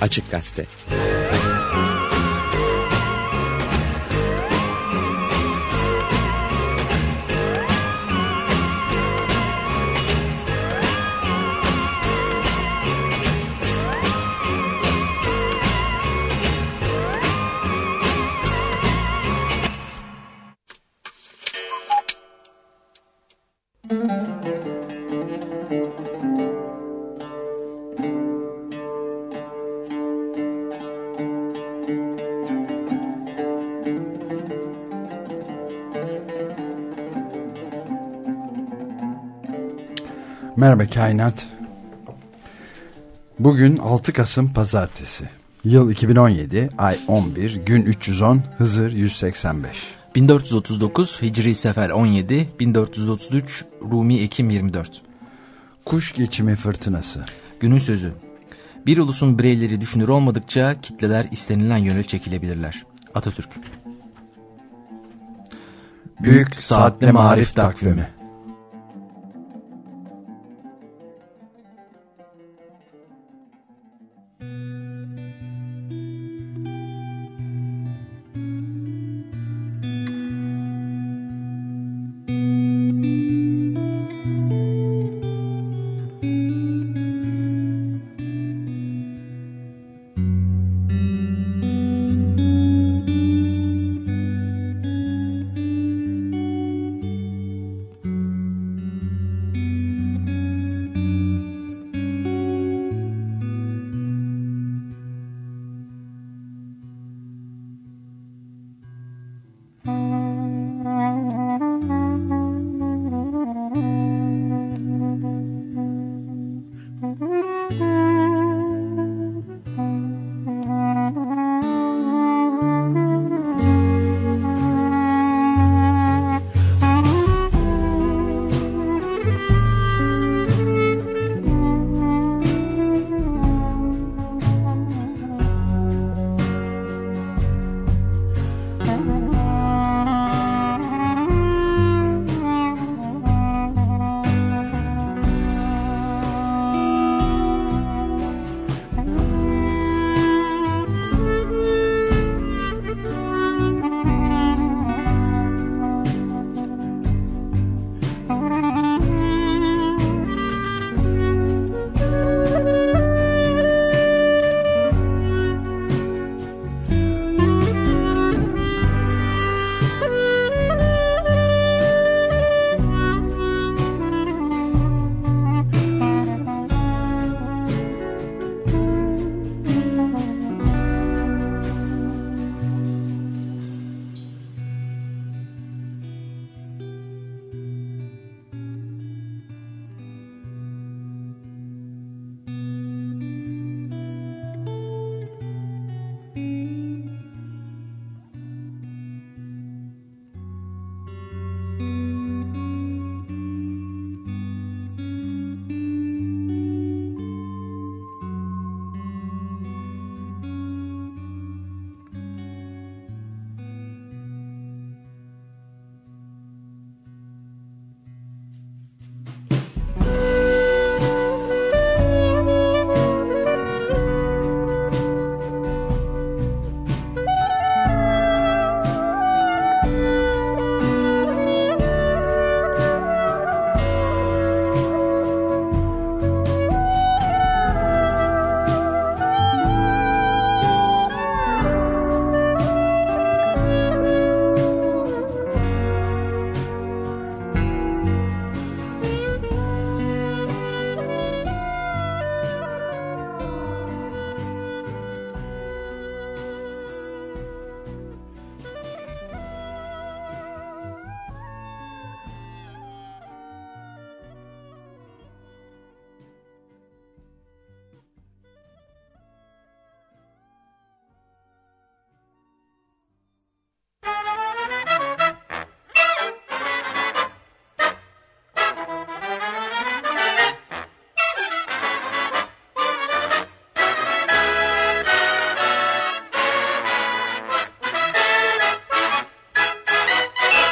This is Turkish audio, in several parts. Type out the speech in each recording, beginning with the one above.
Açık Gazete. Merhaba Kainat. Bugün 6 Kasım Pazartesi. Yıl 2017, ay 11, gün 310, Hızır 185. 1439 Hicri Sefer 17, 1433 Rumi Ekim 24. Kuş geçimi fırtınası. Günün sözü. Bir ulusun bireyleri düşünür olmadıkça kitleler istenilen yöne çekilebilirler. Atatürk. Büyük Saatli Marif Takvimi.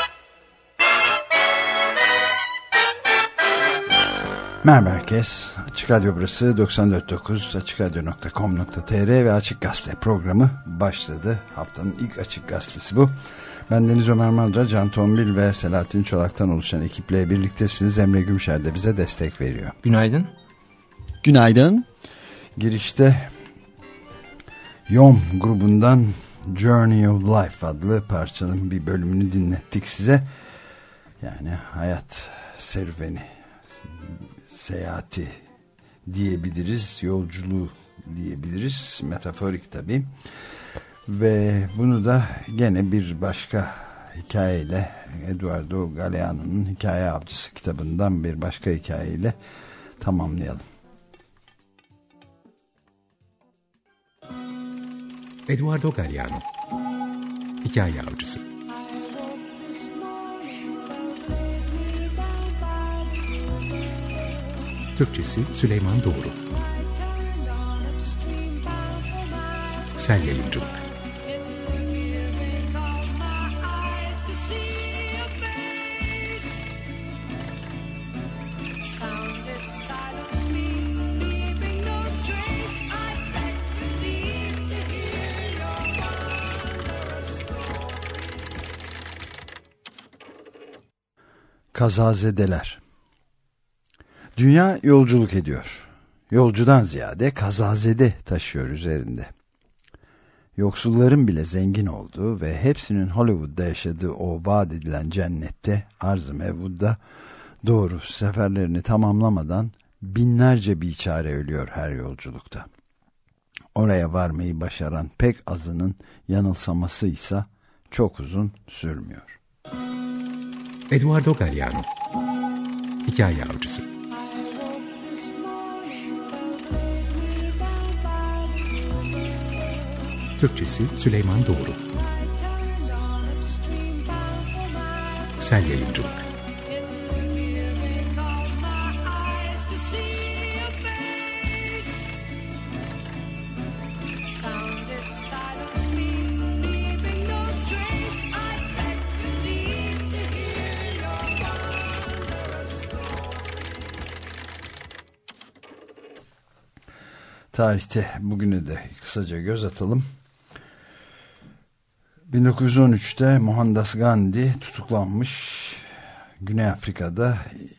Merhaba herkes. Açık Radyo burası 94.9 AçıkRadyo.com.tr ve Açık Gazete programı başladı. Haftanın ilk Açık Gazetesi bu. Ben Deniz Ömer Madra, Can Tombil ve Selahattin Çolak'tan oluşan ekiple birliktesiniz. Emre Gümşer de bize destek veriyor. Günaydın. Günaydın. Girişte Yom grubundan Journey of Life adlı parçanın bir bölümünü dinlettik size. Yani hayat serüveni, seyahati diyebiliriz, yolculuğu diyebiliriz, metaforik tabii. Ve bunu da gene bir başka hikayeyle, Eduardo Galeano'nun Hikaye Avcısı kitabından bir başka hikayeyle tamamlayalım. Eduardo Galeano, Hikaye Avcısı. Türkçesi Süleyman Doğru. Sel Yayıncılık. Kazazedeler. Dünya yolculuk ediyor. Yolcudan ziyade kazazede taşıyor üzerinde. Yoksulların bile zengin olduğu ve hepsinin Hollywood'da yaşadığı o vaat edilen cennette, arz-ı mevudda doğru seferlerini tamamlamadan binlerce biçare ölüyor her yolculukta. Oraya varmayı başaran pek azının yanılsamasıysa çok uzun sürmüyor. Eduardo Galeano, Hikaye Avcısı. Türkçesi Süleyman Doğru. Sel Yayıncılık. Tarihte bugüne de kısaca göz atalım. 1913'te Mohandas Gandhi tutuklanmış. Güney Afrika'da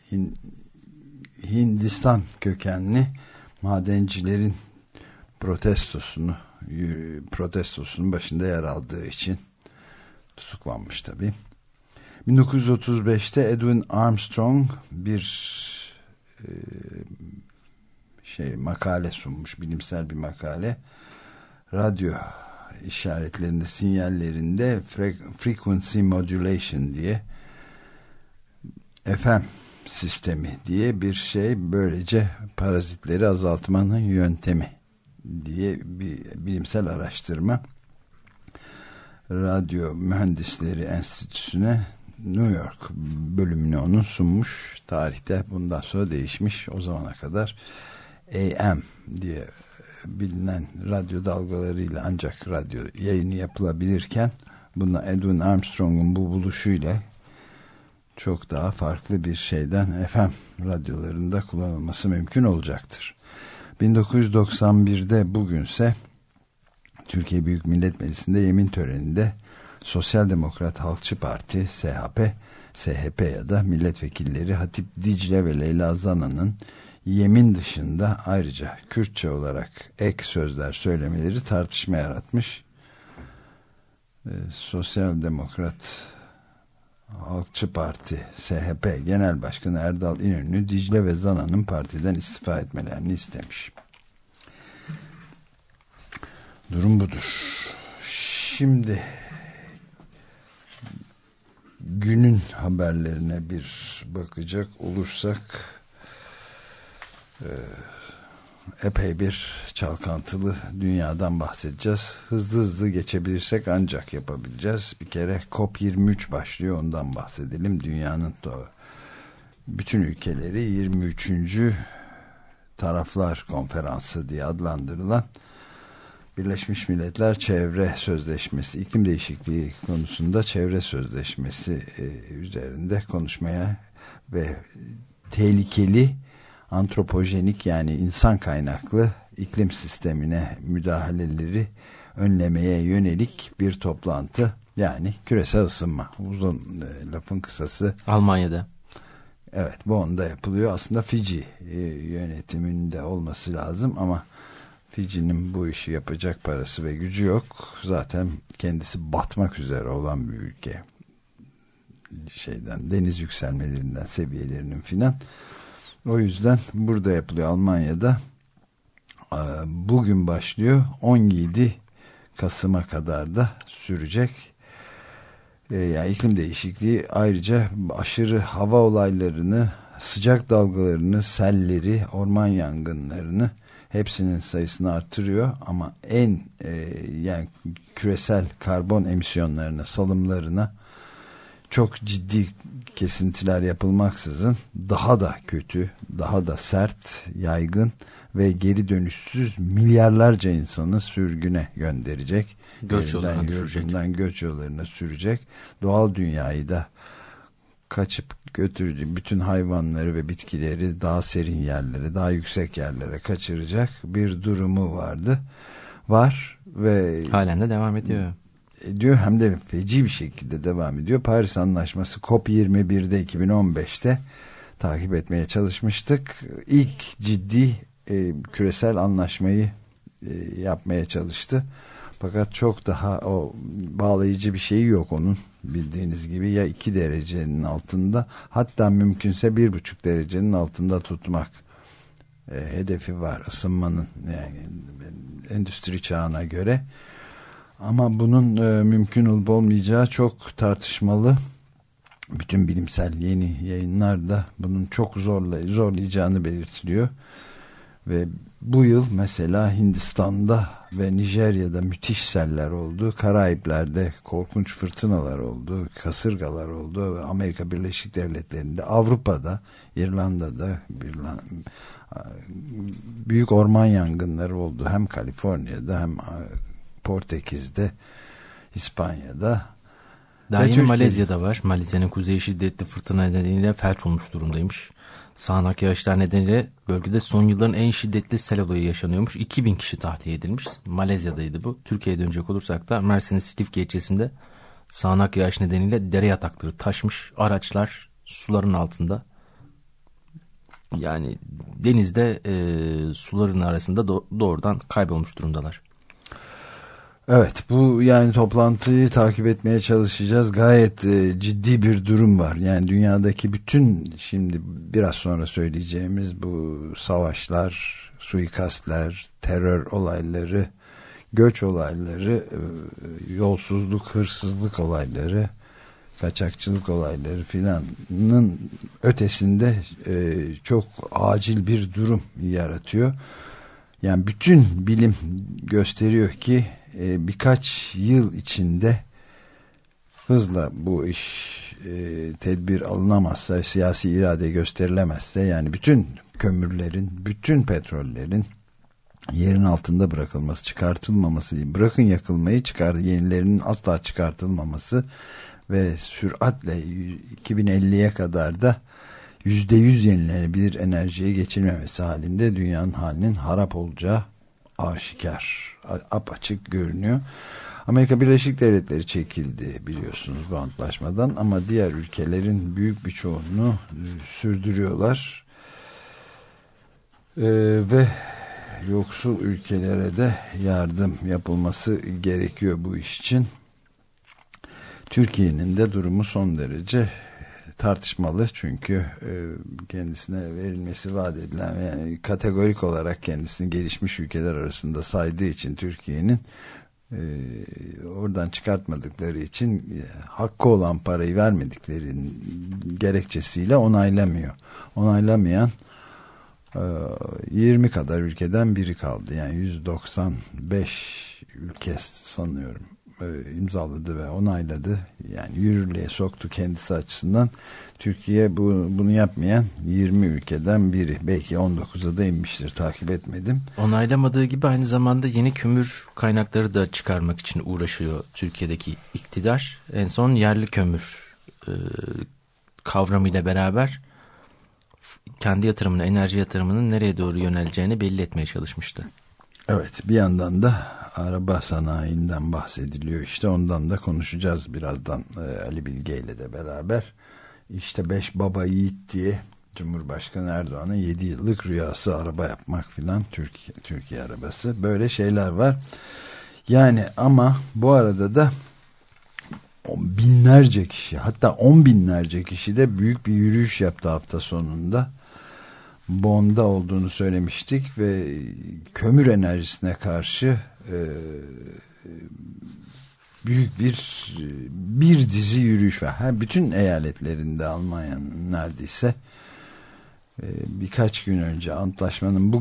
Hindistan kökenli madencilerin protestosunun başında yer aldığı için tutuklanmış tabii. 1935'te Edwin Armstrong bir makale sunmuş, bilimsel bir makale. Radyo işaretlerinde, sinyallerinde frequency modulation diye, FM sistemi diye bir şey, böylece parazitleri azaltmanın yöntemi diye bir bilimsel araştırma. Radyo Mühendisleri Enstitüsü'ne New York bölümüne onu sunmuş. Tarihte bundan sonra değişmiş. O zamana kadar AM diye bilinen radyo dalgalarıyla ancak radyo yayını yapılabilirken, buna Edwin Armstrong'un bu buluşuyla çok daha farklı bir şeyden FM radyolarında kullanılması mümkün olacaktır. 1991'de bugünse Türkiye Büyük Millet Meclisi'nde yemin töreninde Sosyal Demokrat Halkçı Parti SHP ya da milletvekilleri Hatip Dicle ve Leyla Zana'nın yemin dışında ayrıca Kürtçe olarak ek sözler söylemeleri tartışma yaratmış. Sosyal Demokrat Halkçı Parti SHP Genel Başkanı Erdal İnönü, Dicle ve Zana'nın partiden istifa etmelerini istemiş. Durum budur. Şimdi günün haberlerine bir bakacak olursak epey bir çalkantılı dünyadan bahsedeceğiz. Hızlı geçebilirsek ancak yapabileceğiz. Bir kere COP23 başlıyor, ondan bahsedelim. Dünyanın bütün ülkeleri 23. Taraflar Konferansı diye adlandırılan Birleşmiş Milletler Çevre Sözleşmesi, iklim değişikliği konusunda çevre sözleşmesi üzerinde konuşmaya ve tehlikeli antropojenik yani insan kaynaklı iklim sistemine müdahaleleri önlemeye yönelik bir toplantı, yani küresel ısınma, uzun lafın kısası Almanya'da. Evet, Bonn'da yapılıyor. Aslında Fiji yönetiminde olması lazım ama Fiji'nin bu işi yapacak parası ve gücü yok. Zaten kendisi batmak üzere olan bir ülke. Deniz yükselmelerinden, seviyelerinin filan. O yüzden burada yapılıyor, Almanya'da. Bugün başlıyor. 17 Kasım'a kadar da sürecek. Yani iklim değişikliği ayrıca aşırı hava olaylarını, sıcak dalgalarını, selleri, orman yangınlarını, hepsinin sayısını artırıyor ama yani küresel karbon emisyonlarına, salımlarına çok ciddi kesintiler yapılmaksızın daha da kötü, daha da sert, yaygın ve geri dönüşsüz milyarlarca insanı sürgüne gönderecek. Göç yollarına sürecek. Doğal dünyayı da kaçıp götürecek. Bütün hayvanları ve bitkileri daha serin yerlere, daha yüksek yerlere kaçıracak bir durumu var ve halen de devam ediyor. Hem de feci bir şekilde devam ediyor. Paris Anlaşması COP21'de 2015'te takip etmeye çalışmıştık. İlk ciddi küresel anlaşmayı yapmaya çalıştı. Fakat çok daha bağlayıcı bir şeyi yok onun, bildiğiniz gibi. Ya 2 derecenin altında, hatta mümkünse 1,5 derecenin altında tutmak hedefi var ısınmanın, yani endüstri çağına göre. Ama bunun mümkün olup olmayacağı çok tartışmalı. Bütün bilimsel yeni yayınlar da bunun çok zorlayacağını belirtiliyor. Ve bu yıl mesela Hindistan'da ve Nijerya'da müthiş seller oldu. Karayipler'de korkunç fırtınalar oldu. Kasırgalar oldu. Ve Amerika Birleşik Devletleri'nde, Avrupa'da, İrlanda'da büyük orman yangınları oldu. Hem Kaliforniya'da hem Portekiz'de, İspanya'da. Daha yeni Malezya'da var. Malezya'nın kuzeyi şiddetli fırtına nedeniyle felç olmuş durumdaymış. Sağanak yağışlar nedeniyle bölgede son yılların en şiddetli sel olayı yaşanıyormuş. 2000 kişi tahliye edilmiş. Malezya'daydı bu. Türkiye'ye dönecek olursak da Mersin'in Silifke ilçesinde sağanak yağış nedeniyle dere yatakları taşmış. Araçlar suların altında. Yani denizde suların arasında doğrudan kaybolmuş durumdalar. Evet, bu yani toplantıyı takip etmeye çalışacağız. Gayet ciddi bir durum var. Yani dünyadaki bütün, şimdi biraz sonra söyleyeceğimiz bu savaşlar, suikastler, terör olayları, göç olayları, yolsuzluk, hırsızlık olayları, kaçakçılık olayları filanın ötesinde çok acil bir durum yaratıyor. Yani bütün bilim gösteriyor ki birkaç yıl içinde hızla bu iş tedbir alınamazsa, siyasi irade gösterilemezse, yani bütün kömürlerin, bütün petrollerin yerin altında bırakılması, çıkartılmaması, bırakın yakılmayı, yenilerinin asla çıkartılmaması ve süratle 2050'ye kadar da %100 yenilenebilir enerjiye geçilmemesi halinde dünyanın halinin harap olacağı aşikar, apaçık görünüyor. Amerika Birleşik Devletleri çekildi biliyorsunuz bu antlaşmadan, ama diğer ülkelerin büyük bir çoğunluğu sürdürüyorlar. Ve yoksul ülkelere de yardım yapılması gerekiyor bu iş için. Türkiye'nin de durumu son derece tartışmalı, çünkü kendisine verilmesi vaat edilen, yani kategorik olarak kendisini gelişmiş ülkeler arasında saydığı için Türkiye'nin oradan çıkartmadıkları için, hakkı olan parayı vermedikleri gerekçesiyle onaylamayan 20 kadar ülkeden biri kaldı. Yani 195 ülke sanıyorum imzaladı ve onayladı. Yani yürürlüğe soktu kendisi açısından. Türkiye bunu yapmayan 20 ülkeden biri. Belki 19'a da inmiştir, takip etmedim. Onaylamadığı gibi aynı zamanda yeni kömür kaynakları da çıkarmak için uğraşıyor Türkiye'deki iktidar. En son yerli kömür kavramıyla beraber kendi yatırımını, enerji yatırımının nereye doğru yöneleceğini belli etmeye çalışmıştı. Evet, bir yandan da araba sanayinden bahsediliyor. İşte ondan da konuşacağız birazdan Ali Bilge ile de beraber. İşte 5 baba yiğit diye Cumhurbaşkanı Erdoğan'ın 7 yıllık rüyası araba yapmak filan, Türkiye arabası. Böyle şeyler var. Yani ama bu arada da binlerce kişi, hatta 10 binlerce kişi de büyük bir yürüyüş yaptı hafta sonunda. Bonn'da olduğunu söylemiştik ve kömür enerjisine karşı büyük bir dizi yürüyüş var. Bütün eyaletlerinde Almanya'nın neredeyse birkaç gün önce antlaşmanın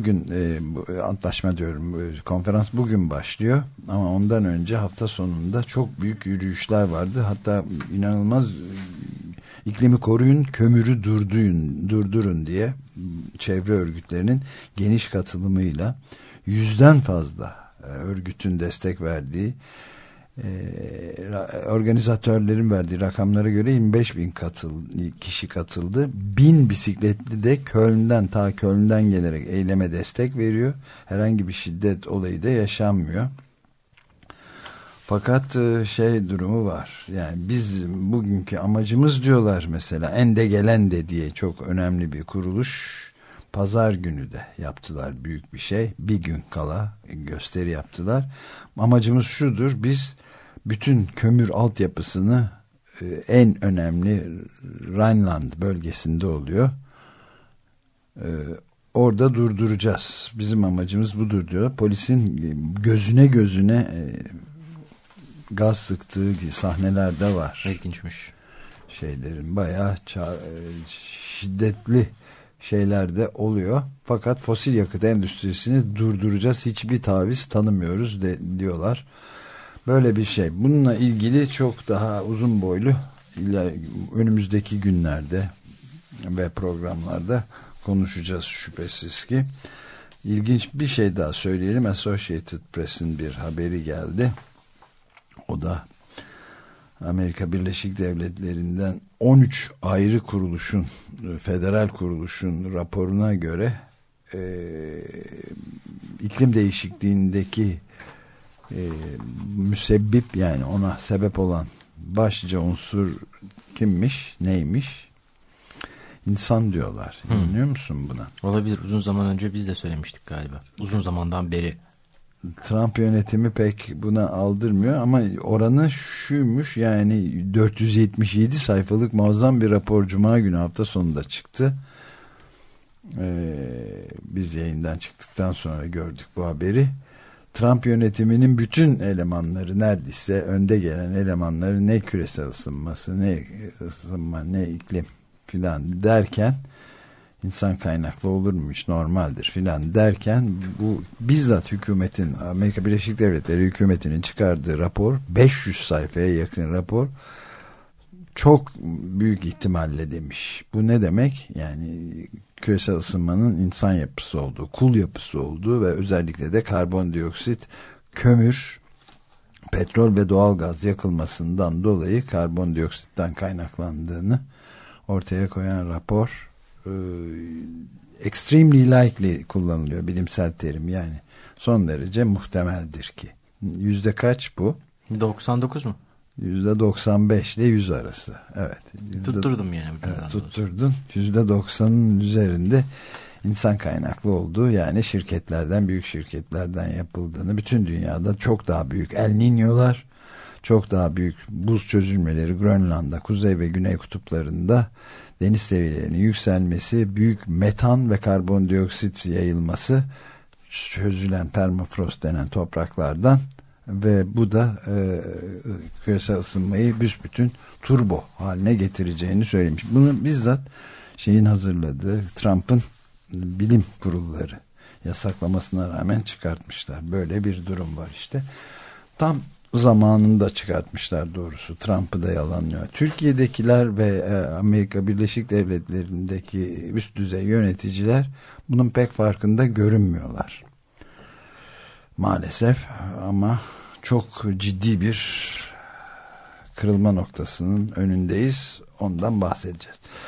konferans bugün başlıyor ama ondan önce hafta sonunda çok büyük yürüyüşler vardı. Hatta inanılmaz iklimi koruyun, kömürü durdurun diye çevre örgütlerinin geniş katılımıyla 100'den fazla örgütün destek verdiği, organizatörlerin verdiği rakamlara göre 25 bin kişi katıldı. 1000 bisikletli de Köln'den gelerek eyleme destek veriyor. Herhangi bir şiddet olayı da yaşanmıyor. Fakat durumu var. Yani biz bugünkü amacımız diyorlar mesela Ende Gelende diye çok önemli bir kuruluş. Pazar günü de yaptılar büyük bir şey. Bir gün kala gösteri yaptılar. Amacımız şudur: biz bütün kömür altyapısını en önemli Rhineland bölgesinde oluyor. Orada durduracağız. Bizim amacımız budur diyor. Polisin gözüne gaz sıktığı sahneler de var. İlginçmiş. Şeylerin bayağı şiddetli şeyler de oluyor. Fakat fosil yakıt endüstrisini durduracağız. Hiçbir taviz tanımıyoruz diyorlar. Böyle bir şey. Bununla ilgili çok daha uzun boylu önümüzdeki günlerde ve programlarda konuşacağız şüphesiz ki. İlginç bir şey daha söyleyelim. Associated Press'in bir haberi geldi. O da Amerika Birleşik Devletleri'nden 13 ayrı kuruluşun, federal kuruluşun raporuna göre iklim değişikliğindeki müsebbip, yani ona sebep olan başlıca unsur kimmiş, neymiş? İnsan diyorlar. İnanıyor musun buna? Olabilir. Uzun zaman önce biz de söylemiştik galiba. Uzun zamandan beri. Trump yönetimi pek buna aldırmıyor ama oranı şuymuş, yani 477 sayfalık muazzam bir rapor Cuma günü hafta sonunda çıktı. Biz yayından çıktıktan sonra gördük bu haberi. Trump yönetiminin bütün elemanları, neredeyse önde gelen elemanları, ne küresel ısınması, ne ısınma, ne iklim filan derken, İnsan kaynaklı olur mu, hiç normaldir filan derken, bu bizzat hükümetin, Amerika Birleşik Devletleri hükümetinin çıkardığı rapor, 500 sayfaya yakın rapor, çok büyük ihtimalle demiş. Bu ne demek? Yani küresel ısınmanın insan yapısı olduğu, kul yapısı olduğu ve özellikle de karbondioksit, kömür, petrol ve doğalgaz yakılmasından dolayı karbondioksitten kaynaklandığını ortaya koyan rapor. Extremely likely kullanılıyor, bilimsel terim, yani son derece muhtemeldir ki. Yüzde kaç bu? 99 mu? %95 ile 100 arası. Evet. Tutturdum yani. Evet, tutturdun. %90'ın üzerinde insan kaynaklı olduğu, yani şirketlerden, büyük şirketlerden yapıldığını, bütün dünyada çok daha büyük El Niño'lar, çok daha büyük buz çözülmeleri Grönland'da, kuzey ve güney kutuplarında, deniz seviyelerinin yükselmesi, büyük metan ve karbondioksit yayılması çözülen permafrost denen topraklardan ve bu da küresel ısınmayı büsbütün turbo haline getireceğini söylemiş. Bunu bizzat hazırladığı Trump'ın bilim kurulları yasaklamasına rağmen çıkartmışlar. Böyle bir durum var işte. Tam zamanında çıkartmışlar doğrusu. Trump'ı da yalanlıyor. Türkiye'dekiler ve Amerika Birleşik Devletleri'ndeki üst düzey yöneticiler bunun pek farkında görünmüyorlar. Maalesef, ama çok ciddi bir kırılma noktasının önündeyiz. Ondan bahsedeceğiz.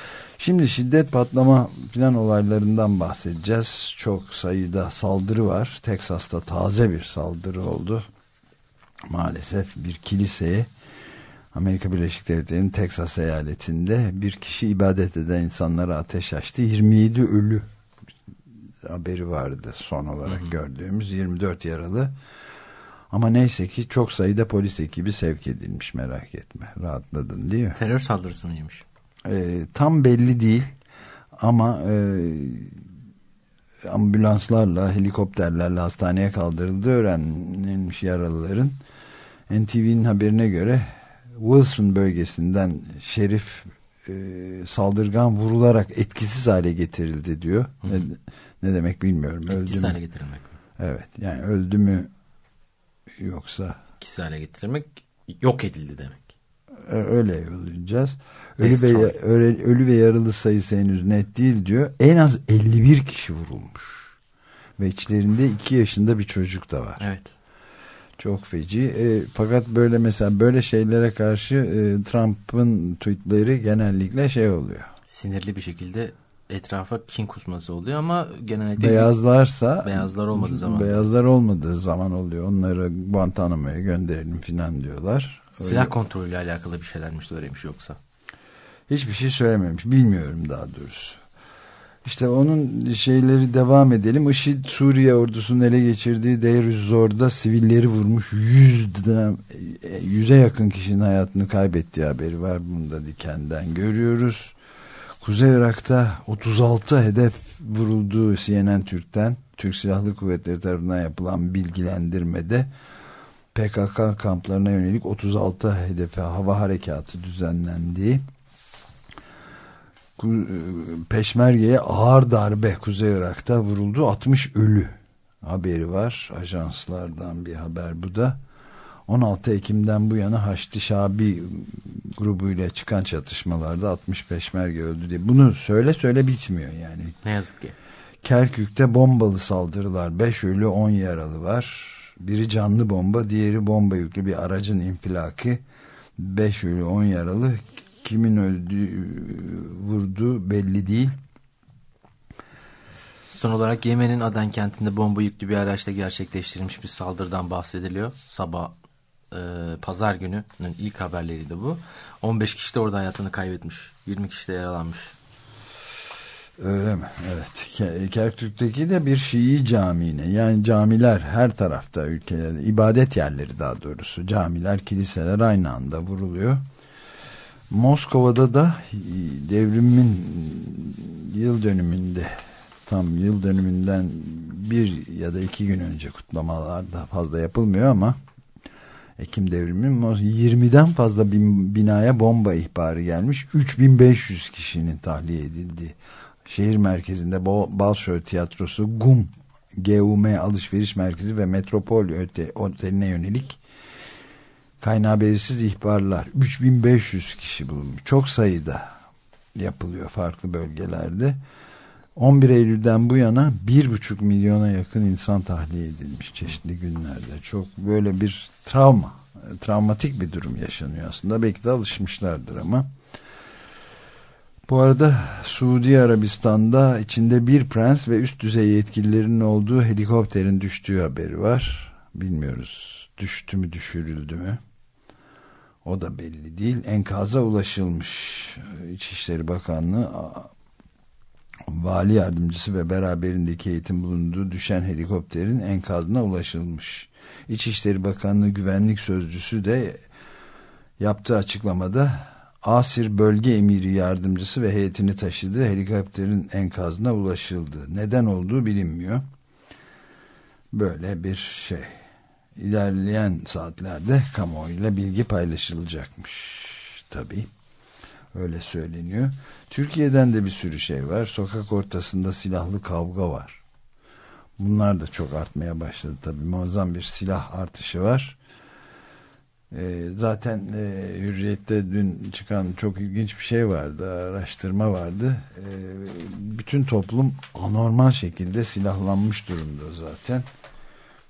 Şimdi şiddet, patlama filan olaylarından bahsedeceğiz. Çok sayıda saldırı var. Teksas'ta taze bir saldırı oldu. Maalesef bir kiliseye, Amerika Birleşik Devletleri'nin Teksas eyaletinde bir kişi ibadet eden insanlara ateş açtı. 27 ölü haberi vardı son olarak gördüğümüz, 24 yaralı. Ama neyse ki çok sayıda polis ekibi sevk edilmiş, merak etme. Rahatladın değil mi? Terör saldırısı mıymış? Tam belli değil ama ambulanslarla, helikopterlerle hastaneye kaldırıldığı öğrenilmiş yaralıların. NTV'nin haberine göre Wilson bölgesinden şerif saldırgan vurularak etkisiz hale getirildi diyor. Ne demek bilmiyorum. Etkisiz hale getirilmek mi? Evet, yani öldü mü yoksa etkisiz hale getirilmek, yok edildi demek. Öyle yollayacağız. Ölü ve yaralı sayısı henüz net değil diyor. En az 51 kişi vurulmuş. Ve içlerinde 2 yaşında bir çocuk da var. Evet. Çok feci. Fakat böyle mesela böyle şeylere karşı Trump'ın tweetleri genellikle şey oluyor. Sinirli bir şekilde etrafa kin kusması oluyor ama genellikle beyazlar olmadığı zaman oluyor. Onları Guantanamo'ya gönderelim filan diyorlar. Silah kontrolüyle alakalı bir şeyler mi söylemiş yoksa? Hiçbir şey söylememiş. Bilmiyorum daha doğrusu. İşte onun şeyleri devam edelim. IŞİD Suriye ordusunun ele geçirdiği Deir ez-Zor'da sivilleri vurmuş. 100'e yakın kişinin hayatını kaybettiği haberi var. Bunu da Diken'den görüyoruz. Kuzey Irak'ta 36 hedef vurulduğu CNN Türk'ten, Türk Silahlı Kuvvetleri tarafından yapılan bilgilendirmede PKK kamplarına yönelik 36 hedefe hava harekatı düzenlendiği, Peşmerge'ye ağır darbe Kuzey Irak'ta vuruldu, 60 ölü haberi var. Ajanslardan bir haber bu da. 16 Ekim'den bu yana Haçlı Şabi grubuyla çıkan çatışmalarda 60 Peşmerge öldü diye. Bunu söyle bitmiyor yani. Ne yazık ki. Kerkük'te bombalı saldırılar, 5 ölü 10 yaralı var. Biri canlı bomba, diğeri bomba yüklü bir aracın infilakı. 5 ölü 10 yaralı. Kimin öldüğü, vurduğu belli değil. Son olarak Yemen'in Aden kentinde bomba yüklü bir araçla gerçekleştirilmiş bir saldırıdan bahsediliyor. Sabah pazar gününün ilk haberleriydi bu. 15 kişi de orada hayatını kaybetmiş. 20 kişi de yaralanmış. Öyle mi? Evet. Kerkük'teki de bir Şii camiine, yani camiler her tarafta ülkelerde, ibadet yerleri daha doğrusu, camiler, kiliseler aynı anda vuruluyor. Moskova'da da devrimin yıl dönümünde, tam yıl dönümünden 1 ya da 2 gün önce kutlamalar da fazla yapılmıyor ama Ekim devriminin 20'den fazla binaya bomba ihbarı gelmiş. 3500 kişinin tahliye edildiği, şehir merkezinde Bolşoy Tiyatrosu, GUM alışveriş merkezi ve Metropol oteline yönelik kaynağı belirsiz ihbarlar. 3500 kişi bulunmuş. Çok sayıda yapılıyor farklı bölgelerde. 11 Eylül'den bu yana 1,5 milyona yakın insan tahliye edilmiş çeşitli günlerde. Çok böyle bir travmatik bir durum yaşanıyor aslında. Belki de alışmışlardır ama. Bu arada Suudi Arabistan'da içinde bir prens ve üst düzey yetkililerin olduğu helikopterin düştüğü haberi var. Bilmiyoruz düştü mü düşürüldü mü. O da belli değil. Enkaza ulaşılmış. İçişleri Bakanlığı vali yardımcısı ve beraberindeki heyetin bulunduğu düşen helikopterin enkazına ulaşılmış. İçişleri Bakanlığı Güvenlik Sözcüsü de yaptığı açıklamada Asir Bölge Emiri Yardımcısı ve heyetini taşıdığı helikopterin enkazına ulaşıldı. Neden olduğu bilinmiyor. Böyle bir şey. İlerleyen saatlerde kamuoyuyla bilgi paylaşılacakmış. Tabii. Öyle söyleniyor. Türkiye'den de bir sürü şey var. Sokak ortasında silahlı kavga var. Bunlar da çok artmaya başladı tabii. Muazzam bir silah artışı var. Zaten Hürriyet'te dün çıkan çok ilginç bir şey vardı. Araştırma vardı. Bütün toplum anormal şekilde silahlanmış durumda zaten.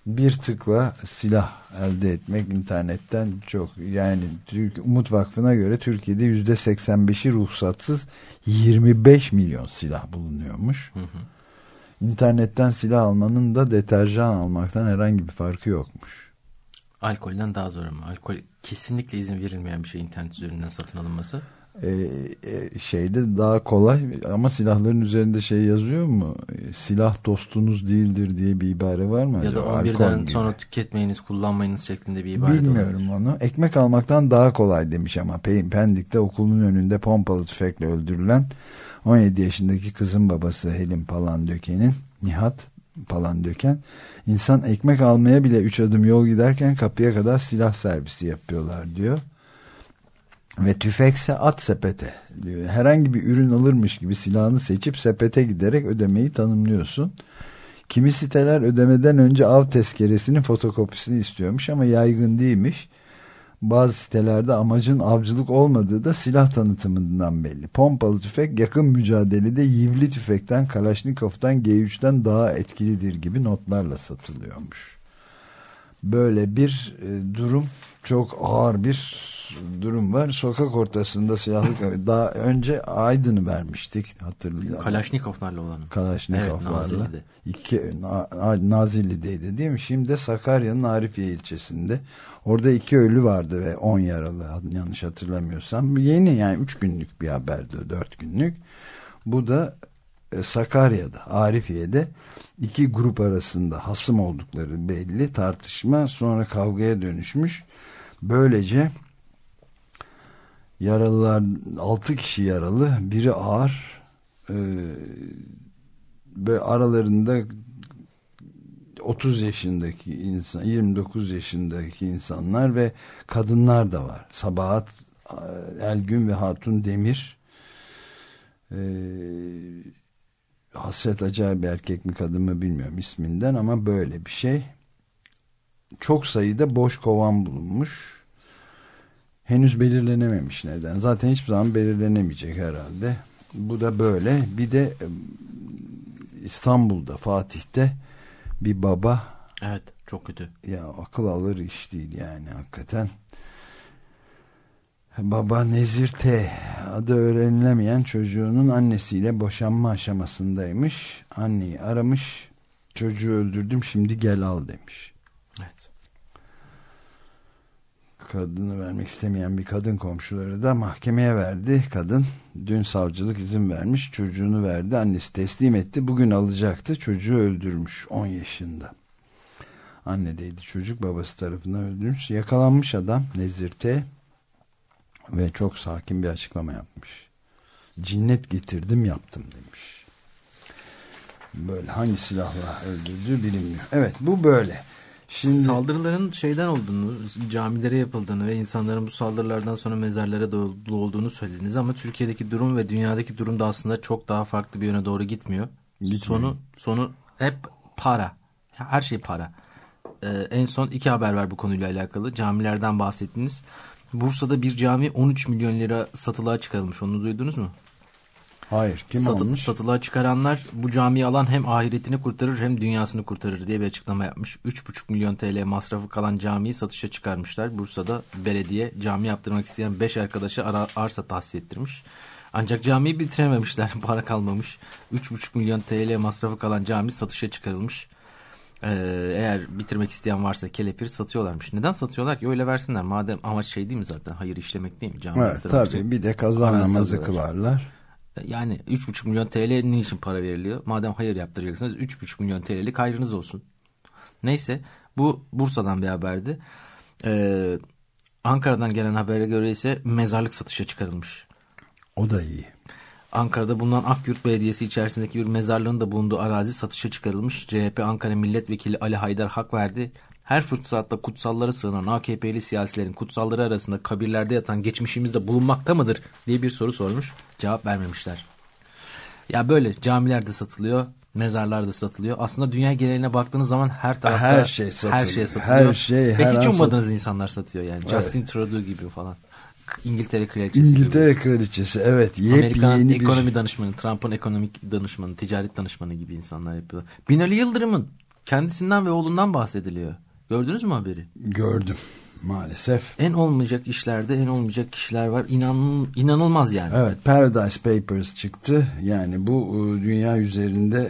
bir tıkla silah elde etmek internetten çok, yani Umut Vakfı'na göre Türkiye'de %85'i ruhsatsız, 25 milyon silah bulunuyormuş. İnternetten silah almanın da deterjan almaktan herhangi bir farkı yokmuş. Alkolden daha zor ama. Alkol kesinlikle izin verilmeyen bir şey internet üzerinden satın alınması. Şeyde daha kolay ama silahların üzerinde şey yazıyor mu? Silah dostunuz değildir diye bir ibare var mı? Ya acaba? da 11'den sonra tüketmeyiniz, kullanmayınız şeklinde bir ibare. Bilmiyorum onu. Ekmek almaktan daha kolay demiş ama Pendik'te okulun önünde pompalı tüfekle öldürülen 17 yaşındaki kızın babası Helin Palandöken'in, Nihat Palandöken, insan ekmek almaya bile 3 adım yol giderken kapıya kadar silah servisi yapıyorlar diyor. Ve tüfekse at sepete diyor. Herhangi bir ürün alırmış gibi silahını seçip sepete giderek ödemeyi tanımlıyorsun. Kimi siteler ödemeden önce av tezkeresinin fotokopisini istiyormuş ama yaygın değilmiş. Bazı sitelerde amacın avcılık olmadığı da silah tanıtımından belli. Pompalı tüfek yakın mücadelede yivli tüfekten, Kalaşnikov'tan, G3'ten daha etkilidir gibi notlarla satılıyormuş. Böyle bir durum, çok ağır bir durum var. Sokak ortasında silahlı, daha önce Aydın'ı vermiştik, hatırlayın. Kalaşnikovlarla olanı. Kalaşnikovlarla. Evet, Nazilli'deydi değil mi? Şimdi de Sakarya'nın Arifiye ilçesinde. Orada 2 ölü vardı ve 10 yaralı, yanlış hatırlamıyorsam. Yeni, yani 3 günlük bir haberdi, 4 günlük. Bu da Sakarya'da, Arifiye'de 2 grup arasında hasım oldukları belli, tartışma sonra kavgaya dönüşmüş. Böylece yaralılar, 6 kişi yaralı, biri ağır, böyle aralarında 30 yaşındaki insan, 29 yaşındaki insanlar ve kadınlar da var. Sabahat Elgün ve Hatun Demir, Hasret Acayip, erkek mi kadın mı bilmiyorum isminden, ama böyle bir şey. Çok sayıda boş kovan bulunmuş. Henüz belirlenememiş neden. Zaten hiçbir zaman belirlenemeyecek herhalde. Bu da böyle. Bir de İstanbul'da, Fatih'te bir baba. Evet, çok kötü. Ya akıl alır iş değil yani, hakikaten. Baba Nezir T. adı öğrenilemeyen çocuğunun annesiyle boşanma aşamasındaymış. Anneyi aramış. Çocuğu öldürdüm, şimdi gel al demiş. Evet. Kadını vermek istemeyen bir kadın komşuları da mahkemeye verdi. Kadın, dün savcılık izin vermiş, çocuğunu verdi, annesi teslim etti, bugün alacaktı, çocuğu öldürmüş 10 yaşında. Annedeydi çocuk, babası tarafından öldürmüş. Yakalanmış adam Nezir T. ve çok sakin bir açıklama yapmış. Cinnet getirdim yaptım demiş. Böyle hangi silahla öldürdüğü bilinmiyor. Evet, bu böyle. Şimdi, saldırıların şeyden olduğunu, camilere yapıldığını ve insanların bu saldırılardan sonra mezarlara dolu olduğunu söylediniz ama Türkiye'deki durum ve dünyadaki durum da aslında çok daha farklı bir yöne doğru gitmiyor. Sonu hep para. Her şey para. En son 2 haber var bu konuyla alakalı. Camilerden bahsettiniz. Bursa'da bir cami 13 milyon lira satılığa çıkarılmış. Onu duydunuz mu? Hayır. Kim almış? Satılığa çıkaranlar bu camiyi alan hem ahiretini kurtarır hem dünyasını kurtarır diye bir açıklama yapmış. 3,5 milyon TL masrafı kalan camiyi satışa çıkarmışlar. Bursa'da belediye cami yaptırmak isteyen 5 arkadaşa arsa tahsis ettirmiş. Ancak camiyi bitirememişler. Para kalmamış. 3,5 milyon TL masrafı kalan cami satışa çıkarılmış. Eğer bitirmek isteyen varsa kelepir satıyorlarmış. Neden satıyorlar ki? Öyle versinler. Madem amaç şey değil mi zaten? Hayır işlemek değil mi? Cami evet, tabii bir de kaza namazı kılarlar. Yani 3,5 milyon TL niçin para veriliyor? Madem hayır yaptıracaksınız 3,5 milyon TL'lik hayrınız olsun. Neyse, bu Bursa'dan bir haberdi. Ankara'dan gelen habere göre ise mezarlık satışa çıkarılmış. O da iyi. Ankara'da bulunan Akyurt Belediyesi içerisindeki bir mezarlığın da bulunduğu arazi satışa çıkarılmış. CHP Ankara Milletvekili Ali Haydar hak verdi. Her fırsatta kutsallara sığınan AKP'li siyasilerin kutsalları arasında kabirlerde yatan geçmişimizde bulunmakta mıdır diye bir soru sormuş. Cevap vermemişler. Ya böyle camilerde satılıyor, mezarlarda satılıyor. Aslında dünya geneline baktığınız zaman her tarafta her şey satılıyor. Ve hiç ummadığınız insanlar satıyor yani. Evet. Justin Trudeau gibi falan. İngiltere Kraliçesi evet. Amerikan ekonomi danışmanı, Trump'ın ekonomik danışmanı, ticaret danışmanı gibi insanlar yapıyorlar. Binali Yıldırım'ın Kendisinden ve oğlundan bahsediliyor. Gördünüz mü haberi? Gördüm maalesef. En olmayacak işlerde en olmayacak kişiler var. İnanılmaz yani. Evet, Paradise Papers çıktı. Yani bu dünya üzerinde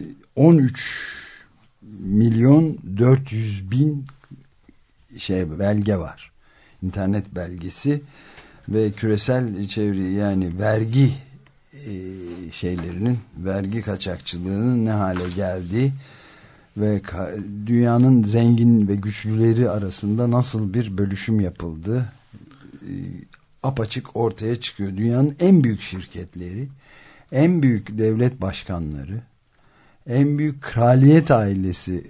13.400.000 belge var. İnternet belgesi ve küresel çevre, yani vergi vergi kaçakçılığının ne hale geldiği ve dünyanın zengin ve güçlüleri arasında nasıl bir bölüşüm yapıldığı apaçık ortaya çıkıyor. Dünyanın en büyük şirketleri, en büyük devlet başkanları, en büyük kraliyet ailesi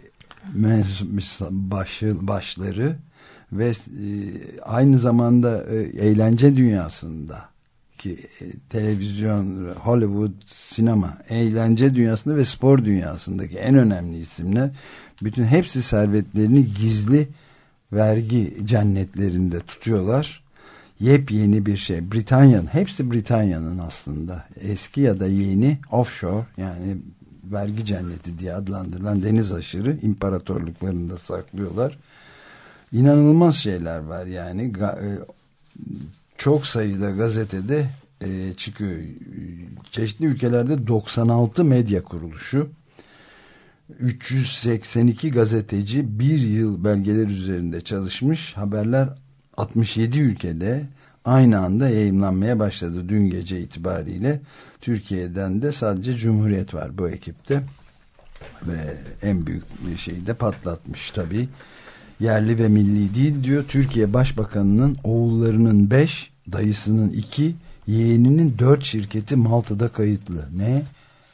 başları ve aynı zamanda eğlence dünyasında ki televizyon, Hollywood, sinema, eğlence dünyasında ve spor dünyasındaki en önemli isimler, bütün hepsi servetlerini gizli vergi cennetlerinde tutuyorlar. Yepyeni bir şey. Hepsi Britanya'nın aslında. Eski ya da yeni offshore, yani vergi cenneti diye adlandırılan deniz aşırı imparatorluklarında saklıyorlar. İnanılmaz şeyler var yani. Çok sayıda gazetede çıkıyor. Çeşitli ülkelerde 96 medya kuruluşu, 382 gazeteci bir yıl belgeler üzerinde çalışmış. Haberler 67 ülkede aynı anda yayımlanmaya başladı dün gece itibariyle. Türkiye'den de sadece Cumhuriyet var bu ekipte ve en büyük bir şeyi de patlatmış tabii. Yerli ve milli değil diyor. Türkiye Başbakanı'nın oğullarının 5, dayısının 2, yeğeninin 4 şirketi Malta'da kayıtlı. Ne?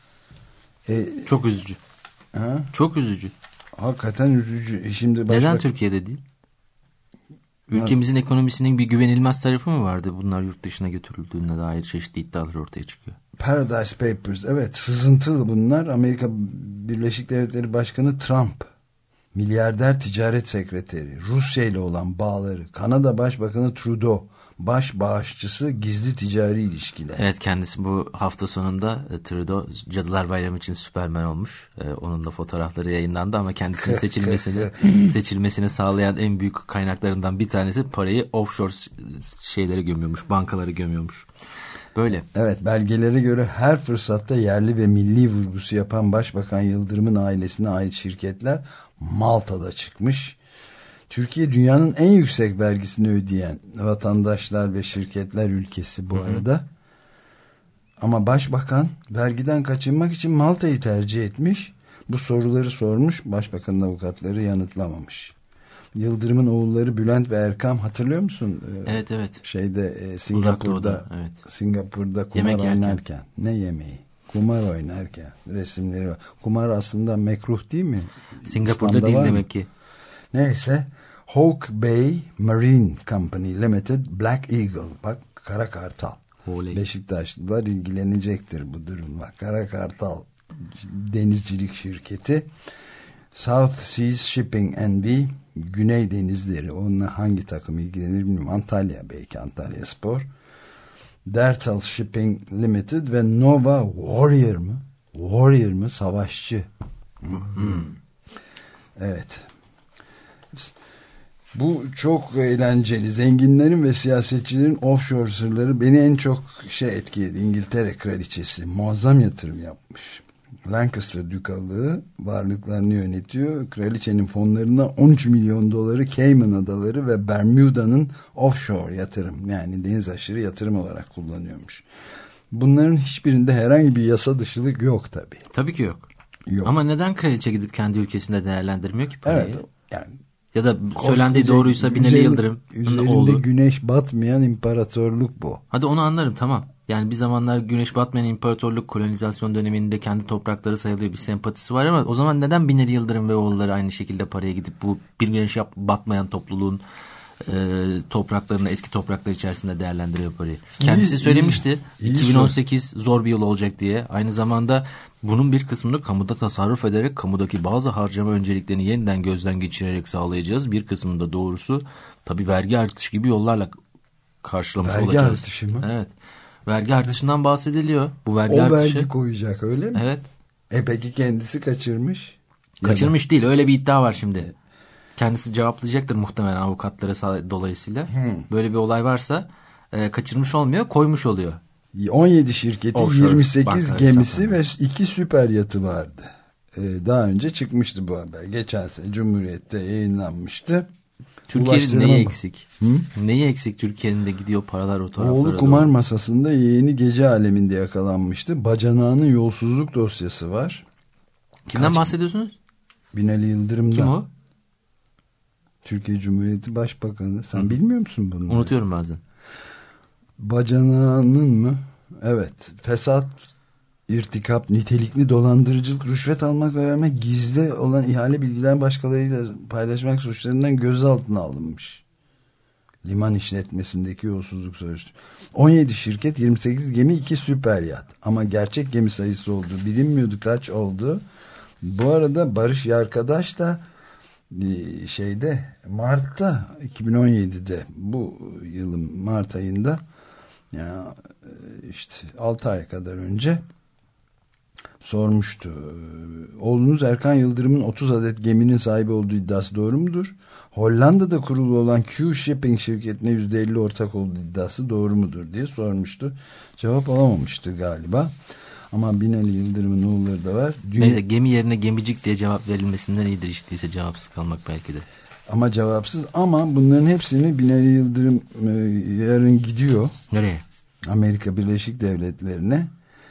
Çok üzücü. Ha? Çok üzücü. Hakikaten üzücü. Şimdi neden Türkiye'de değil? Ülkemizin ekonomisinin bir güvenilmez tarafı mı vardı? Bunlar yurt dışına götürüldüğüne dair çeşitli iddialar ortaya çıkıyor. Paradise Papers, evet, sızıntılı bunlar. Amerika Birleşik Devletleri Başkanı Trump, milyarder ticaret sekreteri, Rusya ile olan bağları, Kanada Başbakanı Trudeau, baş bağışçısı gizli ticari ilişkiler. Evet, kendisi bu hafta sonunda Trudeau Cadılar Bayramı için Süperman olmuş. Onun da fotoğrafları yayınlandı ama kendisinin seçilmesini sağlayan en büyük kaynaklarından bir tanesi parayı offshore şeylere gömüyormuş, bankaları gömüyormuş. Böyle. Evet, belgelere göre her fırsatta yerli ve milli vurgusu yapan Başbakan Yıldırım'ın ailesine ait şirketler Malta'da çıkmış. Türkiye dünyanın en yüksek vergisini ödeyen vatandaşlar ve şirketler ülkesi bu arada. Ama Başbakan vergiden kaçınmak için Malta'yı tercih etmiş. Bu soruları sormuş, Başbakanın avukatları yanıtlamamış. Yıldırım'ın oğulları Bülent ve Erkam, hatırlıyor musun? Evet. Singapur'da, evet. Singapur'da kumar oynarken. Ne yemeği? Kumar oynarken resimleri var. Kumar aslında mekruh değil mi? Singapur'da İslam'da değil demek ki. Neyse, Hawke Bay Marine Company Limited, Black Eagle, bak Kara Kartal. Oley. Beşiktaşlılar ilgilenecektir bu durumla. Kara Kartal denizcilik şirketi. South Seas Shipping N.V. Güney Denizleri, onunla hangi takım ilgilenir bilmiyorum. Antalya, belki Antalya Spor. Dertal Shipping Limited ve Nova Warrior mı? Savaşçı. Evet. Bu çok eğlenceli. Zenginlerin ve siyasetçilerin offshore sırları beni en çok etkiledi. İngiltere kraliçesi muazzam yatırım yapmış. Lancaster Dükallığı varlıklarını yönetiyor. Kraliçenin fonlarından 13 milyon doları Cayman Adaları ve Bermuda'nın offshore yatırım, yani deniz aşırı yatırım olarak kullanıyormuş. Bunların hiçbirinde herhangi bir yasa dışılık yok tabii. Tabii ki yok. Ama neden kraliçe gidip kendi ülkesinde değerlendirmiyor ki parayı? Evet, yani ya da söylendiği doğruysa Binali Yıldırım üzerinde oğlu. güneş batmayan imparatorluk bu. Hadi onu anlarım, tamam. Yani bir zamanlar güneş batmayan imparatorluk kolonizasyon döneminde kendi toprakları sayılıyor, bir sempatisi var ama o zaman neden Binali Yıldırım ve oğulları aynı şekilde paraya gidip bu bir güneş batmayan topluluğun topraklarını, eski topraklar içerisinde değerlendiriyor parayı? Kendisi söylemişti 2018 zor bir yıl olacak diye. Aynı zamanda bunun bir kısmını kamuda tasarruf ederek kamudaki bazı harcama önceliklerini yeniden gözden geçirerek sağlayacağız. Bir kısmını da doğrusu tabii vergi artışı gibi yollarla karşılamış olacağız. Vergi artışı mı? Evet. Vergi artışından bahsediliyor. Bu vergi artışı. Vergi koyacak, öyle mi? Evet. Peki kendisi kaçırmış. Kaçırmış değil, öyle bir iddia var şimdi. Kendisi cevaplayacaktır muhtemelen avukatları dolayısıyla. Böyle bir olay varsa kaçırmış olmuyor, koymuş oluyor. 17 şirketi, 28 gemisi ve 2 süper yatı vardı. Daha önce çıkmıştı bu haber. Geçen sene Cumhuriyet'te yayınlanmıştı. Türkiye'nin neyi eksik? Neyi eksik Türkiye'nin de gidiyor paralar o taraflara? Oğlu kumar masasında yeğeni gece aleminde yakalanmıştı. Bacanağının yolsuzluk dosyası var. Kimden bahsediyorsunuz? Binali Yıldırım'dan. Kim o? Türkiye Cumhuriyeti Başbakanı. Sen bilmiyor musun bunu? Unutuyorum bazen. Bacanağının mı? Evet. Fesat, irtikap, nitelikli dolandırıcılık, rüşvet almak ve vermek, gizli olan ihale bilgilerini başkalarıyla paylaşmak suçlarından gözaltına alınmış. Liman işletmesindeki yolsuzluk soruşturması. 17 şirket, 28 gemi, 2 süper yat. Ama gerçek gemi sayısı olduğu bilinmiyordu, kaç oldu. Bu arada Barış Yarkadaş da Mart'ta 2017'de, bu yılın Mart ayında, ya işte 6 ay kadar önce sormuştu. Oğlunuz Erkan Yıldırım'ın 30 adet geminin sahibi olduğu iddiası doğru mudur? Hollanda'da kurulu olan Q Shipping şirketine %50 ortak olduğu iddiası doğru mudur diye sormuştu. Cevap alamamıştı galiba. Ama Binali Yıldırım'ın oğulları da var. Neyse, gemi yerine gemicik diye cevap verilmesinden iyidir işte, ise cevapsız kalmak belki de. Ama cevapsız, ama bunların hepsini Binali Yıldırım yarın gidiyor. Nereye? Amerika Birleşik Devletleri'ne.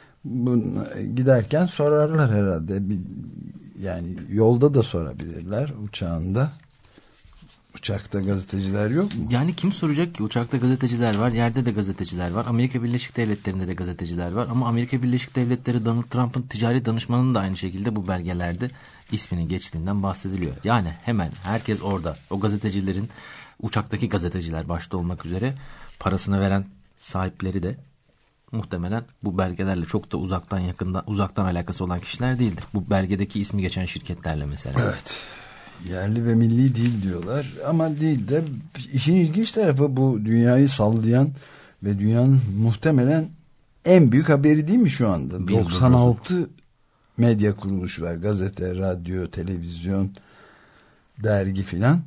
Giderken sorarlar herhalde. Yani yolda da sorabilirler, uçağında. Uçakta gazeteciler yok mu? Yani kim soracak ki? Uçakta gazeteciler var, yerde de gazeteciler var. Amerika Birleşik Devletleri'nde de gazeteciler var. Ama Amerika Birleşik Devletleri, Donald Trump'ın ticari danışmanının da aynı şekilde bu belgelerde isminin geçtiğinden bahsediliyor. Yani hemen herkes orada. O gazetecilerin, uçaktaki gazeteciler başta olmak üzere, parasını veren sahipleri de muhtemelen bu belgelerle çok da uzaktan alakası olan kişiler değildir. Bu belgedeki ismi geçen şirketlerle mesela. Evet. Yerli ve milli değil diyorlar. Ama değil de, işin ilginç tarafı, bu dünyayı sallayan ve dünyanın muhtemelen en büyük haberi değil mi şu anda? 96 medya kuruluşu var. Gazete, radyo, televizyon, dergi filan.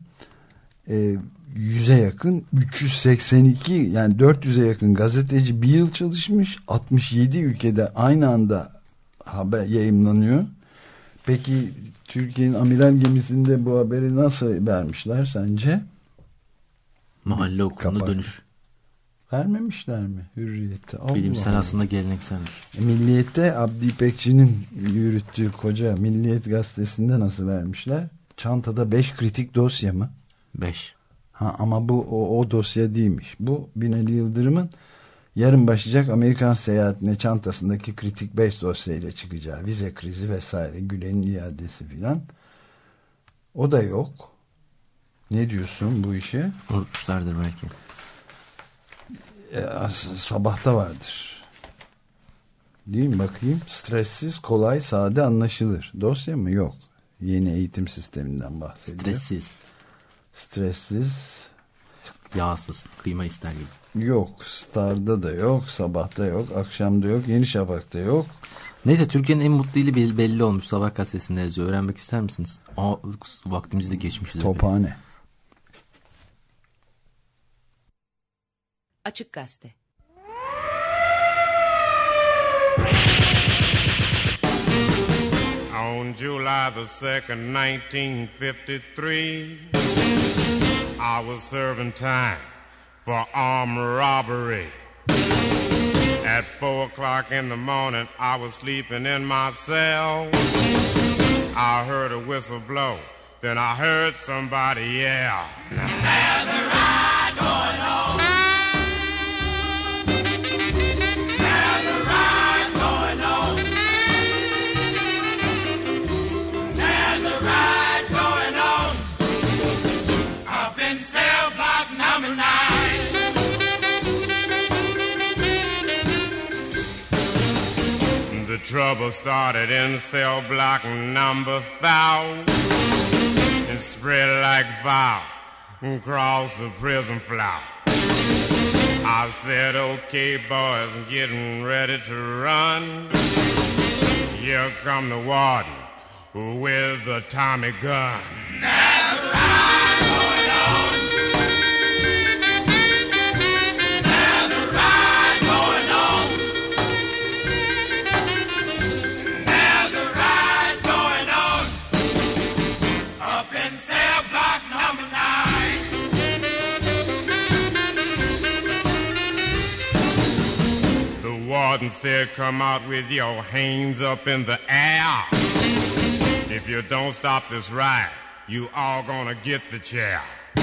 100'e yakın, 382, yani 400'e yakın gazeteci bir yıl çalışmış. 67 ülkede aynı anda haber yayımlanıyor. Peki Türkiye'nin amiral gemisinde bu haberi nasıl vermişler sence? Mahalle okuluna dönüş. Vermemişler mi Hürriyet'te? Bilimsel aslında gelenekselmiş. Milliyet'te Abdi İpekçi'nin yürüttüğü koca Milliyet gazetesinde nasıl vermişler? Çantada 5 kritik dosya mı? 5. Ama bu o dosya değilmiş. Bu Binali Yıldırım'ın yarın başlayacak Amerikan seyahatine çantasındaki kritik 5 dosyayla çıkacağı. Vize krizi vesaire, Gülen'in iadesi filan. O da yok. Ne diyorsun bu işe? Unutmuşlardır belki. Sabahta vardır. Değil mi? Bakayım. Stressiz, kolay, sade, anlaşılır. Dosya mı? Yok. Yeni eğitim sisteminden bahsediyor. Stressiz. Yağsız. Kıyma ister gibi. Yok. Star'da da yok. Sabahta yok. Akşamda yok. Yeni Şafak'ta yok. Neyse, Türkiye'nin en mutlu ili belli olmuş. Sabah gazetesinde yazıyor. Öğrenmek ister misiniz? Vaktimiz de geçmiş. Tophane. Açık Gazete. On July the 2nd, 1953, I was serving time for armed robbery. At 4 o'clock in the morning, I was sleeping in my cell. I heard a whistle blow, then I heard somebody yell. There's a riot going on. There's a riot going on. There's a riot going on. Up in cell block number 9. The trouble started in cell block number 5. It spread like fire across the prison floor. I said, okay, boys, getting ready to run. Here come the warden with a Tommy gun. There's a ride going on. There's a ride going on. There's a ride going on up in cell block number 9. The warden said, come out with your hands up in the air. If you don't stop this ride, you all gonna get the chair.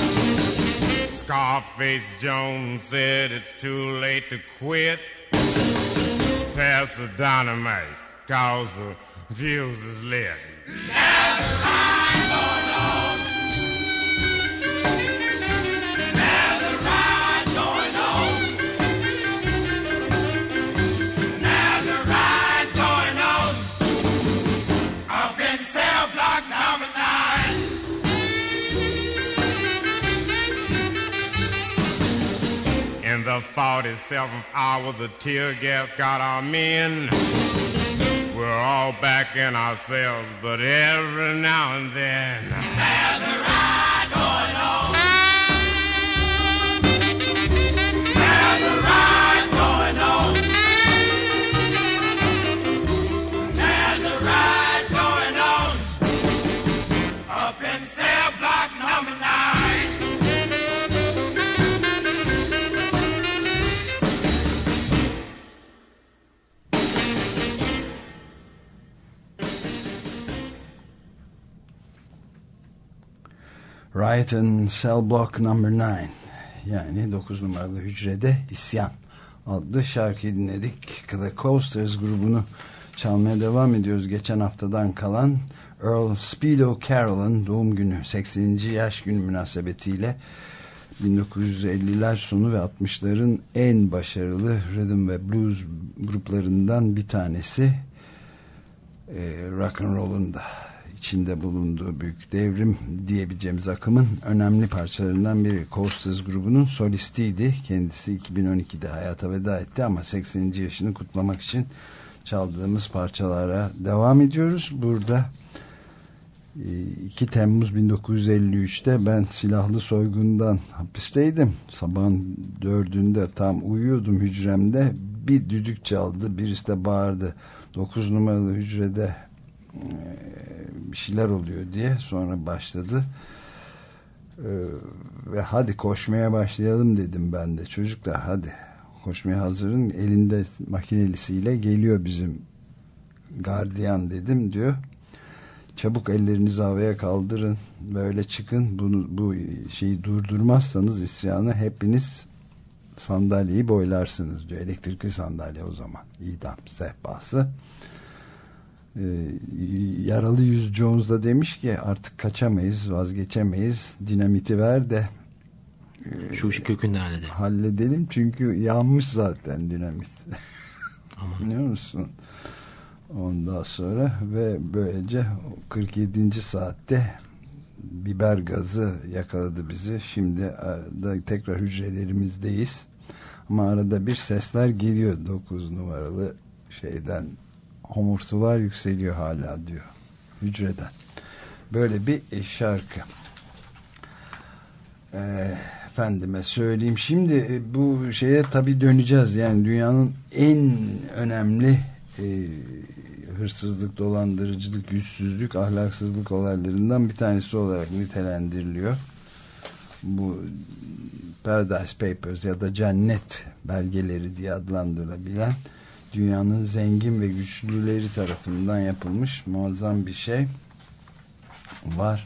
Scarface Jones said it's too late to quit. Pass the dynamite, cause the fuse is lit. There's a ride going on. There's a ride going on. There's a ride going on up in cell block number 9. In the 47th hour, the tear gas got our men. We're all back in ourselves, but every now and then There's a ride going on. There's a ride going on. There's a ride going on up in cell block number 9. Right in Cell Block Number 9, yani 9 numaralı hücrede isyan adlı şarkıyı dinledik. The Coasters grubunu çalmaya devam ediyoruz. Geçen haftadan kalan Earl Speedo Carroll'ın doğum günü, 80. yaş günü münasebetiyle 1950'ler sonu ve 60'ların en başarılı rhythm ve blues gruplarından bir tanesi, rock and roll'un da içinde bulunduğu büyük devrim diyebileceğimiz akımın önemli parçalarından biri. Coasters grubunun solistiydi. Kendisi 2012'de hayata veda etti ama 80. yaşını kutlamak için çaldığımız parçalara devam ediyoruz. Burada 2 Temmuz 1953'te ben silahlı soygundan hapisteydim. Sabahın 4'ünde tam uyuyordum hücremde. Bir düdük çaldı. Birisi de bağırdı. 9 numaralı hücrede bir şeyler oluyor diye. Sonra başladı. Ve hadi koşmaya başlayalım dedim ben de. Çocuklar hadi koşmaya hazırın. Elinde makinelisiyle geliyor bizim gardiyan dedim diyor. Çabuk ellerinizi havaya kaldırın. Böyle çıkın. Bu şeyi durdurmazsanız isyanı hepiniz sandalyeyi boylarsınız diyor. Elektrikli sandalye o zaman. İdam sehpası. Yaralı yüz Jones da demiş ki artık kaçamayız, vazgeçemeyiz. Dinamiti ver de şu işi kökünden halledelim. Çünkü yanmış zaten dinamit. Biliyor musun? Ondan sonra ve böylece 47. saatte biber gazı yakaladı bizi. Şimdi arada tekrar hücrelerimizdeyiz. Ama arada bir sesler geliyor 9 numaralı şeyden. Homurtular yükseliyor hala diyor hücreden. Böyle bir şarkı. Efendime söyleyeyim. Şimdi bu şeye tabii döneceğiz. Yani dünyanın en önemli hırsızlık, dolandırıcılık, yüzsüzlük, ahlaksızlık olaylarından bir tanesi olarak nitelendiriliyor. Bu Paradise Papers ya da cennet belgeleri diye adlandırılabilen dünyanın zengin ve güçlüleri tarafından yapılmış muazzam bir şey var.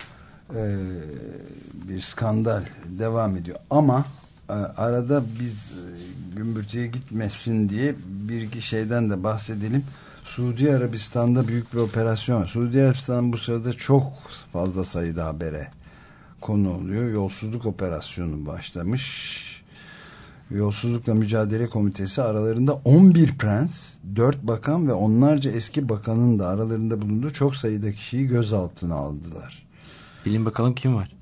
Bir skandal devam ediyor. Ama arada biz gümbürtüye gitmesin diye bir iki şeyden de bahsedelim. Suudi Arabistan'da büyük bir operasyon var. Suudi Arabistan bu sırada çok fazla sayıda habere konu oluyor. Yolsuzluk operasyonu başlamış. Yolsuzlukla Mücadele Komitesi aralarında 11 prens, 4 bakan ve onlarca eski bakanın da aralarında bulunduğu çok sayıda kişiyi gözaltına aldılar. Bilin bakalım kim var?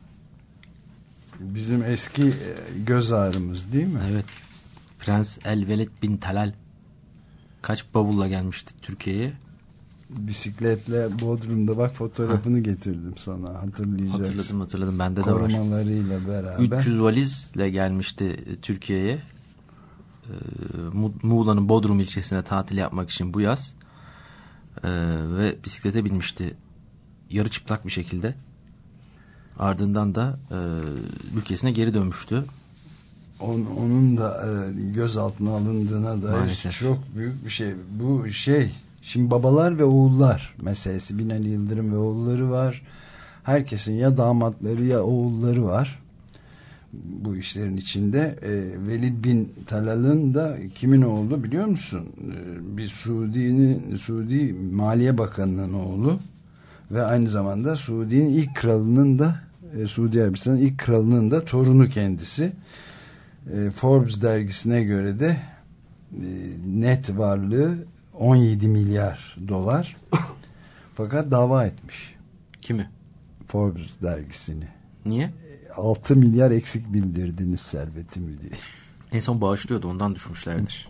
Bizim eski göz ağrımız değil mi? Evet. Prens El Veled bin Talal kaç bavulla gelmişti Türkiye'ye? bisikletle Bodrum'da bak fotoğrafını getirdim sana, hatırlayacaksın. Hatırladım, bende de var. Korumalarıyla beraber. 300 valizle gelmişti Türkiye'ye. Muğla'nın Bodrum ilçesine tatil yapmak için bu yaz. Ve bisiklete binmişti yarı çıplak bir şekilde. Ardından da ülkesine geri dönmüştü. Onun da gözaltına alındığına dair maalesef çok büyük bir şey. Bu şey, şimdi babalar ve oğullar meselesi. Binali Yıldırım ve oğulları var. Herkesin ya damatları ya oğulları var bu işlerin içinde. Velid bin Talal'ın da kimin oğlu biliyor musun? Bir Suudi Maliye Bakanı'nın oğlu ve aynı zamanda Suudi'nin ilk kralının da Suudi Arabistan'ın ilk kralının da torunu kendisi. Forbes dergisine göre de net varlığı 17 milyar dolar. Fakat dava etmiş. Kimi? Forbes dergisini. Niye? 6 milyar eksik bildirdiniz servetimi diye. En son bağışlıyordu, ondan düşmüşlerdir.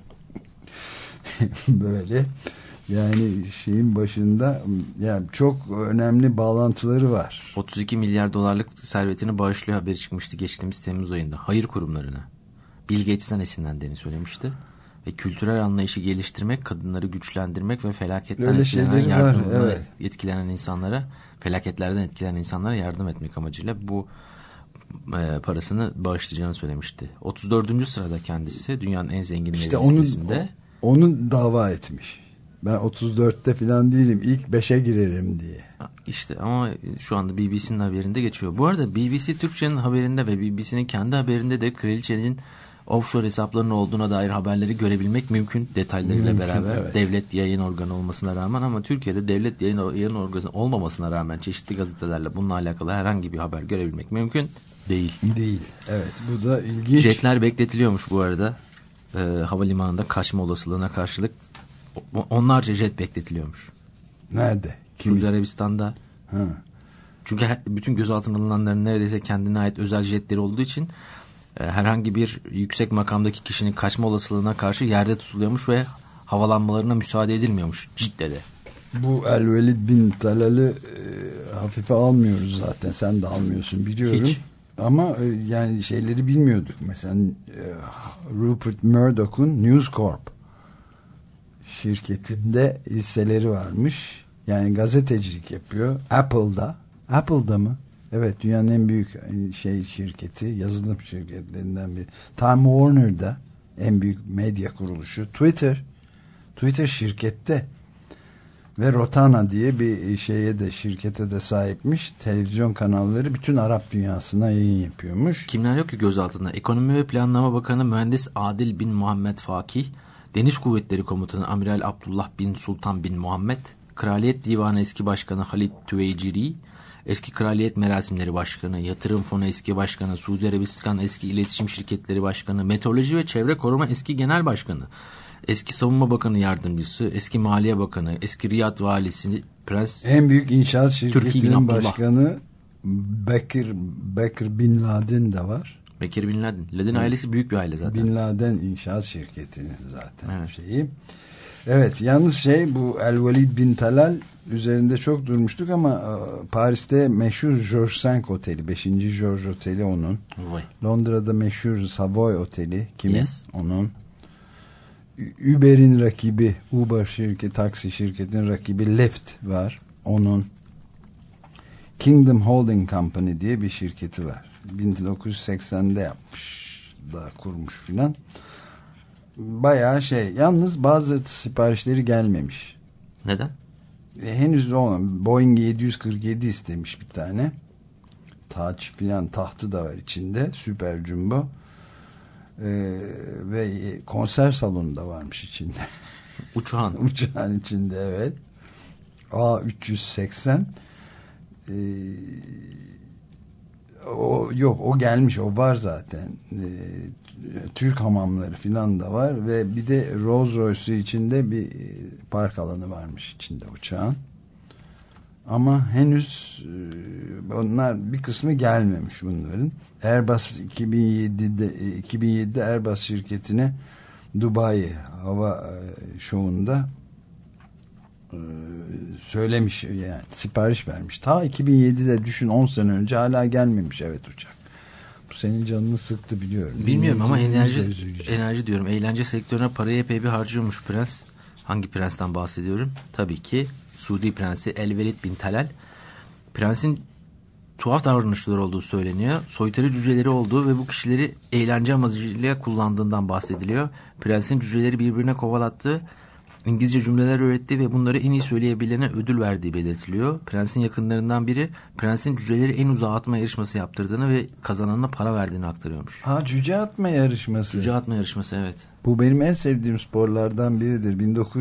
Böyle yani şeyin başında yani çok önemli bağlantıları var. 32 milyar dolarlık servetini bağışlıyor haberi çıkmıştı geçtiğimiz Temmuz ayında. Hayır kurumlarına. Bill Gates'ten esinlendiğini söylemişti. Ve kültürel anlayışı geliştirmek, kadınları güçlendirmek ve felaketten etkilenen insanlara, felaketlerden etkilenen insanlara yardım etmek amacıyla bu parasını bağışlayacağını söylemişti. 34. sırada kendisi dünyanın en zengin listesinde. Onu dava etmiş. Ben 34'te falan değilim. İlk 5'e girerim diye. İşte ama şu anda BBC'nin haberinde geçiyor. Bu arada BBC Türkçe'nin haberinde ve BBC'nin kendi haberinde de kraliçenin offshore hesaplarının olduğuna dair haberleri görebilmek mümkün. Detaylarıyla beraber. Evet. Devlet yayın organı olmasına rağmen, ama Türkiye'de devlet yayın organı olmamasına rağmen çeşitli gazetelerle bununla alakalı herhangi bir haber görebilmek mümkün değil. Değil. Evet, bu da ilginç. Jetler bekletiliyormuş bu arada. Havalimanında kaçma olasılığına karşılık onlarca jet bekletiliyormuş. Nerede? Suudi Arabistan'da. Ha. Çünkü bütün gözaltına alınanların neredeyse kendine ait özel jetleri olduğu için herhangi bir yüksek makamdaki kişinin kaçma olasılığına karşı yerde tutuluyormuş ve havalanmalarına müsaade edilmiyormuş Cidde'de. Bu El-Velid bin Talal'ı hafife almıyoruz zaten. Sen de almıyorsun biliyorum. Hiç. Ama yani şeyleri bilmiyorduk. Mesela Rupert Murdoch'un News Corp şirketinde hisseleri varmış. Yani gazetecilik yapıyor. Apple'da mı? Evet, dünyanın en büyük şirketi, yazılım şirketlerinden biri. Time Warner'da en büyük medya kuruluşu. Twitter şirkette ve Rotana diye bir şirkete de sahipmiş. Televizyon kanalları bütün Arap dünyasına yayın yapıyormuş. Kimler yok ki gözaltında? Ekonomi ve Planlama Bakanı Mühendis Adil bin Muhammed Fakih, Deniz Kuvvetleri Komutanı Amiral Abdullah bin Sultan bin Muhammed, Kraliyet Divanı Eski Başkanı Halit Tüveyciri, Eski Kraliyet Merasimleri Başkanı, Yatırım Fonu Eski Başkanı, Suudi Arabistan Eski İletişim Şirketleri Başkanı, Meteoroloji ve Çevre Koruma Eski Genel Başkanı, Eski Savunma Bakanı Yardımcısı, Eski Maliye Bakanı, Eski Riyad Valisi, Prens... En büyük inşaat şirketinin başkanı Bekir Bin Laden de var. Bekir Bin Laden. Laden ailesi büyük bir aile zaten. Bin Laden inşaat şirketinin zaten şeyi. Evet, yalnız bu El-Velid bin Talal üzerinde çok durmuştuk ama Paris'te meşhur Georges V Oteli, 5. George Oteli onun. Vay. Londra'da meşhur Savoy Oteli kimin? Yes. Onun. Uber'in rakibi, taksi şirketinin rakibi Lyft var. Onun. Kingdom Holding Company diye bir şirketi var. 1980'de yapmış, daha kurmuş filan. Bayağı yalnız bazı siparişleri gelmemiş. Neden? Henüz olmamış. Boeing 747 istemiş bir tane. Taç filan, tahtı da var içinde. Süper Jumbo. Ve konser salonu da varmış içinde. Uçağın. Uçağın içinde, evet. A380 o gelmiş, o var zaten. Türk hamamları filan da var ve bir de Rolls Royce'u içinde bir park alanı varmış içinde uçağın. Ama henüz onlar bir kısmı gelmemiş bunların. Airbus 2007'de Airbus şirketine Dubai hava şovunda söylemiş, yani sipariş vermiş. Ta 2007'de düşün, 10 sene önce hala gelmemiş evet uçak. Bu senin canını sıktı biliyorum. Bilmiyorum ama enerji diyorum. Eğlence sektörüne parayı epey bir harcıyormuş prens. Hangi prensten bahsediyorum? Tabii ki Suudi Prensi El-Velid bin Talal. Prensin tuhaf davranışları olduğu söyleniyor. Soytarı cüceleri olduğu ve bu kişileri eğlence amacıyla kullandığından bahsediliyor. Prensin cüceleri birbirine kovalattığı, İngilizce cümleler öğretti ve bunları en iyi söyleyebilene ödül verdiği belirtiliyor. Prensin yakınlarından biri prensin cüceleri en uzağa atma yarışması yaptırdığını ve kazananına para verdiğini aktarıyormuş. Ha, cüce atma yarışması. Cüce atma yarışması, evet. Bu benim en sevdiğim sporlardan biridir.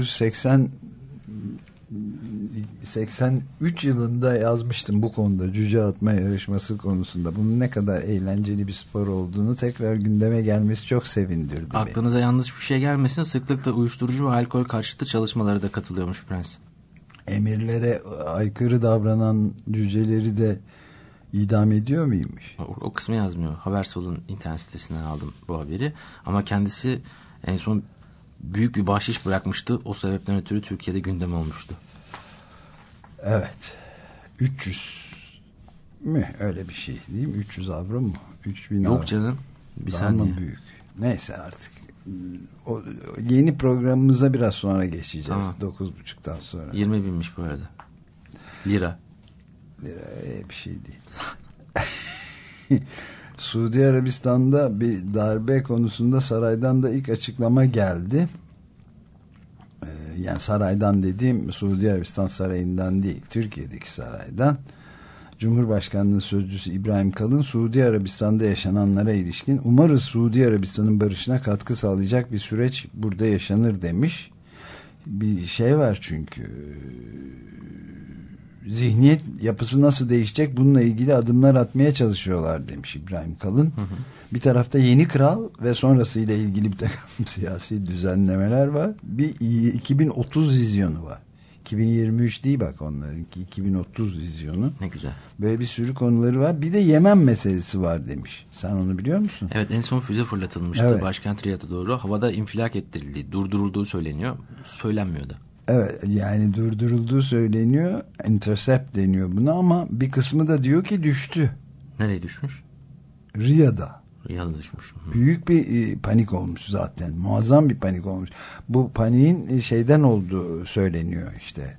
1983 yılında yazmıştım bu konuda, cüce atma yarışması konusunda. Bunun ne kadar eğlenceli bir spor olduğunu tekrar gündeme gelmesi çok sevindirdi beni. Aklınıza yanlış bir şey gelmesin. Sıklıkla uyuşturucu ve alkol karşıtı çalışmalara da katılıyormuş prens. Emirlere aykırı davranan cüceleri de idam ediyor muymuş? O kısmı yazmıyor. Habersol'un internet sitesinden aldım bu haberi. Ama kendisi en son büyük bir bahşiş bırakmıştı. O sebepten ötürü Türkiye'de gündem olmuştu. Evet. 300 mü? Öyle bir şey değil mi? 300 avro mu? 3000 avro. Yok canım. Bir daha saniye. mı büyük? Neyse artık. O yeni programımıza biraz sonra geçeceğiz. Tamam. 9.30'dan sonra. 20 binmiş bu arada. Lira bir şey değil. Suudi Arabistan'da bir darbe konusunda saraydan da ilk açıklama geldi. Yani saraydan dediğim Suudi Arabistan sarayından değil, Türkiye'deki saraydan. Cumhurbaşkanlığı Sözcüsü İbrahim Kalın, Suudi Arabistan'da yaşananlara ilişkin umarız Suudi Arabistan'ın barışına katkı sağlayacak bir süreç burada yaşanır demiş. Bir şey var çünkü, zihniyet yapısı nasıl değişecek, bununla ilgili adımlar atmaya çalışıyorlar demiş İbrahim Kalın. Hı hı. Bir tarafta yeni kral ve sonrasıyla ilgili bir takım siyasi düzenlemeler var. Bir 2030 vizyonu var. 2023 değil bak onlarınki, 2030 vizyonu. Ne güzel. Böyle bir sürü konuları var. Bir de Yemen meselesi var demiş. Sen onu biliyor musun? Evet, en son füze fırlatılmıştı. Evet. Başkent Riyad'a doğru. Havada infilak ettirildiği, durdurulduğu söyleniyor. Söylenmiyor da. Evet, yani durdurulduğu söyleniyor. Intercept deniyor buna ama bir kısmı da diyor ki düştü. Nereye düşmüş? Riyad'a. Riyad'a düşmüş. Hı. Büyük bir panik olmuş zaten. Muazzam bir panik olmuş. Bu paniğin şeyden olduğu söyleniyor işte.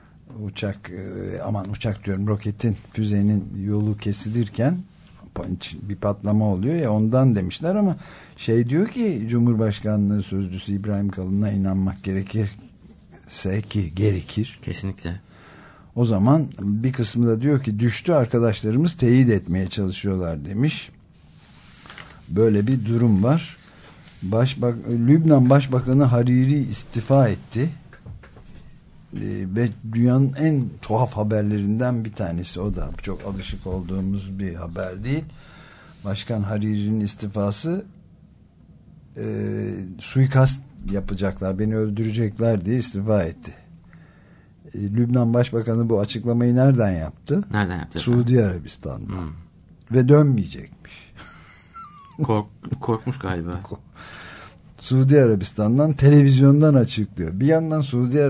Uçak diyorum, roketin, füzenin yolu kesilirken bir patlama oluyor ya, ondan demişler ama diyor ki Cumhurbaşkanlığı Sözcüsü İbrahim Kalın'a inanmak gerekirse ki gerekir. Kesinlikle. O zaman bir kısmı da diyor ki düştü, arkadaşlarımız teyit etmeye çalışıyorlar demiş. Böyle bir durum var. Lübnan Başbakanı Hariri istifa etti. Ve dünyanın en tuhaf haberlerinden bir tanesi o da. Çok alışık olduğumuz bir haber değil. Başkan Hariri'nin istifası, suikast yapacaklar, beni öldürecekler diye istifa etti. Lübnan Başbakanı bu açıklamayı nereden yaptı? Nereden yaptı? Suudi Arabistan'dan. Ve dönmeyecekmiş. Korkmuş galiba. Suudi Arabistan'dan, televizyondan açıklıyor. Bir yandan Suudi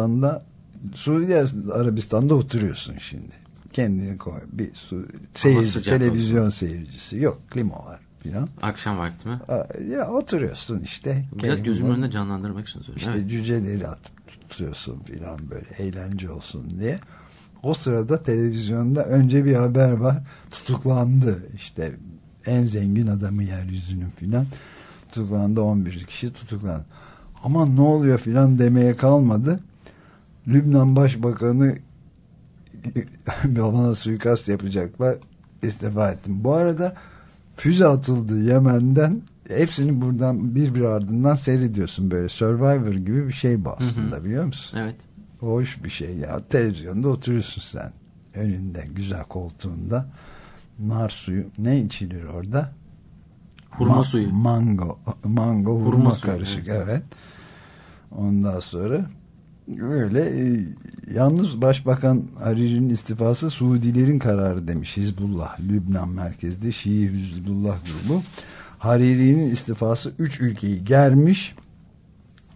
Arabistan'da oturuyorsun şimdi. Kendini koy. Bir seyirci, televizyon olsun. Seyircisi. Yok, klima var filan. Akşam vakti mi? Ya oturuyorsun işte. Biraz gözümün önünde canlandırmak için söylüyorum. İşte evet. Cüceleri tutuyorsun filan, böyle eğlence olsun diye. O sırada televizyonda önce bir haber var. Tutuklandı. İşte en zengin adamı yeryüzünün filan. Tutuklandı, 11 kişi tutuklandı. Aman ne oluyor filan demeye kalmadı. Lübnan Başbakanı bana suikast yapacaklar, istifa ettim. Bu arada füze atıldı Yemen'den. Hepsini buradan bir ardından seyrediyorsun, böyle Survivor gibi bir şey bu aslında. Hı hı. Biliyor musun? Evet. Hoş bir şey ya. Televizyonda oturuyorsun sen. Önünde güzel koltuğunda. Nar suyu. Ne içilir orada? Hurma suyu. Mango hurma karışık, evet. Ondan sonra öyle yalnız Başbakan Hariri'nin istifası Suudilerin kararı demiş Hizbullah, Lübnan merkezli Şii Hizbullah grubu. Hariri'nin istifası 3 ülkeyi germiş.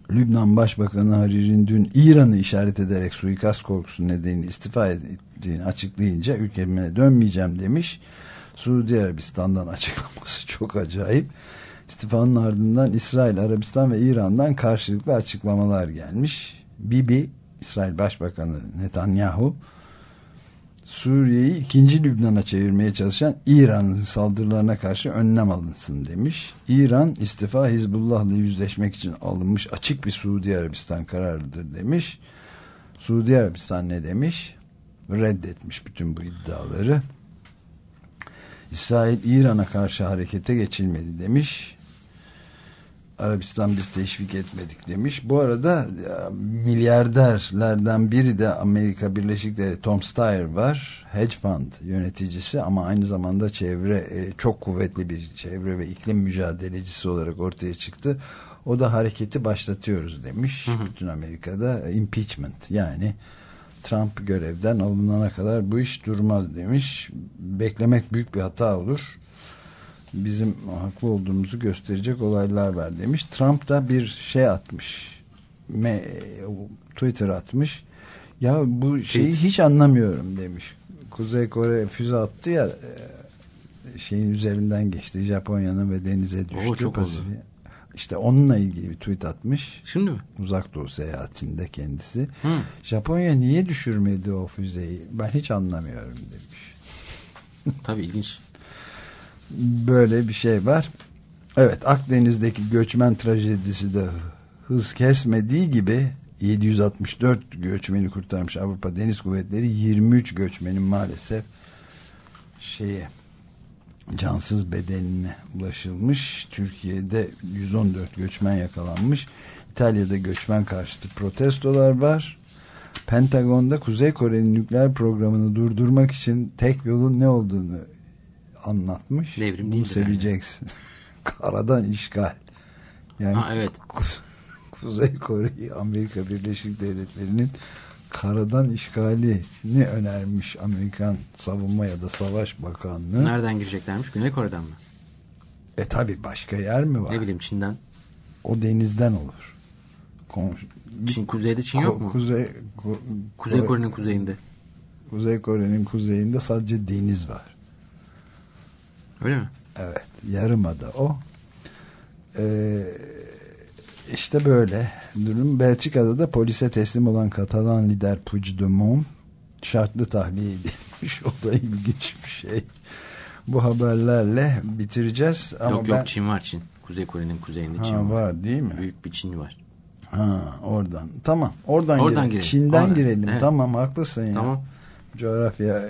Lübnan Başbakanı Hariri'nin dün İran'ı işaret ederek suikast korkusu nedeniyle istifa ettiğini açıklayınca ülkeme dönmeyeceğim demiş. Suudi Arabistan'dan açıklaması çok acayip. İstifanın ardından İsrail, Arabistan ve İran'dan karşılıklı açıklamalar gelmiş. Bibi, İsrail Başbakanı Netanyahu, Suriye'yi 2. Lübnan'a çevirmeye çalışan İran'ın saldırılarına karşı önlem alınsın demiş. İran, istifa Hizbullah'la yüzleşmek için alınmış açık bir Suudi Arabistan kararıdır demiş. Suudi Arabistan ne demiş? Reddetmiş bütün bu iddiaları. İsrail, İran'a karşı harekete geçilmeli demiş. Arabistan biz teşvik etmedik demiş. Bu arada milyarderlerden biri de Amerika Birleşik Devletleri, Tom Steyer var. Hedge fund yöneticisi ama aynı zamanda çok kuvvetli bir çevre ve iklim mücadelecisi olarak ortaya çıktı. O da hareketi başlatıyoruz demiş. Bütün Amerika'da impeachment, yani Trump görevden alınana kadar bu iş durmaz demiş. Beklemek büyük bir hata olur. Bizim haklı olduğumuzu gösterecek olaylar var demiş. Trump da bir şey atmış. Twitter atmış. Ya bu şeyi hiç anlamıyorum demiş. Kuzey Kore füze attı ya, şeyin üzerinden geçti. Japonya'nın ve denize düştü. İşte onunla ilgili bir tweet atmış. Şimdi mi? Uzak Doğu seyahatinde kendisi. Japonya niye düşürmedi o füzeyi? Ben hiç anlamıyorum demiş. Tabii ilginç. Böyle bir şey var. Evet, Akdeniz'deki göçmen trajedisi de hız kesmediği gibi 764 göçmeni kurtarmış Avrupa Deniz Kuvvetleri. 23 göçmenin maalesef cansız bedenine ulaşılmış. Türkiye'de 114 göçmen yakalanmış. İtalya'da göçmen karşıtı protestolar var. Pentagon'da Kuzey Kore'nin nükleer programını durdurmak için tek yolun ne olduğunu anlatmış. Devrim Bunu seveceksin. Karadan işgal. Yani evet. Kuzey Kore'yi Amerika Birleşik Devletleri'nin karadan işgalini önermiş Amerikan Savunma ya da Savaş Bakanlığı. Nereden gireceklermiş? Güney Kore'den mi? Tabi başka yer mi var? Ne bileyim, Çin'den. O denizden olur. Kuzeyde Çin yok mu? Kuzey Kore'nin kuzeyinde. Kuzey Kore'nin kuzeyinde sadece deniz var. Öyle mi? Evet. Yarımada o. İşte böyle durum. Belçika'da da polise teslim olan Katalan lider Puigdemont şartlı tahliye edilmiş. O da ilginç bir şey. Bu haberlerle bitireceğiz. Ama yok Çin var, Çin. Kuzey Kore'nin kuzeyinde Çin var. Değil mi? Büyük bir Çin var. Oradan. Tamam. Oradan girelim. Çin'den girelim. Evet. Tamam, haklısın ya. Tamam. Coğrafya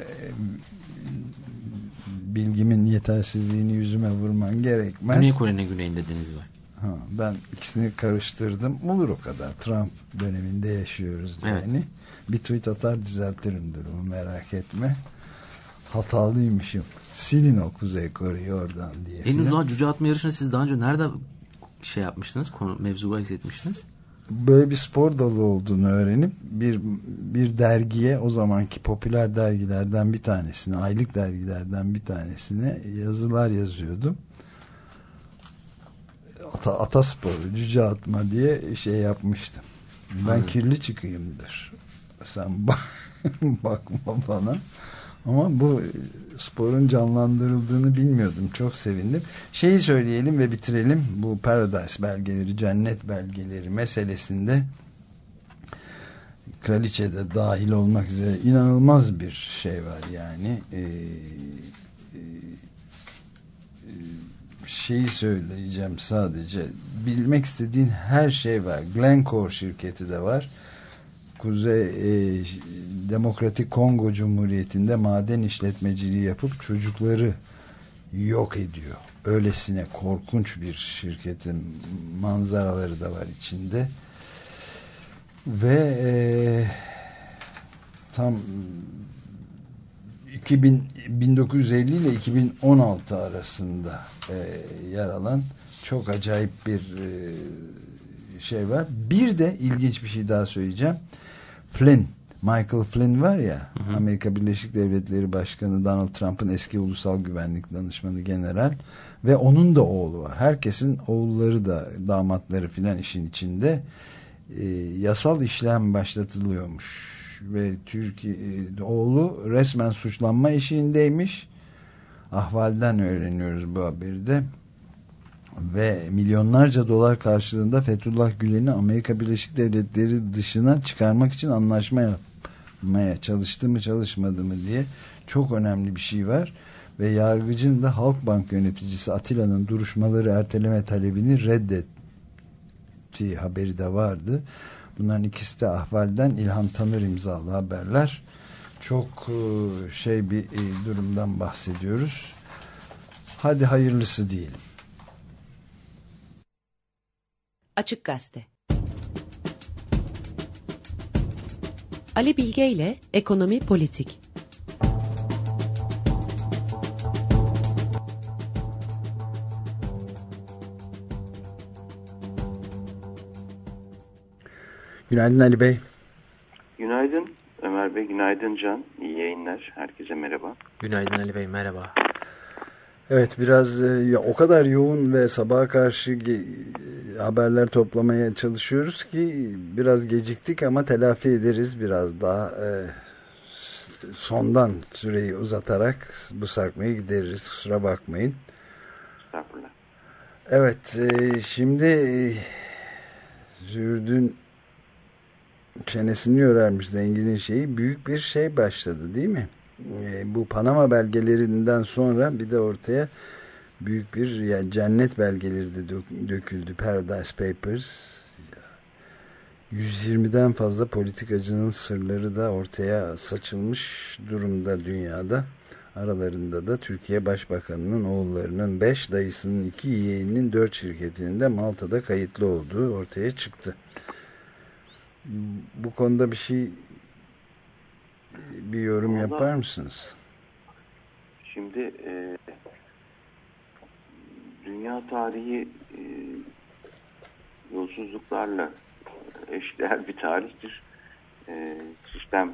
bilgimin yetersizliğini yüzüme vurman gerekmez. Güney Kore'nin güneyinde deniz var. Ben ikisini karıştırdım. Olur o kadar. Trump döneminde yaşıyoruz yani. Evet. Bir tweet atar düzeltirim durumu, merak etme. Hatalıymışım. Silin o Kuzey Kore'yi oradan diye. En uzağa cüce atma yarışını siz daha önce nerede yapmıştınız? Mevzu bahis etmiştiniz? Böyle bir spor dalı olduğunu öğrenip bir dergiye, o zamanki popüler dergilerden bir tanesine, aylık dergilerden bir tanesine yazılar yazıyordum. Atasporu, cüce atma diye yapmıştım. Ben kirli çıkayımdır. Sen bakma bana. Ama bu sporun canlandırıldığını bilmiyordum. Çok sevindim. Söyleyelim ve bitirelim. Bu Paradise belgeleri, cennet belgeleri meselesinde kraliçe de dahil olmak üzere inanılmaz bir şey var yani. Söyleyeceğim sadece. Bilmek istediğin her şey var. Glencore şirketi de var. Kuzey Demokratik Kongo Cumhuriyeti'nde maden işletmeciliği yapıp çocukları yok ediyor. Öylesine korkunç bir şirketin manzaraları da var içinde. Ve tam 1950 ile 2016 arasında yer alan çok acayip bir şey var. Bir de ilginç bir şey daha söyleyeceğim. Flynn Michael Flynn var ya, Amerika Birleşik Devletleri Başkanı Donald Trump'ın eski ulusal güvenlik danışmanı general ve onun da oğlu var. Herkesin oğulları da, damatları filan işin içinde. Yasal işlem başlatılıyormuş ve Türkiye oğlu resmen suçlanma eşiğindeymiş. Ahval'den öğreniyoruz bu haberi de. Ve milyonlarca dolar karşılığında Fethullah Gülen'i Amerika Birleşik Devletleri dışına çıkarmak için anlaşma yapmaya çalıştı mı çalışmadı mı diye çok önemli bir şey var. Ve yargıcın da Halkbank yöneticisi Atilla'nın duruşmaları erteleme talebini reddetti haberi de vardı. Bunların ikisi de Ahval'den, İlhan Tanır imzalı haberler. Çok bir durumdan bahsediyoruz. Hadi hayırlısı diyelim. Açık Gazete. Ali Bilge ile Ekonomi Politik. Günaydın Ali Bey. Günaydın Ömer Bey, günaydın Can. İyi yayınlar. Herkese merhaba. Günaydın Ali Bey, merhaba. Evet, biraz o kadar yoğun ve sabaha karşı haberler toplamaya çalışıyoruz ki biraz geciktik ama telafi ederiz biraz daha sondan süreyi uzatarak bu sarkmayı gideririz. Kusura bakmayın. Estağfurullah. Evet, şimdi Züğürdün çenesini yorarmış zenginin şeyi, büyük bir şey başladı değil mi? Bu Panama belgelerinden sonra bir de ortaya büyük bir cennet belgeleri de döküldü. Paradise Papers. 120'den fazla politikacının sırları da ortaya saçılmış durumda dünyada. Aralarında da Türkiye Başbakanı'nın oğullarının 5, dayısının 2, yeğeninin 4 şirketinin de Malta'da kayıtlı olduğu ortaya çıktı. Bu konuda bir yorum yapar mısınız? Şimdi dünya tarihi yolsuzluklarla eşdeğer bir tarihtir. Sistem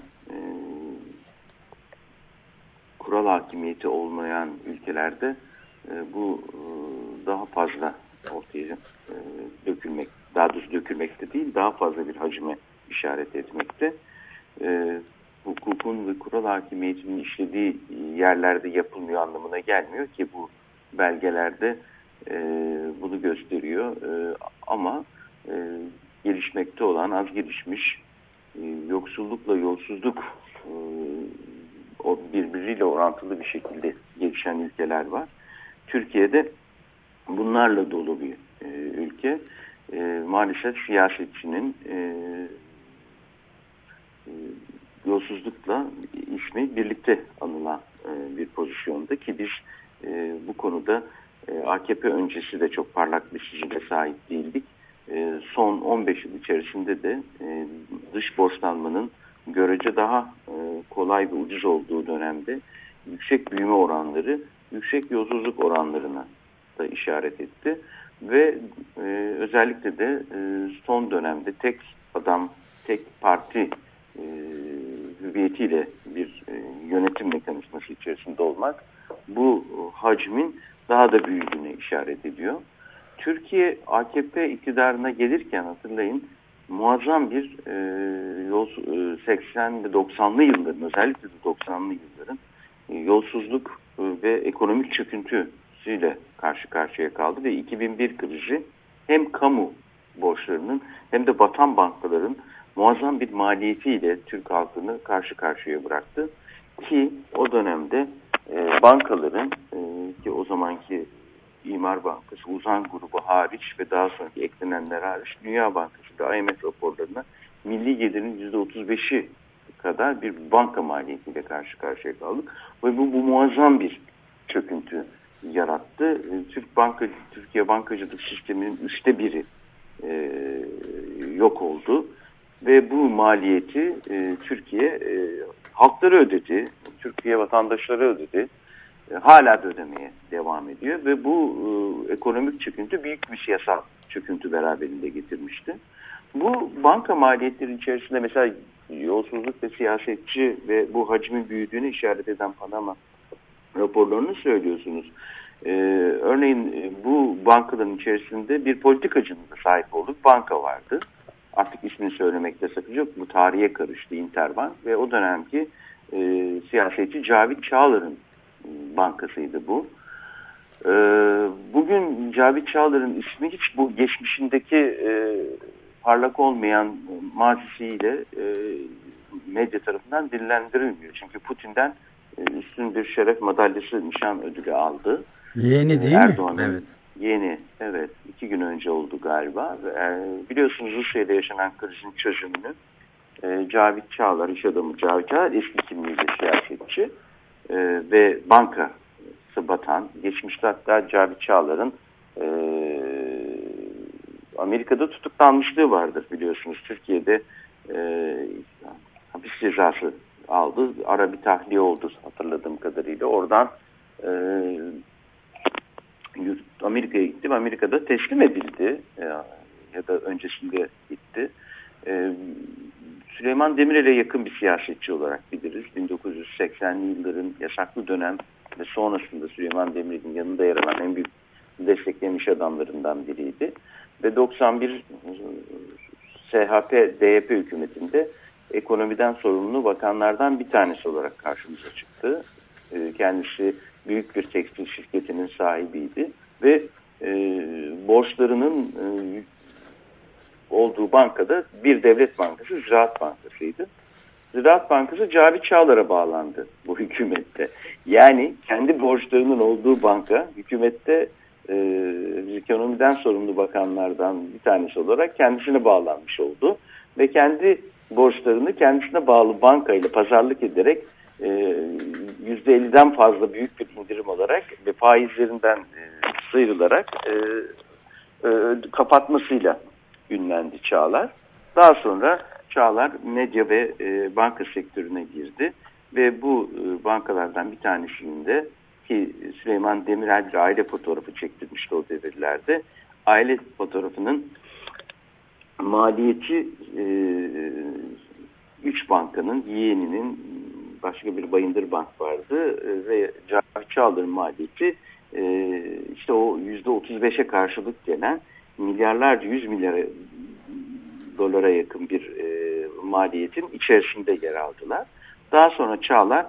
kural hakimiyeti olmayan ülkelerde bu daha fazla ortaya dökülmek, daha doğrusu dökülmekte değil, daha fazla bir hacme işaret etmekte. Hukukun ve kural hakimiyetinin işlediği yerlerde yapılmıyor anlamına gelmiyor ki bu belgelerde bunu gösteriyor. Ama gelişmekte olan, az gelişmiş, yoksullukla yolsuzluk birbiriyle orantılı bir şekilde gelişen ülkeler var. Türkiye'de bunlarla dolu bir ülke. Maalesef siyasetçinin yolsuzlukla ismi birlikte anılan bir pozisyonda ki biz bu konuda AKP öncesi de çok parlak bir sicile sahip değildik. Son 15 yıl içerisinde de dış borçlanmanın görece daha kolay ve ucuz olduğu dönemde yüksek büyüme oranları, yüksek yolsuzluk oranlarına da işaret etti. Ve özellikle de son dönemde tek adam, tek parti hüviyetiyle bir yönetim mekanizması içerisinde olmak bu hacmin daha da büyüdüğüne işaret ediyor. Türkiye AKP iktidarına gelirken hatırlayın muazzam bir 80 ve 90'lı yılların, özellikle de 90'lı yılların yolsuzluk ve ekonomik çöküntüsüyle karşı karşıya kaldı ve 2001 krizi hem kamu borçlarının hem de batan bankaların muazzam bir maliyetiyle Türk halkını karşı karşıya bıraktı. Ki o dönemde bankaların ki o zamanki İmar Bankası, Uzan grubu hariç ve daha sonraki eklenenler hariç Dünya Bankası ve IMF raporlarına milli gelirin %35'i kadar bir banka maliyetiyle karşı karşıya kaldık. Ve bu muazzam bir çöküntü yarattı. Türkiye bankacılık sisteminin 1/3 yok oldu. Ve bu maliyeti Türkiye halkları ödedi, Türkiye vatandaşları ödedi. Hala da ödemeye devam ediyor ve bu ekonomik çöküntü büyük bir siyasal çöküntü beraberinde getirmişti. Bu banka maliyetleri içerisinde mesela yolsuzluk ve siyasetçi ve bu hacmin büyüdüğünü işaret eden Panama raporlarını söylüyorsunuz. Örneğin bu bankaların içerisinde bir politikacının da sahip olduğu banka vardı. Artık ismini söylemekte sakınca yok. Bu tarihe karıştı, Interbank ve o dönemki siyasetçi Cavit Çağlar'ın bankasıydı bu. Bugün Cavit Çağlar'ın ismi hiç bu geçmişindeki parlak olmayan mazisiyle medya tarafından dillendirilmiyor. Çünkü Putin'den üstün bir şeref madalyası, nişan ödülü aldı. Yeni değil Erdoğan'ın mi? Evet. Yeni, evet. 2 gün önce oldu galiba. Biliyorsunuz Rusya'da yaşanan krizin çözümünü Cavit Çağlar, iş adamı Cavit Çağlar, eski kimliğiyle siyasetçi ve bankası batan, geçmişte hatta Cavit Çağlar'ın Amerika'da tutuklanmışlığı vardır biliyorsunuz. Türkiye'de hapis cezası aldı. Ara bir tahliye oldu hatırladığım kadarıyla. Oradan Amerika'ya gitti ve Amerika'da teslim edildi. Ya da öncesinde gitti. Süleyman Demirel'e yakın bir siyasetçi olarak biliriz. 1980'li yılların yasaklı dönem ve sonrasında Süleyman Demirel'in yanında yer alan en büyük desteklemiş adamlarından biriydi. Ve 91 SHP-DYP hükümetinde ekonomiden sorumlu bakanlardan bir tanesi olarak karşımıza çıktı. Kendisi büyük bir tekstil şirketinin sahibiydi ve borçlarının olduğu bankada bir devlet bankası, Ziraat Bankası'ydı. Ziraat Bankası Cavit Çağlar'a bağlandı bu hükümette. Yani kendi borçlarının olduğu banka hükümette ekonomiden sorumlu bakanlardan bir tanesi olarak kendisine bağlanmış oldu. Ve kendi borçlarını kendisine bağlı bankayla pazarlık ederek %50'den fazla büyük bir indirim olarak ve faizlerinden sıyrılarak kapatmasıyla ünlendi Çağlar. Daha sonra Çağlar medya ve banka sektörüne girdi ve bu bankalardan bir tanesinin de ki Süleyman Demirel bir aile fotoğrafı çektirmişti o devirlerde. Aile fotoğrafının maliyeti 3 bankanın, yeğeninin, başka bir Bayındır Bank vardı ve Cavit Çağlar'ın maliyeti işte o %35'e karşılık gelen milyarlarca, 100 milyar dolara yakın bir maliyetin içerisinde yer aldılar. Daha sonra Çağlar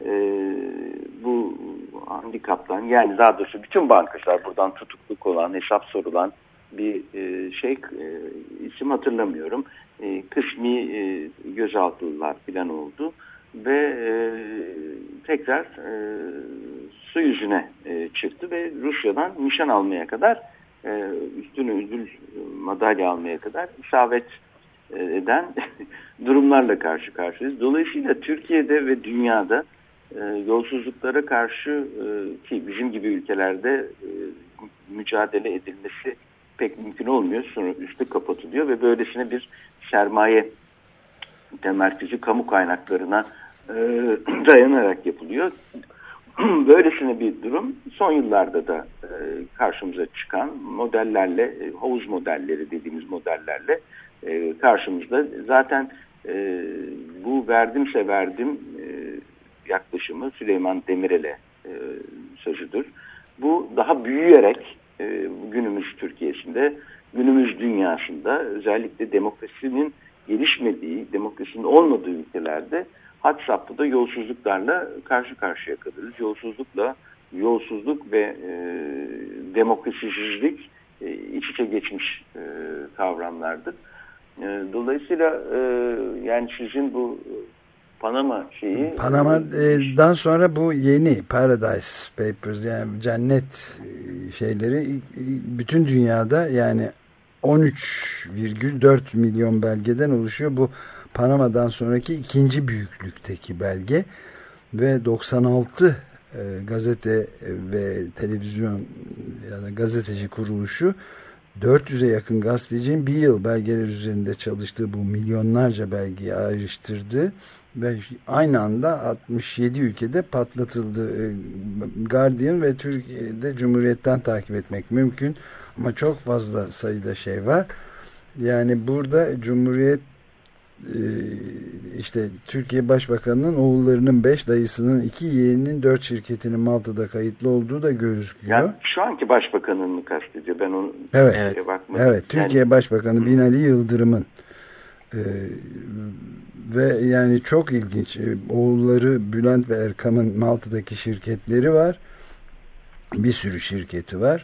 bu handikaptan, yani daha doğrusu bütün bankacılar, buradan tutukluk olan, hesap sorulan bir isim hatırlamıyorum. Kısmi gözaltılar falan oldu ve tekrar su yüzüne çıktı ve Rusya'dan nişan almaya kadar, üstüne ödül madalya almaya kadar isabet eden durumlarla karşı karşıyayız. Dolayısıyla Türkiye'de ve dünyada yolsuzluklara karşı ki bizim gibi ülkelerde mücadele edilmesi pek mümkün olmuyor. Sonra üstü kapatılıyor ve böylesine bir sermaye temerkezi kamu kaynaklarına dayanarak yapılıyor. Böylesine bir durum son yıllarda da karşımıza çıkan modellerle, havuz modelleri dediğimiz modellerle karşımızda. Zaten bu verdimse verdim yaklaşımı Süleyman Demirel'e sözüdür. Bu daha büyüyerek günümüz Türkiye'sinde, günümüz dünyasında özellikle demokrasinin gelişmediği, demokrasinin olmadığı ülkelerde had safhada yolsuzluklarla karşı karşıya kalırız. Yolsuzluk ve demokrasisizlik iç içe geçmiş kavramlardır. Dolayısıyla yani sizin bu Panama'dan sonra bu yeni Paradise Papers, yani cennet şeyleri bütün dünyada, yani 13,4 milyon belgeden oluşuyor. Bu Panama'dan sonraki ikinci büyüklükteki belge ve 96 gazete ve televizyon ya da gazeteci kuruluşu 400'e yakın gazetecinin bir yıl belgeler üzerinde çalıştığı bu milyonlarca belgeyi ayrıştırdı ve aynı anda 67 ülkede patlatıldı. Guardian ve Türkiye'de Cumhuriyet'ten takip etmek mümkün ama çok fazla sayıda şey var. Yani burada Cumhuriyet işte Türkiye Başbakanı'nın oğullarının 5, dayısının 2, yeğeninin 4 şirketinin Malta'da kayıtlı olduğu da gözüküyor. Yani şu anki başbakanını kastediyor. Ben onu bakmadım. Evet, Türkiye Başbakanı Binali Yıldırım'ın ve yani çok ilginç, oğulları Bülent ve Erkam'ın Malta'daki şirketleri var. Bir sürü şirketi var.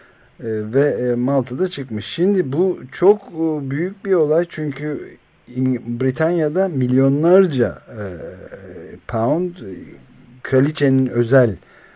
Ve Malta'da çıkmış. Şimdi bu çok büyük bir olay çünkü Britanya'da milyonlarca pound kraliçenin özel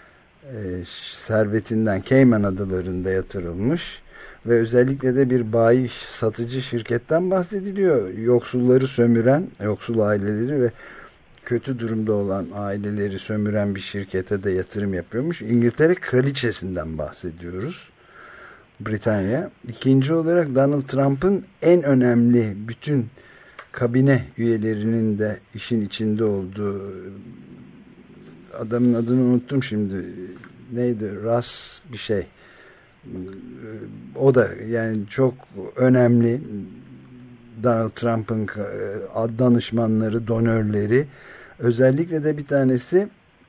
servetinden Cayman Adaları'nda yatırılmış ve özellikle de bir bayi satıcı şirketten bahsediliyor. Yoksulları sömüren, yoksul aileleri ve kötü durumda olan aileleri sömüren bir şirkete de yatırım yapıyormuş. İngiltere kraliçesinden bahsediyoruz. Britanya. İkinci olarak Donald Trump'ın en önemli bütün kabine üyelerinin de işin içinde olduğu, adamın adını unuttum şimdi, neydi, Russ bir şey, o da yani çok önemli, Donald Trump'ın danışmanları, donörleri, özellikle de bir tanesi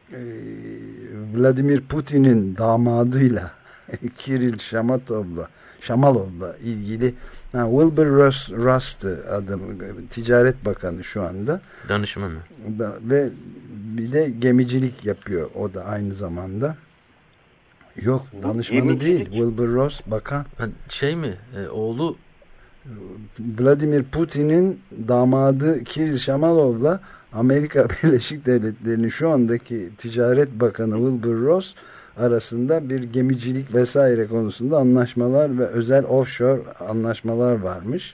Vladimir Putin'in damadıyla Kirill Şamalov'la ilgili, Wilbur Ross'tı adam, Ticaret Bakanı şu anda. Danışmanı. Ve bir de gemicilik yapıyor o da aynı zamanda. Yok, danışmanı değil. Wilbur Ross bakan. Şey mi? Oğlu Vladimir Putin'in damadı Kirill Şamalov'la Amerika Birleşik Devletleri'nin şu andaki Ticaret Bakanı Wilbur Ross arasında bir gemicilik vesaire konusunda anlaşmalar ve özel offshore anlaşmalar varmış.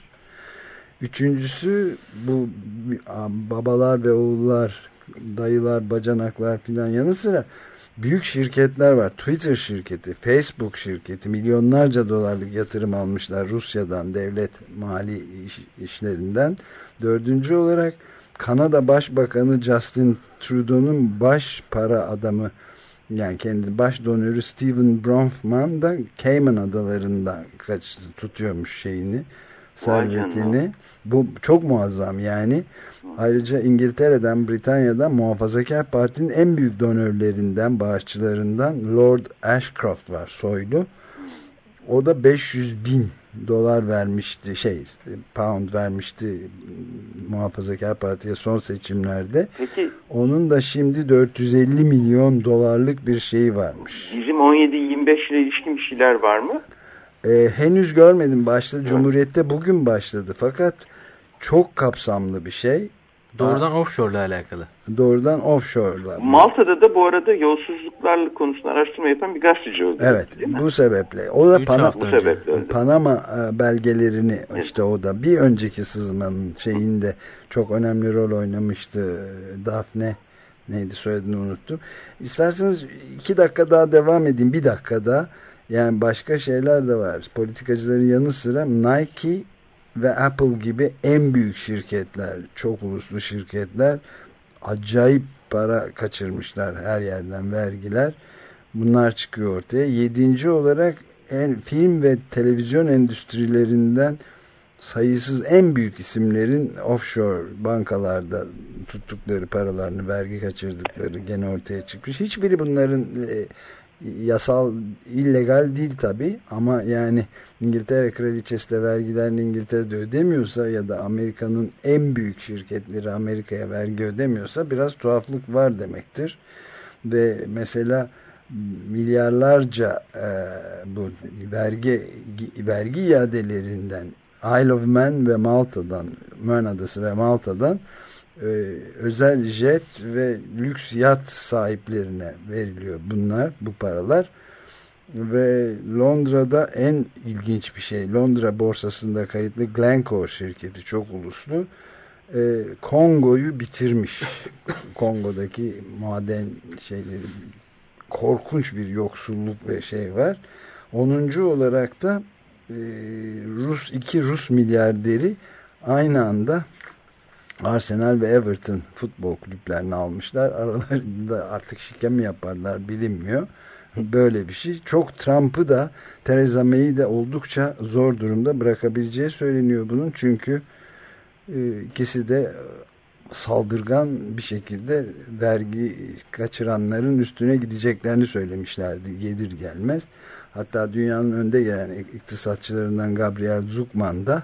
Üçüncüsü, bu babalar ve oğullar, dayılar, bacanaklar filan yanı sıra büyük şirketler var. Twitter şirketi, Facebook şirketi milyonlarca dolarlık yatırım almışlar Rusya'dan, devlet mali işlerinden. Dördüncü olarak Kanada Başbakanı Justin Trudeau'nun baş para adamı, yani kendi baş donörü Stephen Bronfman da Cayman Adaları'ndan tutuyormuş şeyini, servetini. Bu çok muazzam yani. Ayrıca İngiltere'den, Britanya'dan Muhafazakar Parti'nin en büyük donörlerinden, bağışçılarından Lord Ashcroft var, soylu. O da 500.000 dolar vermişti, pound vermişti Muhafazakar Parti'ye son seçimlerde. Peki, onun da şimdi 450 milyon dolarlık bir şeyi varmış. Bizim 17-25 ile ilişkin bir şeyler var mı? Henüz görmedim. Başladı. Cumhuriyet'te bugün başladı. Fakat çok kapsamlı bir şey. Doğrudan offshore ile alakalı. Doğrudan offshore'la. Malta'da da bu arada yolsuzluklarla konusunda araştırma yapan bir gazeteci öldü. Evet. Bu sebeple. O da Panama belgelerini, evet. İşte o da bir önceki sızmanın şeyinde çok önemli rol oynamıştı. Daphne, neydi soyadını unuttum. İsterseniz 2 dakika daha devam edeyim. 1 dakika daha. Yani başka şeyler de var. Politikacıların yanı sıra Nike ve Apple gibi en büyük şirketler, çok uluslu şirketler acayip para kaçırmışlar, her yerden vergiler. Bunlar çıkıyor ortaya. 7. olarak film ve televizyon endüstrilerinden sayısız en büyük isimlerin offshore bankalarda tuttukları paralarını, vergi kaçırdıkları gene ortaya çıkmış. Hiçbiri bunların yasal, illegal değil tabii, ama yani İngiltere Kraliçesi de vergilerini İngiltere'de ödemiyorsa ya da Amerika'nın en büyük şirketleri Amerika'ya vergi ödemiyorsa biraz tuhaflık var demektir. Ve mesela milyarlarca bu vergi iadelerinden Isle of Man ve Malta'dan, Man Adası ve Malta'dan özel jet ve lüks yat sahiplerine veriliyor bu paralar. Ve Londra'da en ilginç bir şey, Londra borsasında kayıtlı Glencore şirketi, çok uluslu, Kongo'yu bitirmiş. Kongo'daki maden şeyleri, korkunç bir yoksulluk ve şey var. 10. olarak da iki Rus milyarderi aynı anda Arsenal ve Everton futbol kulüplerini almışlar. Aralarında artık şike mi yaparlar bilinmiyor. Böyle bir şey. Çok Trump'ı da Theresa May'i de oldukça zor durumda bırakabileceği söyleniyor bunun. Çünkü İkisi de saldırgan bir şekilde vergi kaçıranların üstüne gideceklerini söylemişlerdi gelir gelmez. Hatta dünyanın önde gelen iktisatçılarından Gabriel Zucman da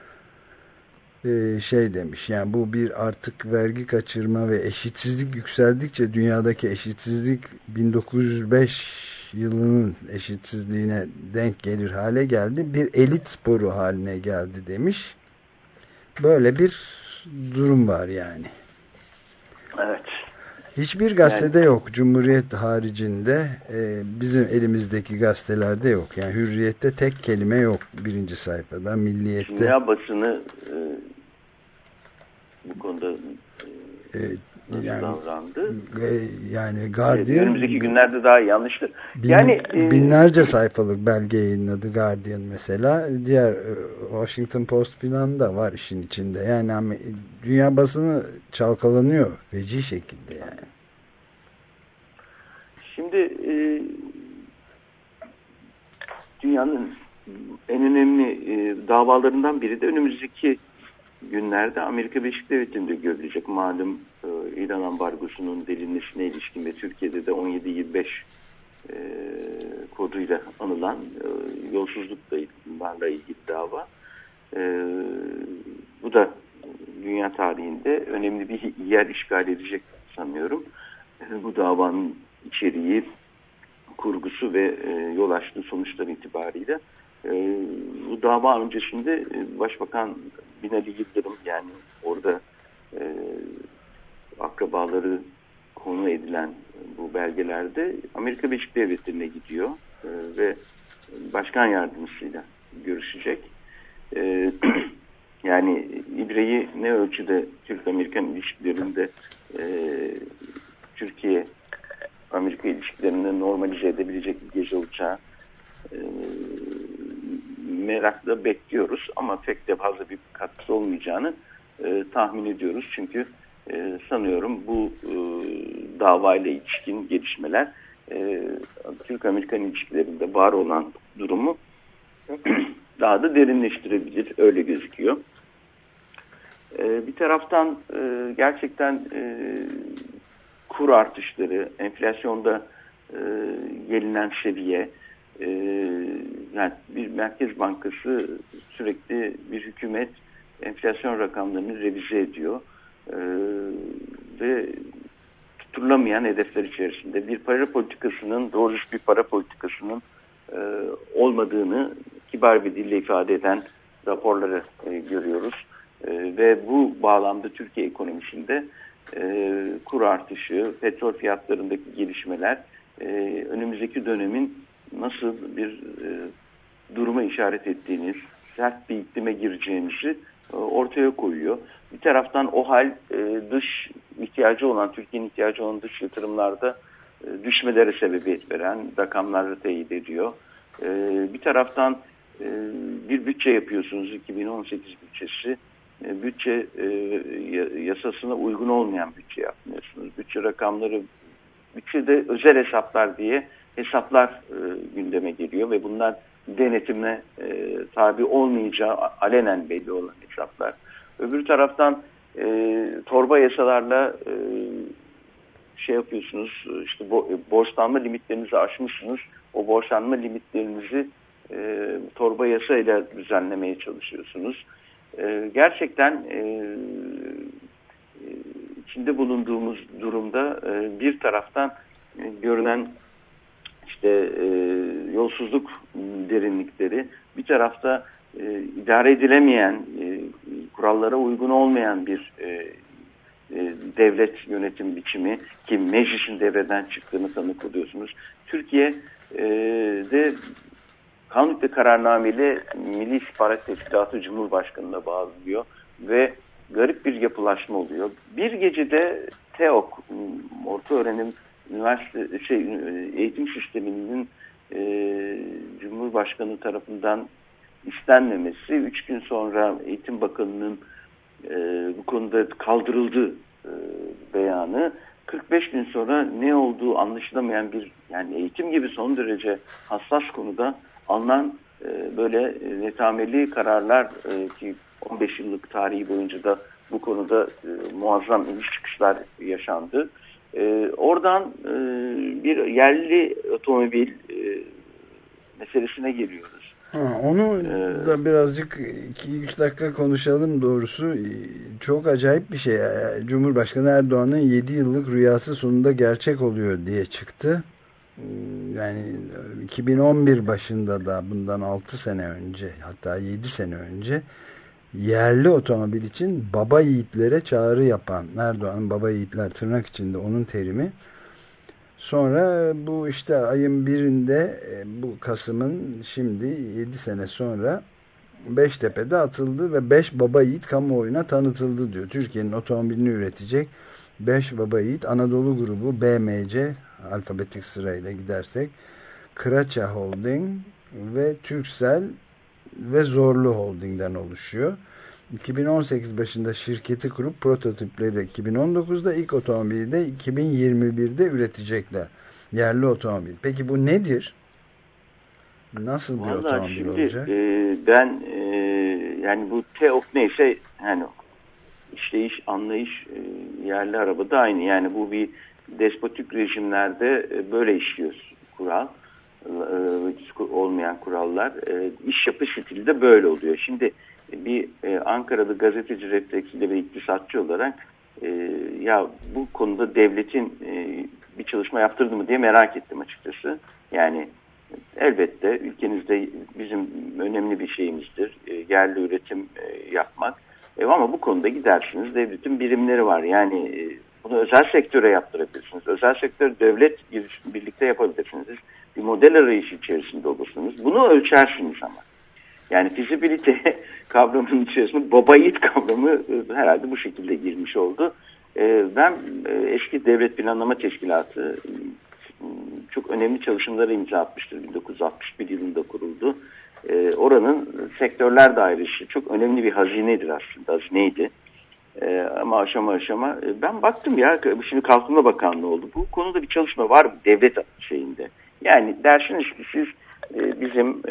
şey demiş, yani bu bir artık vergi kaçırma ve eşitsizlik yükseldikçe dünyadaki eşitsizlik 1905 yılının eşitsizliğine denk gelir hale geldi. Bir elit sporu haline geldi demiş. Böyle bir durum var yani. Evet. Hiçbir gazetede yok. Cumhuriyet haricinde bizim elimizdeki gazetelerde yok. Yani Hürriyet'te tek kelime yok birinci sayfada. Milliyet'te. Dünya basını bu konuda nasıl yani, davrandı? Yani Guardian. Önümüzdeki günlerde daha yanlıştır. Binlerce sayfalık belge yayınladı Guardian mesela. Diğer Washington Post filan da var işin içinde. Yani dünya basını çalkalanıyor feci şekilde yani. Şimdi dünyanın en önemli davalarından biri de önümüzdeki günlerde Amerika Birleşik Devletleri'nde görülecek. Malum İran ambargosunun delinmesine ilişkin ve Türkiye'de de 17-25 koduyla anılan yolsuzluklarla ilgili dava. Bu da dünya tarihinde önemli bir yer işgal edecek sanıyorum. Bu davanın içeriği, kurgusu ve yol açtığı sonuçlar itibariyle. Bu dava öncesinde Başbakan Binali Yıldırım, yani orada akrabaları konu edilen bu belgelerde Amerika Birleşik Devletleri'ne gidiyor ve başkan yardımcısıyla görüşecek. Yani İBRE'yi ne ölçüde Türk-Amerikan ilişkilerinde Türkiye-Amerika ilişkilerini normalize edebilecek bir gece olacağı merakla bekliyoruz ama pek de fazla bir katkısı olmayacağını tahmin ediyoruz. Çünkü sanıyorum bu davayla ilişkin gelişmeler Türk-Amerikan ilişkilerinde var olan durumu daha da derinleştirebilir. Öyle gözüküyor. Bir taraftan gerçekten kur artışları, enflasyonda gelinen seviye, yani bir Merkez Bankası sürekli bir hükümet enflasyon rakamlarını revize ediyor ve tutulamayan hedefler içerisinde bir para politikasının, doğru bir para politikasının olmadığını kibar bir dille ifade eden raporları görüyoruz. Ve bu bağlamda Türkiye ekonomisinde kur artışı, petrol fiyatlarındaki gelişmeler önümüzdeki dönemin nasıl bir duruma işaret ettiğini, sert bir iklime gireceğimizi ortaya koyuyor. Bir taraftan o hal dış ihtiyacı olan, Türkiye'nin ihtiyacı olan dış yatırımlarda düşmelere sebebiyet veren rakamları teyit ediyor. Bir taraftan bir bütçe yapıyorsunuz, 2018 bütçesi. Bütçe yasasına uygun olmayan bütçe yapmıyorsunuz. Bütçe rakamları, bütçede özel hesaplar diye hesaplar gündeme geliyor ve bunlar denetime tabi olmayacağı alenen belli olan hesaplar. Öbür taraftan torba yasalarla şey yapıyorsunuz, işte borçlanma limitlerinizi aşmışsınız. O borçlanma limitlerinizi torba yasayla düzenlemeye çalışıyorsunuz. Gerçekten içinde bulunduğumuz durumda bir taraftan görünen işte yolsuzluk derinlikleri, bir tarafta idare edilemeyen, kurallara uygun olmayan bir devlet yönetim biçimi ki meclisin devreden çıktığını tanık oluyorsunuz. Türkiye'de kanun ve kararnameyle Milli İstihbarat Teşkilatı Cumhurbaşkanı'na bağlanıyor ve garip bir yapılaşma oluyor. Bir gecede TEOK, orta öğrenim eğitim sisteminin Cumhurbaşkanı tarafından istenmemesi, 3 gün sonra Eğitim Bakanı'nın bu konuda kaldırıldığı beyanı, 45 gün sonra ne olduğu anlaşılamayan bir, yani eğitim gibi son derece hassas konuda alınan böyle netameli kararlar ki 15 yıllık tarihi boyunca da bu konuda muazzam iniş çıkışlar yaşandı. Oradan bir yerli otomobil meselesine geliyoruz. Onu da birazcık 2-3 dakika konuşalım doğrusu. Çok acayip bir şey. Cumhurbaşkanı Erdoğan'ın 7 yıllık rüyası sonunda gerçek oluyor diye çıktı. Yani 2011 başında da bundan 6 sene önce, hatta 7 sene önce yerli otomobil için baba yiğitlere çağrı yapan Erdoğan'ın, baba yiğitler tırnak içinde onun terimi. Sonra bu işte ayın birinde, bu Kasım'ın şimdi 7 sene sonra Beştepe'de atıldı ve 5 baba yiğit kamuoyuna tanıtıldı diyor. Türkiye'nin otomobilini üretecek 5 baba yiğit Anadolu grubu, BMC alfabetik sırayla gidersek, Kıraça Holding ve Turkcell ve Zorlu Holding'den oluşuyor. 2018 başında şirketi kurup prototipleri 2019'da, ilk otomobili de 2021'de üretecekler. Yerli otomobil. Peki bu nedir? Nasıl bir otomobil şimdi, olacak? Ben yani bu TEOF neyse, yani işleyiş, anlayış yerli arabada aynı. Yani bu bir despotik rejimlerde böyle işliyor kural. Olmayan kurallar. İş yapış stili de böyle oluyor. Şimdi bir Ankara'da gazeteci refleksiyle ve iktisatçı olarak ya bu konuda devletin bir çalışma yaptırdı mı diye merak ettim açıkçası. Yani elbette ülkemizde bizim önemli bir şeyimizdir yerli üretim yapmak. Ama bu konuda gidersiniz, devletin birimleri var. Yani bunu özel sektöre yaptırabilirsiniz. Özel sektör, devlet birlikte yapabilirsiniz. Bir model arayışı içerisinde olursunuz. Bunu ölçersiniz ama. Yani fizibilite kavramının içerisinde baba yiğit kavramı herhalde bu şekilde girmiş oldu. Ben eski Devlet Planlama Teşkilatı çok önemli çalışmalara imza atmıştır. 1961 yılında kuruldu. Oranın sektörler dairesi çok önemli bir hazinedir aslında. Hazineydi. Ama aşama aşama ben baktım ya, şimdi Kalkınma Bakanlığı oldu. Bu konuda bir çalışma var devlet şeyinde. Yani dersiniz ki siz bizim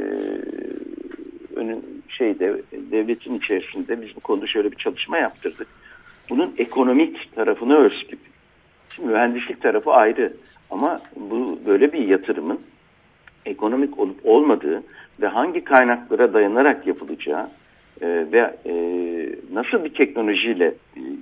devletin içerisinde biz bu konuda şöyle bir çalışma yaptırdık. Bunun ekonomik tarafını ölçtük. Şimdi mühendislik tarafı ayrı ama bu böyle bir yatırımın ekonomik olup olmadığı ve hangi kaynaklara dayanarak yapılacağı ve nasıl bir teknolojiyle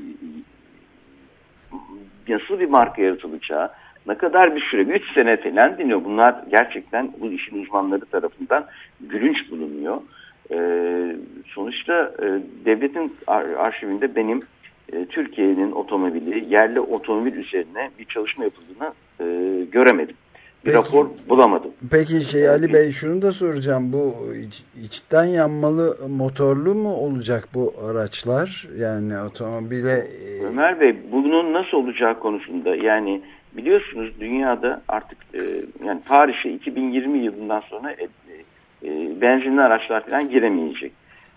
nasıl bir marka yaratılacağı, ne kadar bir süre, 3 sene falan deniyor. Bunlar gerçekten bu işin uzmanları tarafından gülünç bulunuyor. Sonuçta devletin arşivinde benim Türkiye'nin otomobili, yerli otomobil üzerine bir çalışma yapıldığını göremedim. Bir rapor bulamadım. Peki Ali Bey, şunu da soracağım. Bu içten yanmalı motorlu mu olacak bu araçlar? Yani otomobile... Ömer Bey, bunun nasıl olacağı konusunda, yani biliyorsunuz dünyada artık yani Paris'e 2020 yılından sonra benzinli araçlar falan giremeyecek.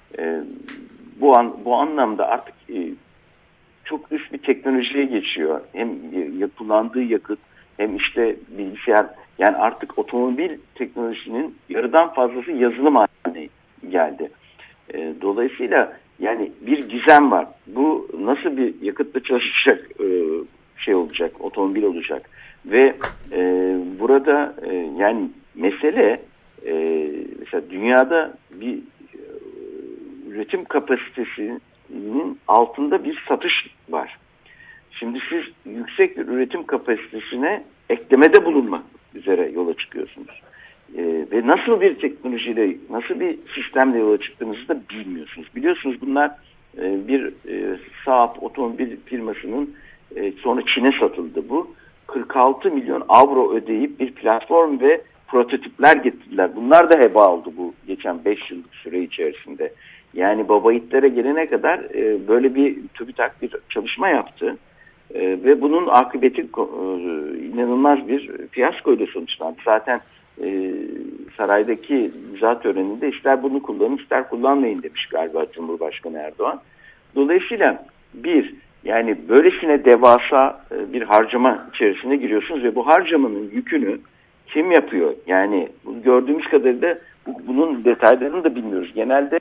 Bu anlamda artık çok üst bir teknolojiye geçiyor. Hem kullandığı yakıt hem işte bilgisayar, yani artık otomobil teknolojisinin yarıdan fazlası yazılım haline geldi. Dolayısıyla yani bir gizem var. Bu nasıl bir yakıtla çalışacak şey olacak, otomobil olacak ve burada yani mesele mesela dünyada bir üretim kapasitesinin altında bir satış var. Şimdi siz yüksek bir üretim kapasitesine eklemede bulunmak üzere yola çıkıyorsunuz. Ve nasıl bir teknolojiyle, nasıl bir sistemle yola çıktığınızı da bilmiyorsunuz. Biliyorsunuz bunlar bir Saab otomobil firmasının sonra Çin'e satıldı bu. 46 milyon avro ödeyip bir platform ve prototipler getirdiler. Bunlar da heba oldu bu geçen 5 yıllık süre içerisinde. Yani baba yiğitlere gelene kadar böyle bir TÜBİTAK bir çalışma yaptı. Ve bunun akıbeti inanılmaz bir fiyaskoyla sonuçlandı. Zaten saraydaki imza töreninde ister bunu kullanın ister kullanmayın demiş galiba Cumhurbaşkanı Erdoğan. Dolayısıyla yani böylesine devasa bir harcama içerisine giriyorsunuz ve bu harcamanın yükünü kim yapıyor? Yani gördüğümüz kadarıyla bunun detaylarını da bilmiyoruz. Genelde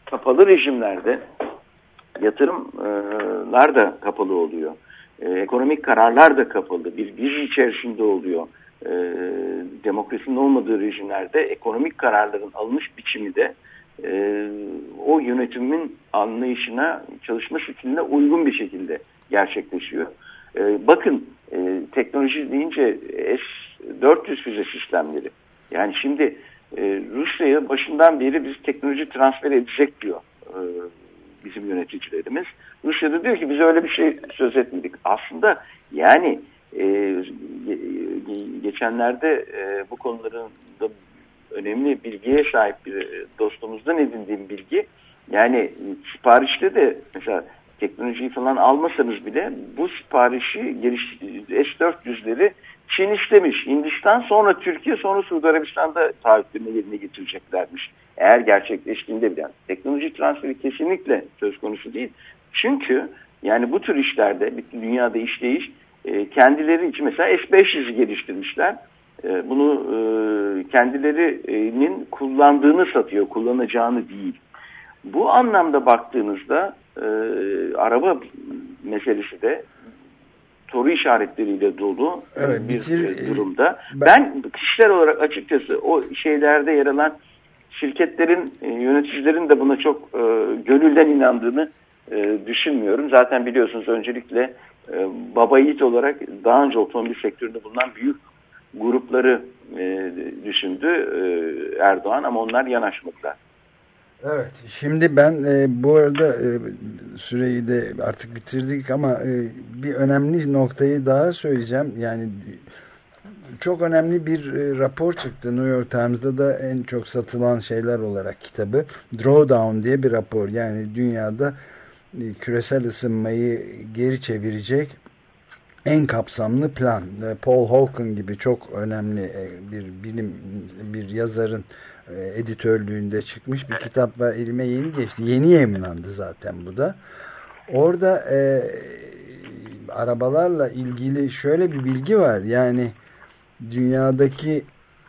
kapalı rejimlerde yatırımlar da kapalı oluyor. Ekonomik kararlar da kapalı. Bir giz içerisinde oluyor. Demokrasinin olmadığı rejimlerde ekonomik kararların alınış biçimi de o yönetimin anlayışına, çalışma stiline uygun bir şekilde gerçekleşiyor. Bakın teknoloji deyince S-400 füze sistemleri. Yani şimdi Rusya'ya başından beri biz teknoloji transfer edecek diyor bizim yöneticilerimiz. Rusya'da diyor ki biz öyle bir şey söz etmedik. Aslında yani geçenlerde bu konuların da önemli bilgiye sahip bir dostumuzdan edindiğim bilgi, yani siparişte de mesela teknolojiyi falan almasanız bile bu siparişi S-400'leri Çin istemiş. Hindistan, sonra Türkiye, sonra Suudi Arabistan'da taahhütlerini yerine getireceklermiş. Eğer gerçekleştiğinde bile. Teknoloji transferi kesinlikle söz konusu değil. Çünkü yani bu tür işlerde bütün dünyada işleyiş kendileri için mesela S-500'ü geliştirmişler. Bunu kendilerinin kullandığını satıyor, kullanacağını değil. Bu anlamda baktığınızda araba meselesi de soru işaretleriyle dolu bir durumda. Ben kişiler olarak açıkçası o şeylerde yer alan şirketlerin, yöneticilerin de buna çok gönülden inandığını düşünmüyorum. Zaten biliyorsunuz öncelikle baba yiğit olarak daha önce otomobil sektöründe bulunan büyük grupları düşündü Erdoğan, ama onlar yanaşmadılar. Evet, şimdi ben bu arada süreyi de artık bitirdik ama bir önemli noktayı daha söyleyeceğim. Yani çok önemli bir rapor çıktı New York Times'da da en çok satılan şeyler olarak kitabı. Drawdown diye bir rapor. Yani dünyada küresel ısınmayı geri çevirecek en kapsamlı plan. Paul Hawken gibi çok önemli bir yazarın editörlüğünde çıkmış bir kitap var. Elime yeni geçti. Yeni yayımlandı zaten bu da. Orada arabalarla ilgili şöyle bir bilgi var. Yani dünyadaki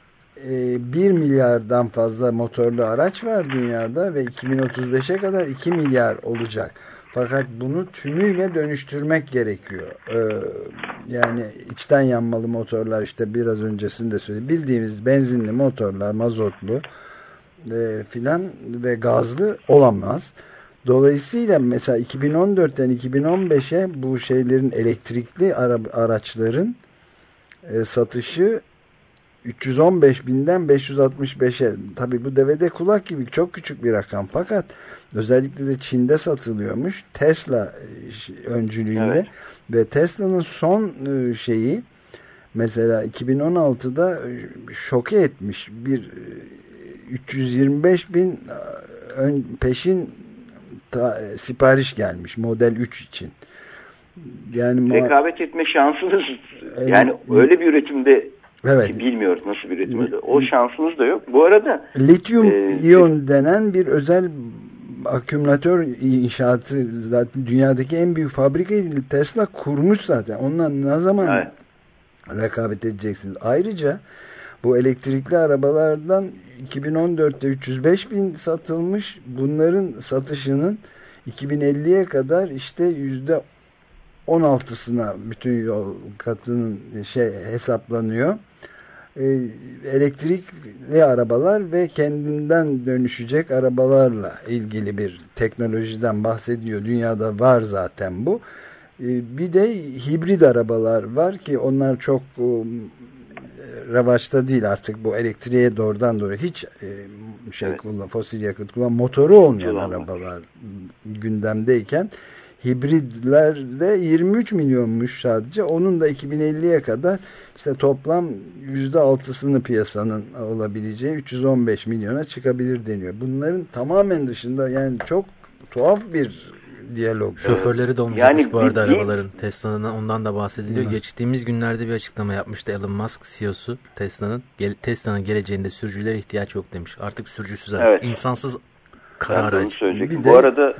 1 milyardan fazla motorlu araç var dünyada ve 2035'e kadar 2 milyar olacak. Fakat bunu tümüyle dönüştürmek gerekiyor. Yani içten yanmalı motorlar, işte biraz öncesinde söyledim. Bildiğimiz benzinli motorlar, mazotlu filan ve gazlı olamaz. Dolayısıyla mesela 2014'ten 2015'e bu şeylerin, elektrikli araçların satışı 315.000'den 565'e. Tabii bu devede kulak gibi çok küçük bir rakam, fakat özellikle de Çin'de satılıyormuş. Tesla öncülüğünde. Evet. Ve Tesla'nın son şeyi mesela 2016'da şoke etmiş. Bir 325.000 peşin sipariş gelmiş Model 3 için. Yani rekabet etme şansınız yani öyle bir üretimde, evet, bilmiyoruz nasıl bir üretimde, o şansınız da yok. Bu arada lityum iyon denen bir özel akümülatör inşaatı, zaten dünyadaki en büyük fabrikayı Tesla kurmuş zaten. Ondan ne zaman rekabet edeceksiniz? Ayrıca bu elektrikli arabalardan 2014'te 305.000 satılmış. Bunların satışının 2050'ye kadar işte %16'sına bütün yol katının hesaplanıyor. Elektrikli arabalar ve kendinden dönüşecek arabalarla ilgili bir teknolojiden bahsediyor. Dünyada var zaten bu. Bir de hibrit arabalar var ki onlar çok revaçta değil artık, bu elektriğe doğrudan doğru hiç fosil yakıt kullan, motoru olmayan arabalar gündemdeyken hibritlerde 23 milyonmuş sadece. Onun da 2050'ye kadar işte toplam %6'sını piyasanın olabileceği 315 milyona çıkabilir deniyor. Bunların tamamen dışında yani çok tuhaf bir diyalog. Şoförleri de olmayacakmış bu arada arabaların. Tesla'nın, ondan da bahsediliyor. Hı. Geçtiğimiz günlerde bir açıklama yapmıştı Elon Musk, CEO'su Tesla'nın geleceğinde sürücülere ihtiyaç yok demiş. Artık sürücüsüz araç. Evet. İnsansız kara araç. Bu arada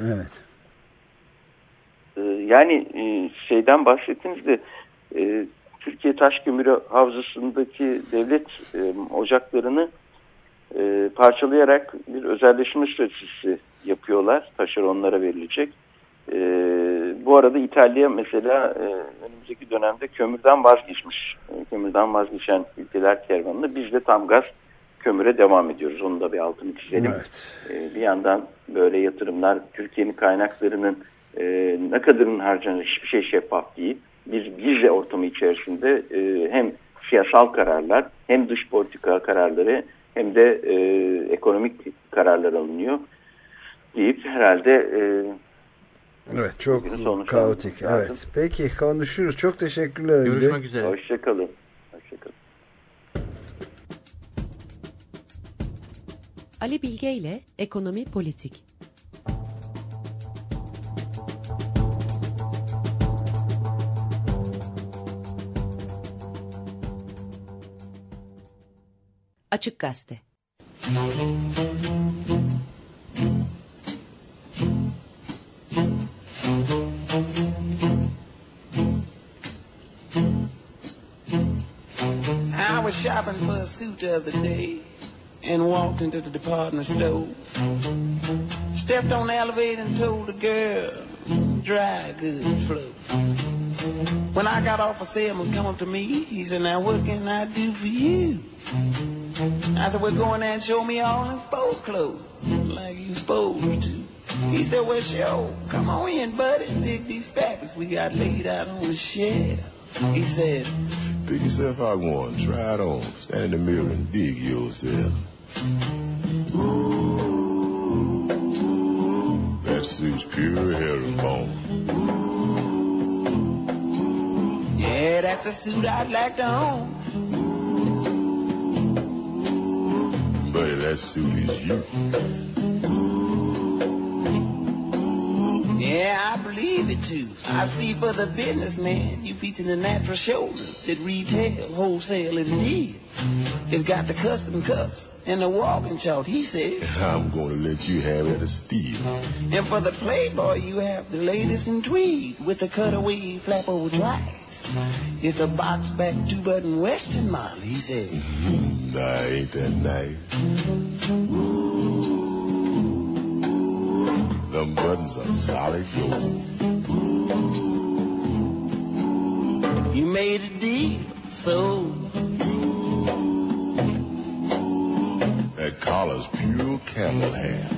yani şeyden bahsettiniz de Türkiye Taşkömürü Havzası'ndaki devlet ocaklarını parçalayarak bir özelleşme stratejisi yapıyorlar. Taşeronlara verilecek. Bu arada İtalya mesela önümüzdeki dönemde kömürden vazgeçmiş. Kömürden vazgeçen ülkeler kervanında biz de tam gaz kömüre devam ediyoruz. Onu da bir altını çizelim. Evet. Bir yandan böyle yatırımlar, Türkiye'nin kaynaklarının ne kadarının harcanır hiçbir şey şeffaf değil. Bir vize ortamı içerisinde hem siyasal kararlar hem dış politika kararları hem de ekonomik kararlar alınıyor deyip herhalde evet, çok kaotik. Evet. Peki, konuşuruz. Çok teşekkürler. Görüşmek üzere. Hoşçakalın. Hoşçakalın. Ali Bilge ile Ekonomi Politik. Açık Gazete. I was shopping for a suit the other day and walked into the department store. Stepped on the elevator and told the girl, dry goods flow. When I got off, a salesman come up to me. He said, now what can I do for you? I said, well, go in there and show me all in sport clothes, like you supposed to. He said, well, sure, come on in, buddy, and dig these fabrics we got laid out on the shelf. He said, pick yourself out one, try it on, stand in the mirror and dig yourself. Ooh, that suit's pure herringbone. Yeah, that's a suit I'd like to own. Buddy, that suit is you. Yeah, I believe it too. I see for the businessman, you feature the natural shoulder that retail, wholesale, and deal. It's got the custom cuffs and the walking chalk, he said. I'm going to let you have it a steal. And for the playboy, you have the latest in tweed with the cutaway flap over twice. It's a box back 2-button western model, he said. Nah, ain't that nice? Them buttons are solid gold. You made a deal, so that collar's pure camel hair.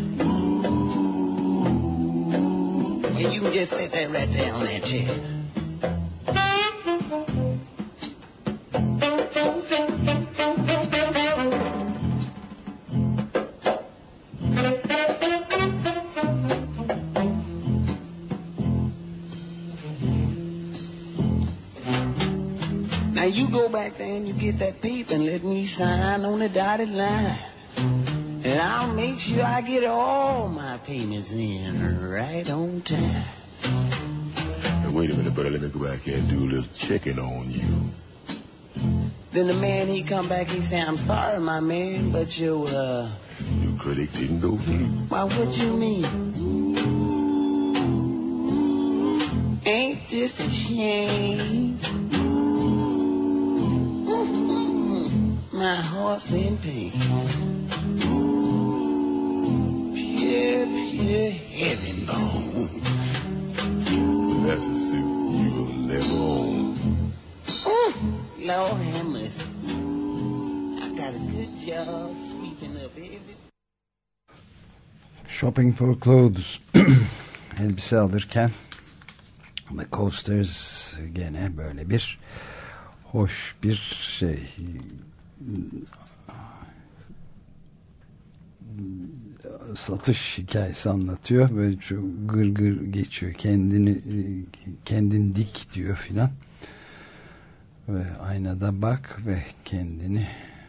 And you can just sit there right there on that chair. Now you go back there and you get that paper and let me sign on the dotted line. And I'll make sure I get all my payments in right on time. Now wait a minute, buddy, let me go back here and do a little checking on you. Then the man, he come back, he say, I'm sorry, my man, but your credit didn't go through. Why, what you mean? Ain't this a shame? My heart's in pain. Pure herringbone. That's a suit you'll never own. Lord have mercy. I got a good job sweeping up everything. Shopping for clothes. Elbise alırken The Coasters gene böyle bir hoş bir şey. Satış hikayesi anlatıyor. Böyle çok gır geçiyor. Kendin dik diyor filan. Ve aynada bak ve kendini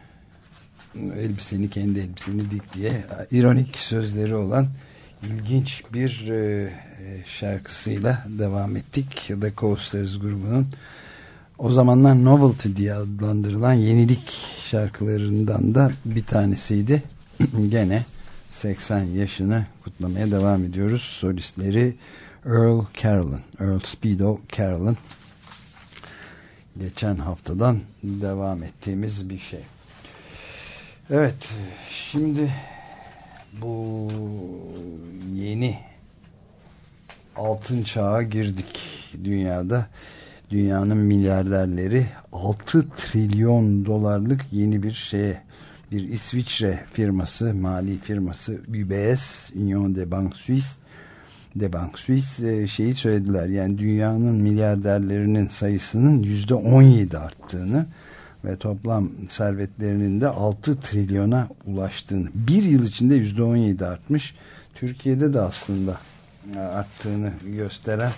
kendi elbiseni dik diye ironik sözleri olan ilginç bir şarkısıyla devam ettik. The Coasters grubunun o zamanlar Novelty diye adlandırılan yenilik şarkılarından da bir tanesiydi. Gene 80 yaşını kutlamaya devam ediyoruz. Solistleri Earl Speedo Carroll'ın geçen haftadan devam ettiğimiz bir şey. Evet, şimdi bu yeni altın çağa girdik dünyada. Dünyanın milyarderleri 6 trilyon dolarlık yeni bir şeye, bir İsviçre firması, mali firması UBS, Union des Banques Suisse şeyi söylediler. Yani dünyanın milyarderlerinin sayısının %17 arttığını ve toplam servetlerinin de 6 trilyona ulaştığını, bir yıl içinde %17 artmış. Türkiye'de de aslında arttığını gösteren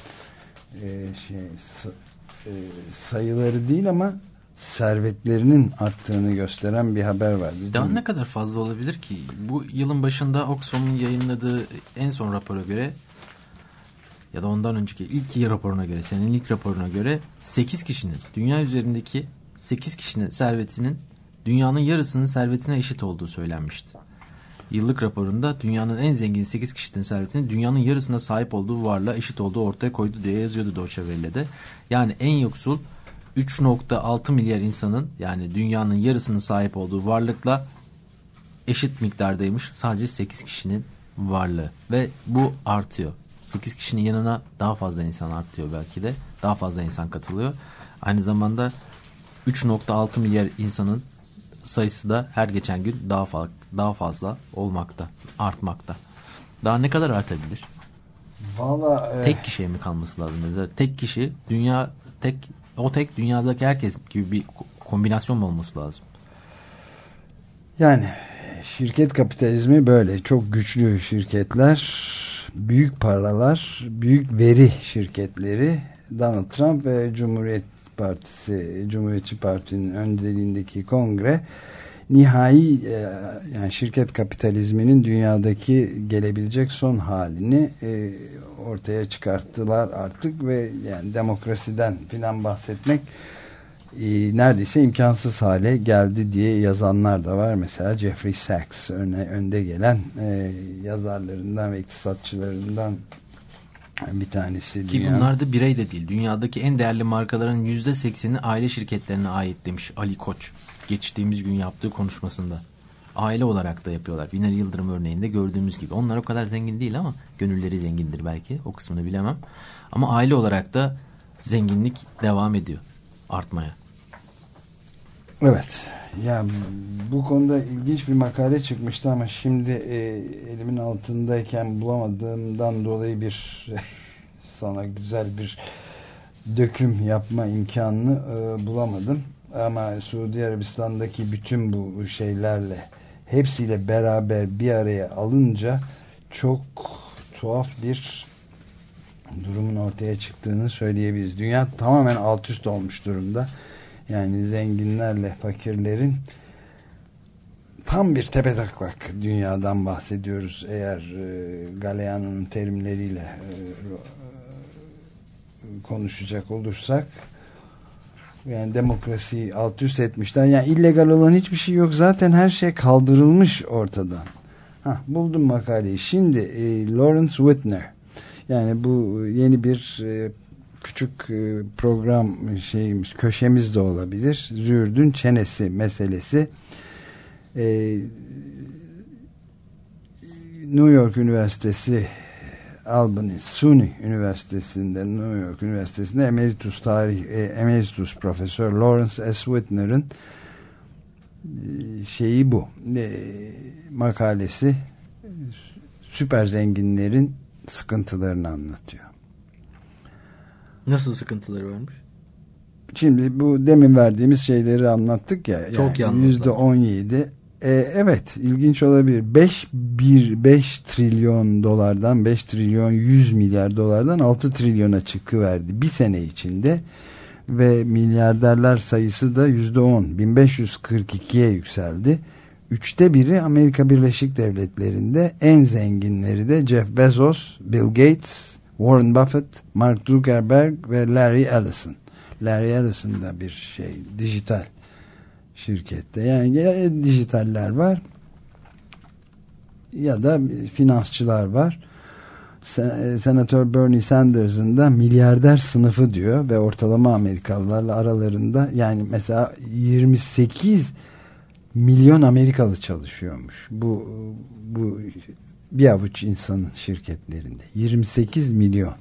sayıları değil ama servetlerinin arttığını gösteren bir haber var. Daha ne kadar fazla olabilir ki? Bu yılın başında Oxfam'ın yayınladığı en son rapora göre ya da ondan önceki ilk raporuna göre, senin ilk raporuna göre 8 kişinin, dünya üzerindeki 8 kişinin servetinin dünyanın yarısının servetine eşit olduğu söylenmişti. Yıllık raporunda dünyanın en zengin 8 kişinin servetinin dünyanın yarısına sahip olduğu varlığa eşit olduğu ortaya koydu diye yazıyordu Deutsche Welle'de. Yani en yoksul 3.6 milyar insanın, yani dünyanın yarısının sahip olduğu varlıkla eşit miktardaymış sadece 8 kişinin varlığı ve bu artıyor. 8 kişinin yanına daha fazla insan artıyor, belki de daha fazla insan katılıyor. Aynı zamanda 3.6 milyar insanın sayısı da her geçen gün daha fazla olmakta, artmakta. Daha ne kadar artabilir? Vallahi tek kişiye mi kalması lazım? Tek kişi, tek dünyadaki herkes gibi bir kombinasyon mu olması lazım? Yani şirket kapitalizmi böyle çok güçlü şirketler, büyük paralar, büyük veri şirketleri, Donald Trump ve Cumhuriyetçi Parti'nin önderliğindeki kongre nihai yani şirket kapitalizminin dünyadaki gelebilecek son halini ortaya çıkarttılar artık ve yani demokrasiden filan bahsetmek neredeyse imkansız hale geldi diye yazanlar da var. Mesela Jeffrey Sachs önde gelen yazarlarından ve iktisatçılarından bir tanesi. Ki bunlar da birey de değil. Dünyadaki en değerli markaların %80'i aile şirketlerine ait demiş Ali Koç. Geçtiğimiz gün yaptığı konuşmasında. Aile olarak da yapıyorlar. Binali Yıldırım örneğinde gördüğümüz gibi. Onlar o kadar zengin değil ama gönülleri zengindir belki. O kısmını bilemem. Ama aile olarak da zenginlik devam ediyor artmaya. Evet. Ya bu konuda ilginç bir makale çıkmıştı ama şimdi elimin altındayken bulamadığımdan dolayı bir sana güzel bir döküm yapma imkanını bulamadım. Ama Suudi Arabistan'daki bütün bu şeylerle hepsiyle beraber bir araya alınca çok tuhaf bir durumun ortaya çıktığını söyleyebiliriz. Dünya tamamen alt üst olmuş durumda. Yani zenginlerle fakirlerin tam bir tepetaklak dünyadan bahsediyoruz. Eğer Galeano'nun terimleriyle konuşacak olursak, yani demokrasiyi alt üst etmişler. Yani illegal olan hiçbir şey yok. Zaten her şey kaldırılmış ortadan. Buldum makaleyi. Şimdi Lawrence Whitner, yani bu yeni bir küçük program köşemiz de olabilir. Züğürdün çenesi meselesi. New York Üniversitesi Albany SUNY Üniversitesi'nde, New York Üniversitesi'nde emeritus profesör Lawrence S. Whitner'ın bu makalesi süper zenginlerin sıkıntılarını anlatıyor. Nasıl sıkıntıları varmış? Şimdi bu demin verdiğimiz şeyleri anlattık ya. Çok yani %17. Evet, ilginç olabilir. 5 trilyon dolardan 5 trilyon 100 milyar dolardan 6 trilyona çıkıverdi bir sene içinde ve milyarderler sayısı da %10, 1542'ye yükseldi. 1/3 Amerika Birleşik Devletleri'nde, en zenginleri de Jeff Bezos, Bill Gates, Warren Buffett, Mark Zuckerberg ve Larry Ellison. Larry Ellison da bir dijital şirkette. Yani ya dijitaller var ya da finansçılar var. Senatör Bernie Sanders'ın da milyarder sınıfı diyor ve ortalama Amerikalılarla aralarında, yani mesela 28 milyon Amerikalı çalışıyormuş. Bu bir avuç insanın şirketlerinde. 28 milyon.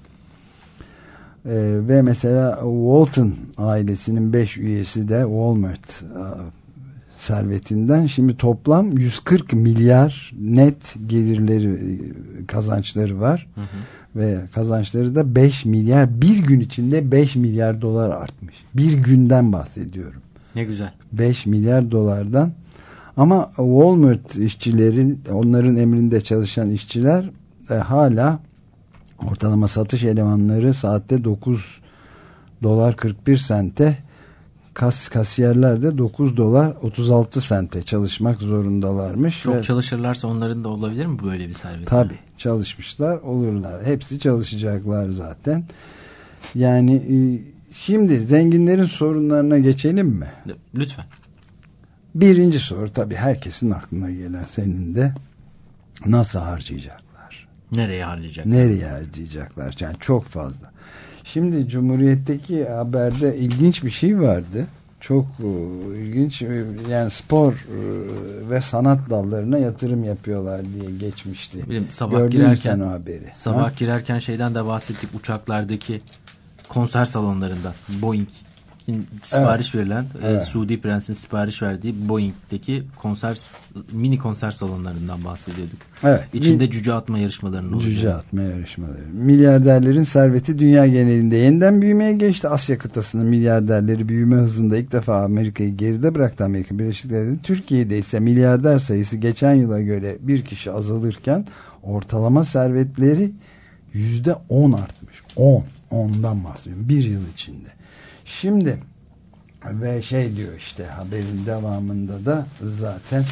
Ve mesela Walton ailesinin 5 üyesi de Walmart servetinden şimdi toplam 140 milyar net gelirleri, kazançları var. Hı hı. Ve kazançları da 5 milyar, bir gün içinde 5 milyar dolar artmış. Bir günden bahsediyorum. Ne güzel. 5 milyar dolardan. Ama Walmart işçilerin, onların emrinde çalışan işçiler hala ortalama satış elemanları saatte 9 dolar 41 sente, kasiyerler de 9 dolar 36 sente çalışmak zorundalarmış. Çok çalışırlarsa onların da olabilir mi böyle bir servet? Tabii çalışmışlar olurlar. Hepsi çalışacaklar zaten. Yani şimdi zenginlerin sorunlarına geçelim mi? Lütfen. Birinci soru tabii herkesin aklına gelen, senin de, nasıl harcayacaklar? Nereye harcayacaklar? Nereye harcayacaklar? Yani çok fazla. Şimdi Cumhuriyet'teki haberde ilginç bir şey vardı. Çok ilginç, yani spor ve sanat dallarına yatırım yapıyorlar diye geçmişti. Sabah girerken o haberi. Sabah girerken şeyden de bahsettik, uçaklardaki konser salonlarından. Boeing'in sipariş verilen, Suudi Prens'in sipariş verdiği Boeing'deki mini konser salonlarından bahsediyorduk. Evet. İçinde cüce atma yarışmalarının olacak. Cüce atma yarışmaları. Milyarderlerin serveti dünya genelinde yeniden büyümeye geçti. Asya kıtasının milyarderleri büyüme hızında ilk defa Amerika'yı geride bıraktı. Amerika Birleşik Devletleri. Türkiye'de ise milyarder sayısı geçen yıla göre bir kişi azalırken ortalama servetleri %10 artmış. 10'dan bahsediyorum. Bir yıl içinde. Şimdi ve şey diyor işte haberin devamında da zaten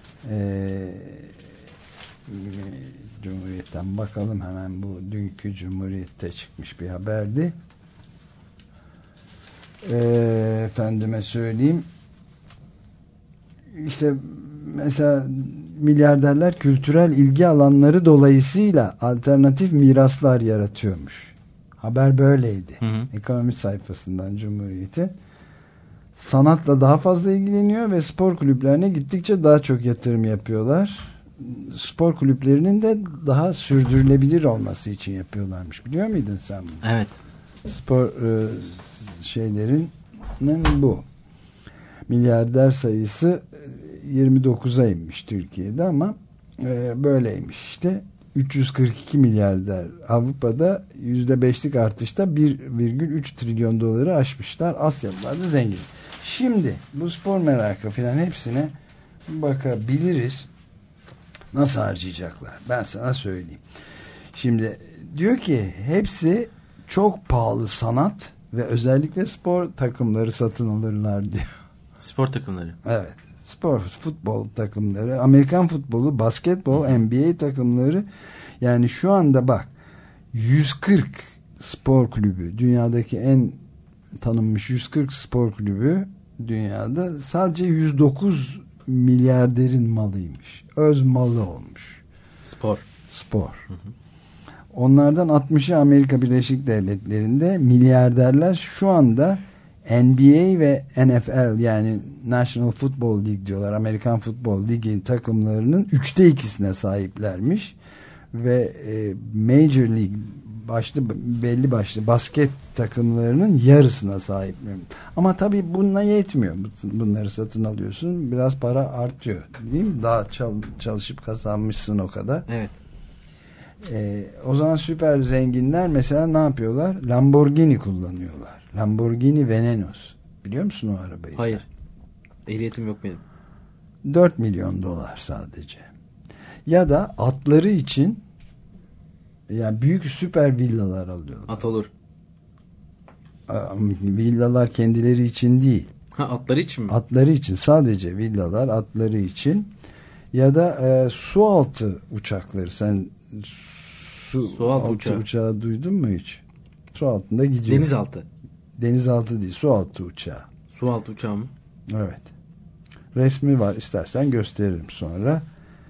Cumhuriyet'ten bakalım hemen, bu dünkü Cumhuriyet'te çıkmış bir haberdi. Efendime söyleyeyim, işte mesela milyarderler kültürel ilgi alanları dolayısıyla alternatif miraslar yaratıyormuş. Haber böyleydi. Hı hı. Ekonomi sayfasından Cumhuriyet'in. Sanatla daha fazla ilgileniyor ve spor kulüplerine gittikçe daha çok yatırım yapıyorlar. Spor kulüplerinin de daha sürdürülebilir olması için yapıyorlarmış. Biliyor muydun sen bunu? Evet. Spor şeylerinin bu. Milyarder sayısı 29'a inmiş Türkiye'de ama böyleymiş işte. 342 milyarder Avrupa'da %5'lik artışta 1,3 trilyon doları aşmışlar. Asyalılar da zengin. Şimdi bu spor merakı falan hepsine bakabiliriz. Nasıl harcayacaklar? Ben sana söyleyeyim. Şimdi diyor ki hepsi çok pahalı sanat ve özellikle spor takımları satın alırlar diyor. Spor takımları? Evet. Spor, futbol takımları, Amerikan futbolu, basketbol, NBA takımları. Yani şu anda bak 140 spor kulübü, dünyadaki en tanınmış 140 spor kulübü dünyada sadece 109 milyarderin malıymış. Öz malı olmuş. Spor. Hı hı. Onlardan 60'ı Amerika Birleşik Devletleri'nde. Milyarderler şu anda NBA ve NFL, yani National Football League diyorlar, Amerikan Futbol Ligi takımlarının 3'te 2'sine sahiplermiş ve Major League belli başlı basket takımlarının yarısına sahip. Ama tabii bununla yetmiyor. Bunları satın alıyorsun, biraz para artıyor, değil mi? Daha çalışıp kazanmışsın o kadar. Evet. O zaman süper zenginler mesela ne yapıyorlar? Lamborghini kullanıyorlar. Lamborghini Venenos. Biliyor musun o arabayı? Hayır. Ehliyetim yok benim. 4 milyon dolar sadece. Ya da atları için yani büyük süper villalar alıyorlar. At olur. Villalar kendileri için değil. Ha, atları için mi? Atları için. Sadece villalar atları için. Ya da su altı uçakları. Sen su altı uçağı duydun mu hiç? Su altında gidiyor. Denizaltı. Denizaltı değil, su altı uçağı. Su altı uçağı mı? Evet. Resmi var, istersen gösteririm sonra.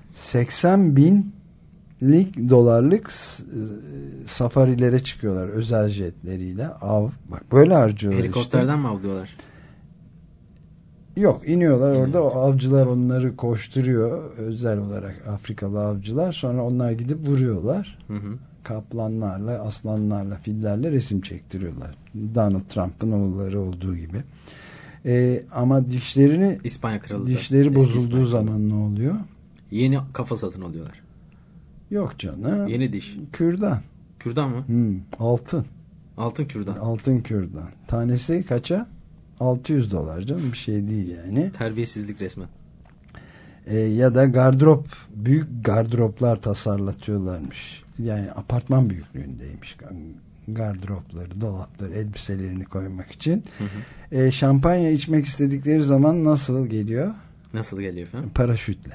80.000 dolarlık safarilere çıkıyorlar özel jetleriyle. Bak böyle harcıyorlar. Helikopterden mi avlıyorlar? Yok, iniyorlar orada, o avcılar onları koşturuyor, özel olarak Afrikalı avcılar, sonra onlar gidip vuruyorlar. Kaplanlarla, aslanlarla, fillerle resim çektiriyorlar. Donald Trump'ın oğulları olduğu gibi. Ama dişlerini, İspanya kralı, dişleri bozulduğu zaman ne oluyor? Yeni kafa satın alıyorlar. Yok canım. Yeni diş. Kürdan. Kürdan mı? Altın. Altın kürdan. Altın kürdan. Tanesi kaça? $600 canım, bir şey değil yani. Terbiyesizlik resmen. Ya da gardırop, büyük gardıroplar tasarlatıyorlarmış. Yani apartman büyüklüğündeymiş gardıropları, dolapları, elbiselerini koymak için. Şampanya içmek istedikleri zaman nasıl geliyor? Nasıl geliyor efendim? Paraşütle.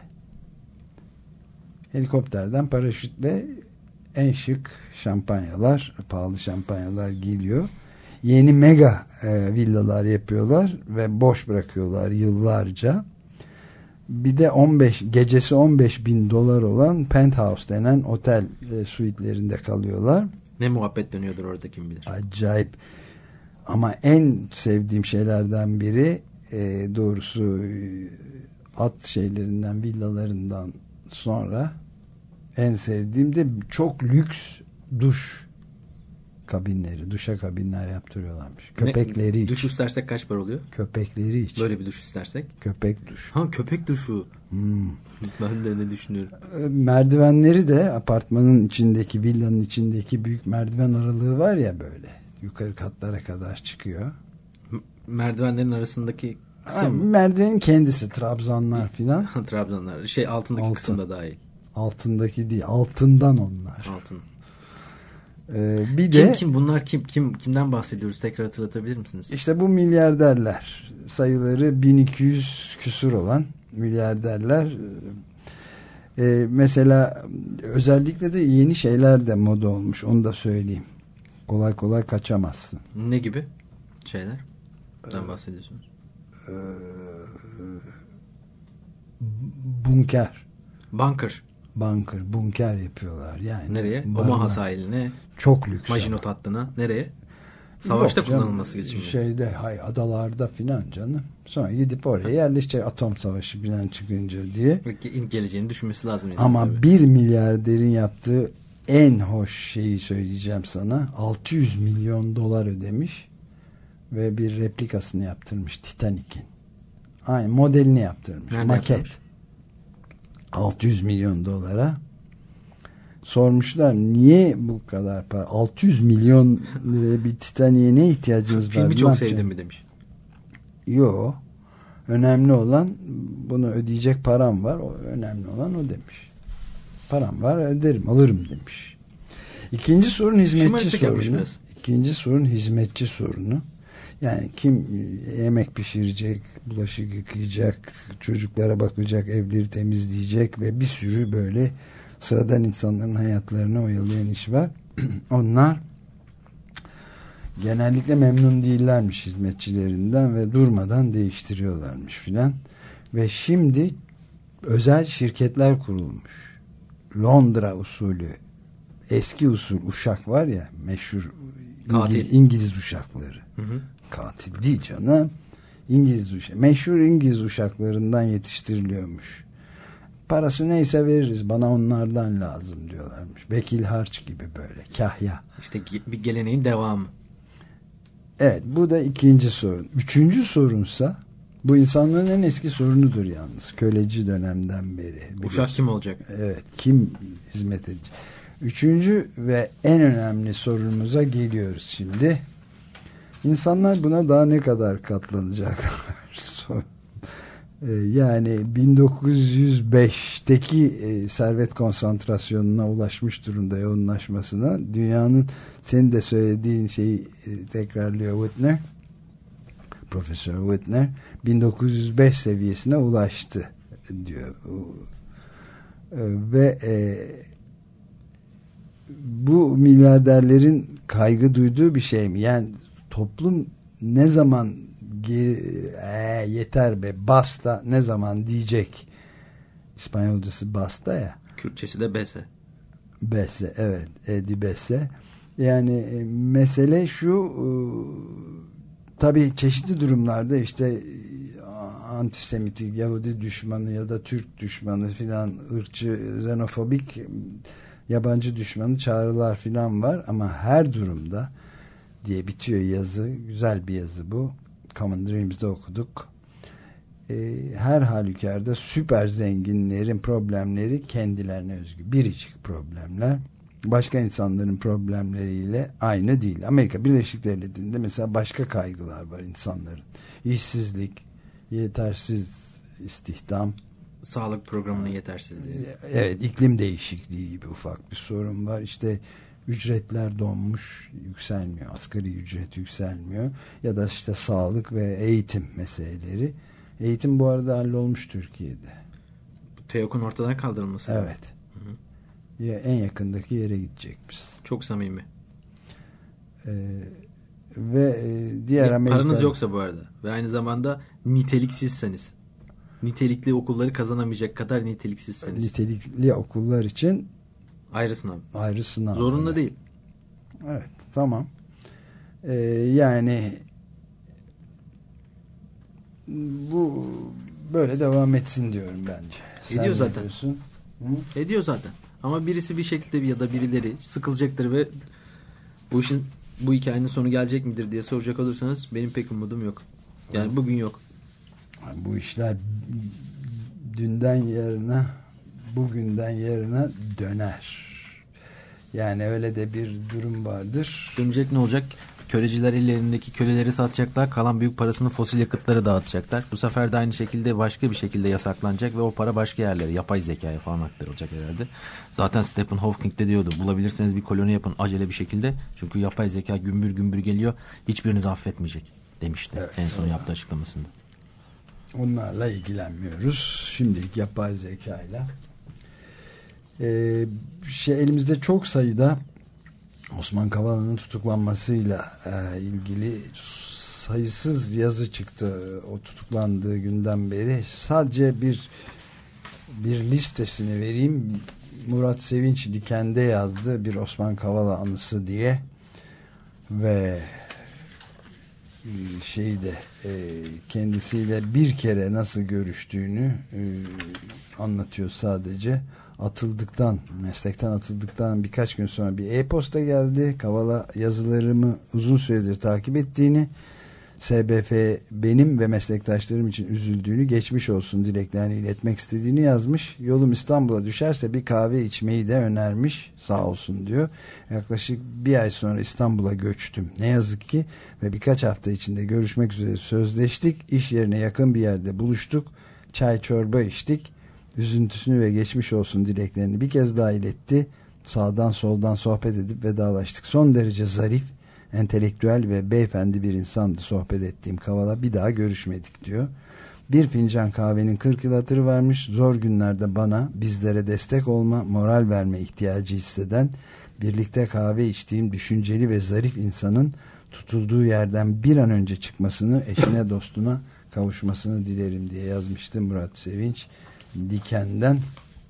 Helikopterden paraşütle en şık şampanyalar, pahalı şampanyalar geliyor. Yeni mega villalar yapıyorlar ve boş bırakıyorlar yıllarca. Bir de gecesi $15,000 olan penthouse denen otel suitlerinde kalıyorlar. Ne muhabbet dönüyordur orada kim bilir. Acayip. Ama en sevdiğim şeylerden biri, doğrusu at şeylerinden, villalarından sonra en sevdiğim de çok lüks duş kabinleri, duşa kabinler yaptırıyorlarmış. Köpekleri için. Duş istersek kaç para oluyor? Köpekleri için. Böyle bir duş istersek? Köpek duş. Ha, köpek duşu. Ben de ne düşünüyorum? Merdivenleri de apartmanın içindeki, villanın içindeki büyük merdiven aralığı var ya, böyle yukarı katlara kadar çıkıyor. Merdivenlerin arasındaki kısım. Merdivenin kendisi, trabzanlar filan. Trabzanlar. Altındaki kısım da dahil. Altındaki değil, altından onlar. Altın. Bir de kim bunlar, kimden bahsediyoruz, tekrar hatırlatabilir misiniz? İşte bu milyarderler, sayıları 1200 küsur olan milyarderler. Mesela özellikle de yeni şeyler de moda olmuş, onu da söyleyeyim. Kolay kolay kaçamazsın. Ne gibi şeyler? Neden bahsediyorsunuz? Bunker yapıyorlar yani. Nereye? Omaha sahiline. Çok lüks. Maginot hattına. Nereye? Savaşta kullanılması için mi? Adalarda filan canım. Sonra gidip oraya yerleşecek, atom savaşı filan çıkınca diye. Geleceğini düşünmesi lazım. Ama tabii. 1 milyarderin yaptığı en hoş şeyi söyleyeceğim sana. $600 milyon ödemiş ve bir replikasını yaptırmış Titanic'in. Aynı modelini yaptırmış. Nerede maket. yaptırmış? $600 milyon. Sormuşlar, niye bu kadar para? 600 milyon liraya bir Titanic'e ne ihtiyacınız var? Filmi çok sevdim mi demiş. Yo. Önemli olan, bunu ödeyecek param var. Önemli olan o demiş. Param var, öderim, alırım demiş. İkinci sorun hizmetçi sorunu. İkinci sorun hizmetçi sorunu. Yani kim yemek pişirecek, bulaşık yıkayacak, çocuklara bakacak, evleri temizleyecek ve bir sürü böyle sıradan insanların hayatlarını oyalayan iş var. Onlar genellikle memnun değillermiş hizmetçilerinden ve durmadan değiştiriyorlarmış filan. Ve şimdi özel şirketler kurulmuş. Londra usulü, eski usul uşak var ya, meşhur İngiliz uşakları. Katil değil canım. İngiliz uşak. Meşhur İngiliz uşaklarından yetiştiriliyormuş. Parası neyse veririz, bana onlardan lazım diyorlarmış. Vekil harç gibi böyle, kahya. İşte bir geleneğin devamı. Evet, bu da ikinci sorun. Üçüncü sorunsa, bu insanların en eski sorunudur yalnız. Köleci dönemden beri. Uşak kim olacak? Evet, kim hizmet edecek? Üçüncü ve en önemli sorunumuza geliyoruz şimdi. İnsanlar buna daha ne kadar katlanacaklar? Yani 1905'teki servet konsantrasyonuna ulaşmış durumda, yoğunlaşmasına. Dünyanın, senin de söylediğin şeyi tekrarlıyor Whitner, Profesör Whitner, 1905 seviyesine ulaştı diyor. Ve bu milyarderlerin kaygı duyduğu bir şey mi? Yani toplum ne zaman yeter be, basta ne zaman diyecek? İspanyolcası basta ya. Kürtçesi de bese. Bese, evet. Edi bese. Yani mesele şu, tabii çeşitli durumlarda işte antisemitik, Yahudi düşmanı ya da Türk düşmanı filan, ırkçı, xenofobik, yabancı düşmanı çağrılar filan var ama her durumda diye bitiyor yazı. Güzel bir yazı bu. Common Dreams'de okuduk. Her halükarda süper zenginlerin problemleri kendilerine özgü. Biricik problemler. Başka insanların problemleriyle aynı değil. Amerika Birleşik Devletleri'nde mesela başka kaygılar var insanların. İşsizlik, yetersiz istihdam, sağlık programının yetersizliği. Evet, iklim değişikliği gibi ufak bir sorun var. İşte ücretler donmuş, yükselmiyor. Asgari ücret yükselmiyor. Ya da işte sağlık ve eğitim meseleleri. Eğitim bu arada hallolmuş Türkiye'de. TEOK'un ortadan kaldırılması. Evet. Ya en yakındaki yere gidecekmiş. Çok samimi. Ve diğer Amerika... Paranız yoksa bu arada ve aynı zamanda niteliksizseniz, nitelikli okulları kazanamayacak kadar niteliksizseniz. Nitelikli okullar için ayrı sınav. Ayrı sınav. Zorunlu değil. Evet, tamam. Yani bu böyle devam etsin diyorum bence. Ediyor zaten. Hı? Ediyor zaten. Ama birisi bir şekilde ya da birileri sıkılacaktır ve bu hikayenin sonu gelecek midir diye soracak olursanız benim pek umudum yok. Yani bugün yok. Bu işler dünden yarına, bugünden yarına döner. Yani öyle de bir durum vardır. Dönecek, ne olacak? Köleciler ellerindeki köleleri satacaklar. Kalan büyük parasını fosil yakıtlara dağıtacaklar. Bu sefer de aynı şekilde başka bir şekilde yasaklanacak ve o para başka yerlere, yapay zekaya falan aktarılacak herhalde. Zaten Stephen Hawking de diyordu. Bulabilirseniz bir koloni yapın acele bir şekilde. Çünkü yapay zeka gümbür gümbür geliyor. Hiçbirinizi affetmeyecek demişti. Evet, en son yaptığı açıklamasında. Onlarla ilgilenmiyoruz. Şimdilik yapay zekayla. Elimizde çok sayıda Osman Kavala'nın tutuklanmasıyla ilgili sayısız yazı çıktı o tutuklandığı günden beri. Sadece bir listesini vereyim. Murat Sevinç Diken'de yazdı, bir Osman Kavala anısı diye ve kendisiyle bir kere nasıl görüştüğünü anlatıyor sadece. Meslekten atıldıktan birkaç gün sonra bir e-posta geldi. Kavala yazılarımı uzun süredir takip ettiğini, SBF benim ve meslektaşlarım için üzüldüğünü, geçmiş olsun dileklerini iletmek istediğini yazmış. Yolum İstanbul'a düşerse bir kahve içmeyi de önermiş. Sağ olsun diyor. Yaklaşık bir ay sonra İstanbul'a göçtüm. Ne yazık ki ve birkaç hafta içinde görüşmek üzere sözleştik. İş yerine yakın bir yerde buluştuk. Çay çorba içtik. Üzüntüsünü ve geçmiş olsun dileklerini bir kez daha iletti. Sağdan soldan sohbet edip vedalaştık. Son derece zarif, entelektüel ve beyefendi bir insandı sohbet ettiğim Kavala. Bir daha görüşmedik diyor. Bir fincan kahvenin 40 yıl hatırı varmış. Zor günlerde bana, bizlere destek olma, moral verme ihtiyacı hisseden, birlikte kahve içtiğim düşünceli ve zarif insanın tutulduğu yerden bir an önce çıkmasını, eşine dostuna kavuşmasını dilerim diye yazmıştı Murat Sevinç Diken'den.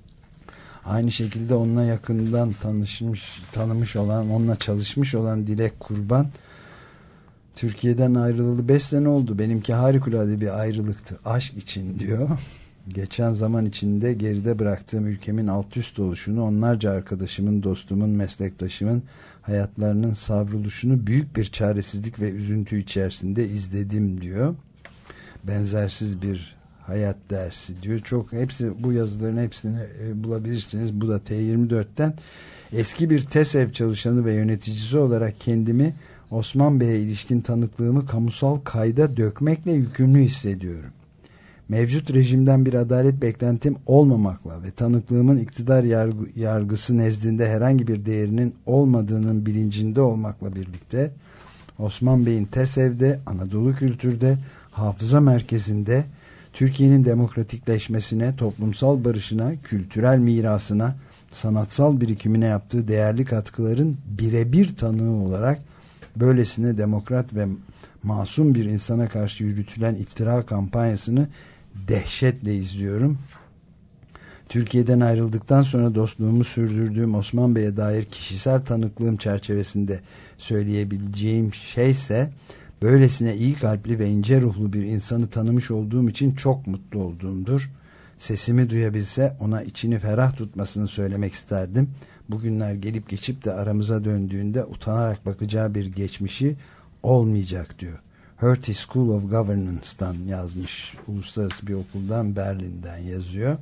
Aynı şekilde onunla yakından tanımış olan, onunla çalışmış olan Dilek Kurban, Türkiye'den ayrılalı 5 sene oldu. Benimki harikulade bir ayrılıktı. Aşk için diyor. Geçen zaman içinde geride bıraktığım ülkemin alt üst oluşunu, onlarca arkadaşımın, dostumun, meslektaşımın hayatlarının savruluşunu büyük bir çaresizlik ve üzüntü içerisinde izledim diyor. Benzersiz bir hayat dersi diyor. Bu yazıların hepsini bulabilirsiniz. Bu da T24'ten. Eski bir TESEV çalışanı ve yöneticisi olarak kendimi, Osman Bey'e ilişkin tanıklığımı kamusal kayda dökmekle yükümlü hissediyorum. Mevcut rejimden bir adalet beklentim olmamakla ve tanıklığımın iktidar yargısı nezdinde herhangi bir değerinin olmadığının bilincinde olmakla birlikte Osman Bey'in TESEV'de, Anadolu Kültür'de, Hafıza Merkezi'nde Türkiye'nin demokratikleşmesine, toplumsal barışına, kültürel mirasına, sanatsal birikimine yaptığı değerli katkıların birebir tanığı olarak böylesine demokrat ve masum bir insana karşı yürütülen iftira kampanyasını dehşetle izliyorum. Türkiye'den ayrıldıktan sonra dostluğumu sürdürdüğüm Osman Bey'e dair kişisel tanıklığım çerçevesinde söyleyebileceğim şeyse, Böylesine iyi kalpli ve ince ruhlu bir insanı tanımış olduğum için çok mutlu olduğumdur. Sesimi duyabilse ona içini ferah tutmasını söylemek isterdim. Bugünler gelip geçip de aramıza döndüğünde utanarak bakacağı bir geçmişi olmayacak diyor. Hertie School of Governance'dan yazmış. Uluslararası bir okuldan, Berlin'den yazıyor.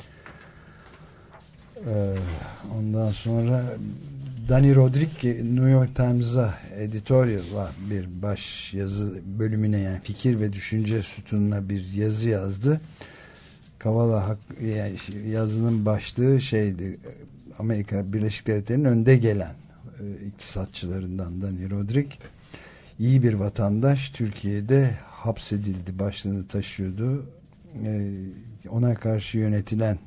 Ondan sonra Dani Rodrik New York Times'a editorial'a bir baş yazı bölümüne, yani fikir ve düşünce sütununa bir yazı yazdı. Kavala yani yazının başlığı şeydi: Amerika Birleşik Devletleri'nin önde gelen iktisatçılarından Dani Rodrik iyi bir vatandaş, Türkiye'de hapsedildi başlığını taşıyordu. Ona karşı yönetilen,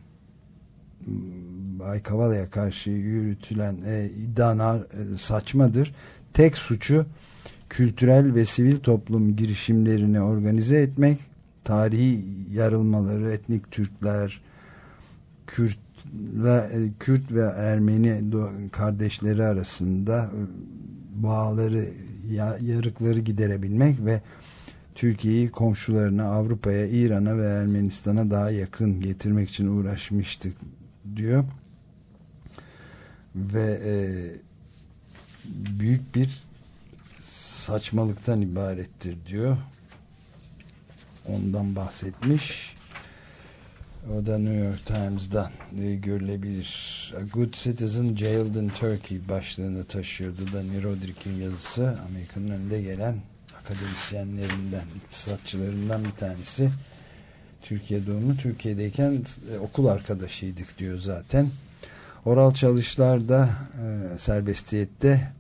Bay Kavala'ya karşı yürütülen iddialar saçmadır. Tek suçu kültürel ve sivil toplum girişimlerini organize etmek, tarihi yarılmaları, etnik Türkler, Kürt ve Ermeni kardeşleri arasında bağları, yarıkları giderebilmek ve Türkiye'yi komşularına, Avrupa'ya, İran'a ve Ermenistan'a daha yakın getirmek için uğraşmıştık diyor. Ve büyük bir saçmalıktan ibarettir diyor. Ondan bahsetmiş. O da New York Times'dan görülebilir. A Good Citizen Jailed in Turkey başlığını taşıyordu Dani Rodrik'in yazısı. Amerika'nın önde gelen akademisyenlerinden, iktisatçılarından bir tanesi. Türkiye doğumlu. Türkiye'deyken okul arkadaşıydık diyor zaten. Oral çalışlarda serbestiyette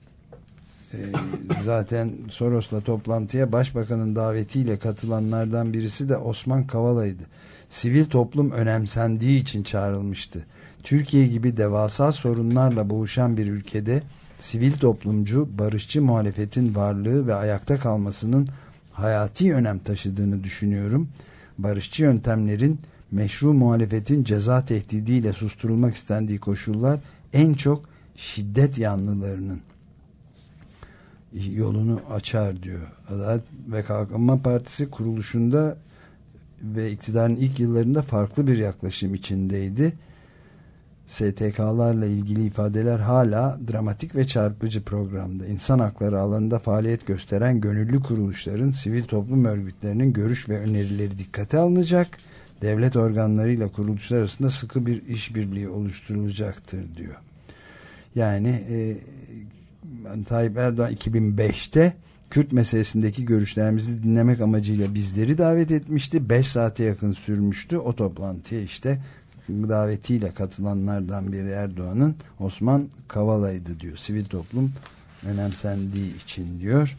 zaten Soros'la toplantıya başbakanın davetiyle katılanlardan birisi de Osman Kavala'ydı. Sivil toplum önemsendiği için çağrılmıştı. Türkiye gibi devasa sorunlarla boğuşan bir ülkede sivil toplumcu, barışçı muhalefetin varlığı ve ayakta kalmasının hayati önem taşıdığını düşünüyorum. Barışçı yöntemlerin, meşru muhalefetin ceza tehdidiyle susturulmak istendiği koşullar en çok şiddet yanlılarının yolunu açar diyor. Adalet ve Kalkınma Partisi kuruluşunda ve iktidarın ilk yıllarında farklı bir yaklaşım içindeydi. STK'larla ilgili ifadeler hala dramatik ve çarpıcı programda. İnsan hakları alanında faaliyet gösteren gönüllü kuruluşların, sivil toplum örgütlerinin görüş ve önerileri dikkate alınacak. Devlet organlarıyla kuruluşlar arasında sıkı bir işbirliği oluşturulacaktır diyor. Yani Tayyip Erdoğan 2005'te Kürt meselesindeki görüşlerimizi dinlemek amacıyla bizleri davet etmişti. 5 saate yakın sürmüştü. O toplantıya işte davetiyle katılanlardan biri Erdoğan'ın Osman Kavala'ydı diyor. Sivil toplum önemsendiği için diyor.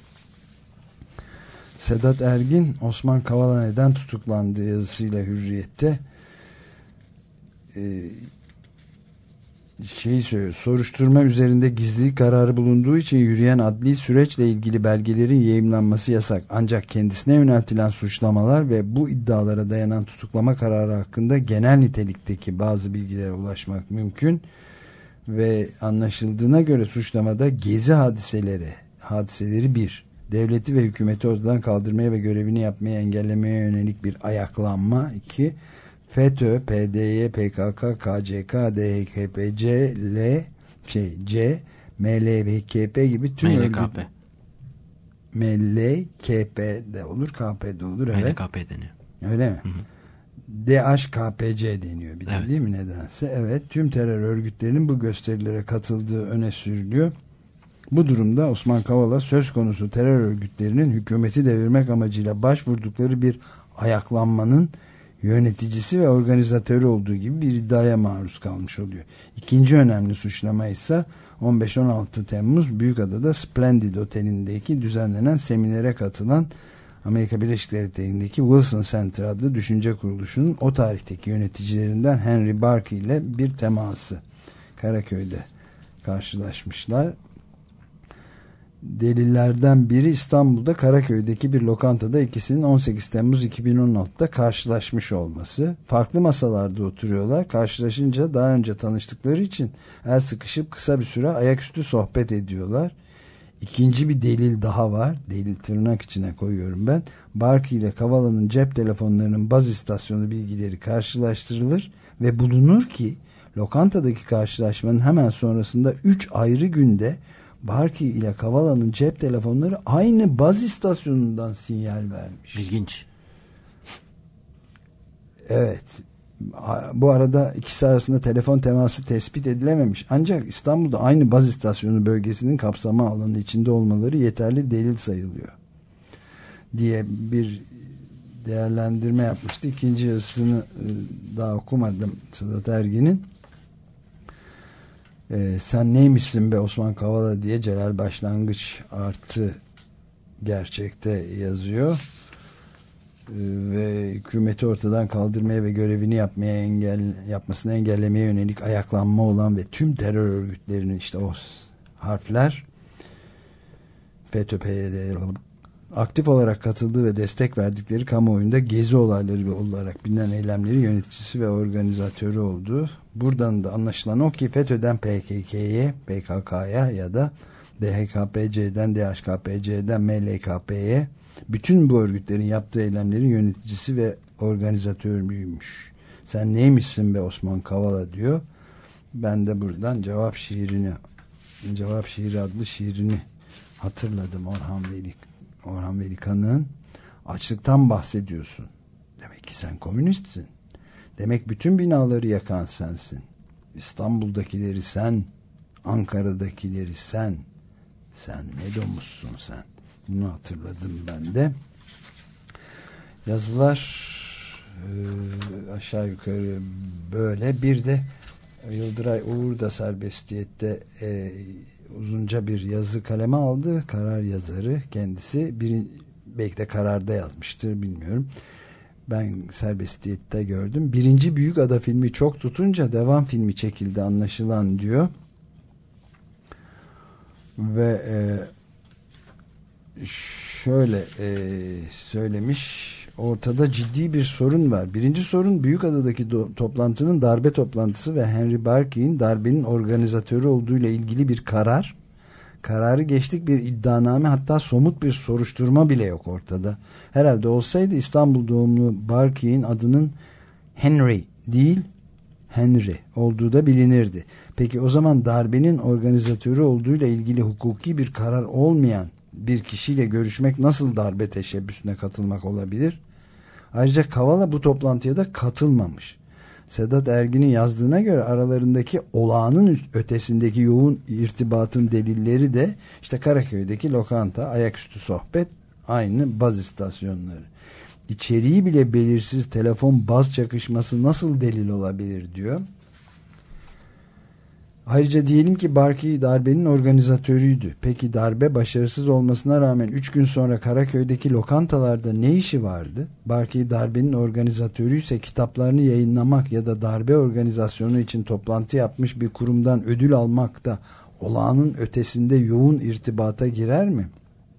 Sedat Ergin Osman Kavala neden tutuklandı yazısıyla Hürriyet'te söylüyor. Soruşturma üzerinde gizlilik kararı bulunduğu için yürüyen adli süreçle ilgili belgelerin yayımlanması yasak. Ancak kendisine yöneltilen suçlamalar ve bu iddialara dayanan tutuklama kararı hakkında genel nitelikteki bazı bilgilere ulaşmak mümkün. Ve anlaşıldığına göre suçlamada gezi hadiseleri 1. Devleti ve hükümeti ortadan kaldırmaya ve görevini yapmaya engellemeye yönelik bir ayaklanma. 2. FETÖ, PDY, PKK, KCK, DHKPC, C, MLKP gibi tüm MLKP. MLKP de olur, KP de olur. Evet. MLKP deniyor. Öyle mi? Hı hı. DHKPC deniyor bir de, evet. Değil mi nedense? Evet, tüm terör örgütlerinin bu gösterilere katıldığı öne sürülüyor. Bu durumda Osman Kavala söz konusu terör örgütlerinin hükümeti devirmek amacıyla başvurdukları bir ayaklanmanın yöneticisi ve organizatörü olduğu gibi bir iddiaya maruz kalmış oluyor. İkinci önemli suçlama ise 15-16 Temmuz Büyükada'da Splendid Oteli'ndeki düzenlenen seminere katılan Amerika Birleşik Devletleri'ndeki Wilson Center adlı düşünce kuruluşunun o tarihteki yöneticilerinden Henry Barkey ile bir teması. Karaköy'de karşılaşmışlar. Delillerden biri İstanbul'da Karaköy'deki bir lokantada ikisinin 18 Temmuz 2016'da karşılaşmış olması. Farklı masalarda oturuyorlar. Karşılaşınca daha önce tanıştıkları için el sıkışıp kısa bir süre ayaküstü sohbet ediyorlar. İkinci bir delil daha var. Delil tırnak içine koyuyorum ben. Barkey ile Kavala'nın cep telefonlarının baz istasyonu bilgileri karşılaştırılır ve bulunur ki lokantadaki karşılaşmanın hemen sonrasında 3 ayrı günde Barkey ile Kavala'nın cep telefonları aynı baz istasyonundan sinyal vermiş. İlginç. Evet. Bu arada ikisi arasında telefon teması tespit edilememiş. Ancak İstanbul'da aynı baz istasyonu bölgesinin kapsama alanı içinde olmaları yeterli delil sayılıyor diye bir değerlendirme yapmıştı. İkinci yazısını daha okumadım Sedat Ergin'in. Sen neymişsin be Osman Kavala diye Celal Başlangıç artı gerçekte yazıyor. Ve hükümeti ortadan kaldırmaya ve görevini yapmasını engellemeye yönelik ayaklanma olan ve tüm terör örgütlerinin işte o harfler FETÖ-PYD aktif olarak katıldığı ve destek verdikleri kamuoyunda gezi olayları olarak bilinen eylemleri yöneticisi ve organizatörü oldu. Buradan da anlaşılan o ki FETÖ'den PKK'ye, PKK'ya ya da DHKPC'den DHKPC'den MLKP'ye bütün bu örgütlerin yaptığı eylemlerin yöneticisi ve organizatörüymüş. Sen neymişsin be Osman Kavala diyor. Ben de buradan Cevap Şiiri adlı şiirini hatırladım. Orhan Velikan'ın açlıktan bahsediyorsun. Demek ki sen komünistsin. Demek bütün binaları yakan sensin. İstanbul'dakileri sen, Ankara'dakileri sen. Sen ne domuzsun sen. Bunu hatırladım ben de. Yazılar aşağı yukarı böyle. Bir de Yıldıray Uğur da serbestiyette uzunca bir yazı kaleme aldı. Karar yazarı kendisi. Belki de Karar'da yazmıştır bilmiyorum. Ben serbestiyette gördüm. 1. Büyükada filmi çok tutunca devam filmi çekildi anlaşılan diyor. Ve şöyle söylemiş, ortada ciddi bir sorun var. Birinci sorun Büyükada'daki toplantının darbe toplantısı ve Henry Barkey'in darbenin organizatörü olduğuyla ilgili bir karar. Kararı geçtik bir iddianame, hatta somut bir soruşturma bile yok ortada. Herhalde olsaydı İstanbul doğumlu Barkey'in adının Henry değil Henry olduğu da bilinirdi. Peki o zaman darbenin organizatörü olduğuyla ilgili hukuki bir karar olmayan bir kişiyle görüşmek nasıl darbe teşebbüsüne katılmak olabilir? Ayrıca Kavala bu toplantıya da katılmamış. Sedat Ergin'in yazdığına göre aralarındaki olağanın ötesindeki yoğun irtibatın delilleri de işte Karaköy'deki lokanta, ayaküstü sohbet, aynı baz istasyonları. İçeriği bile belirsiz telefon baz çakışması nasıl delil olabilir diyor. Ayrıca diyelim ki Barkey darbenin organizatörüydü. Peki darbe başarısız olmasına rağmen 3 gün sonra Karaköy'deki lokantalarda ne işi vardı? Barkey darbenin organizatörüyse kitaplarını yayınlamak ya da darbe organizasyonu için toplantı yapmış bir kurumdan ödül almak da olağanın ötesinde yoğun irtibata girer mi?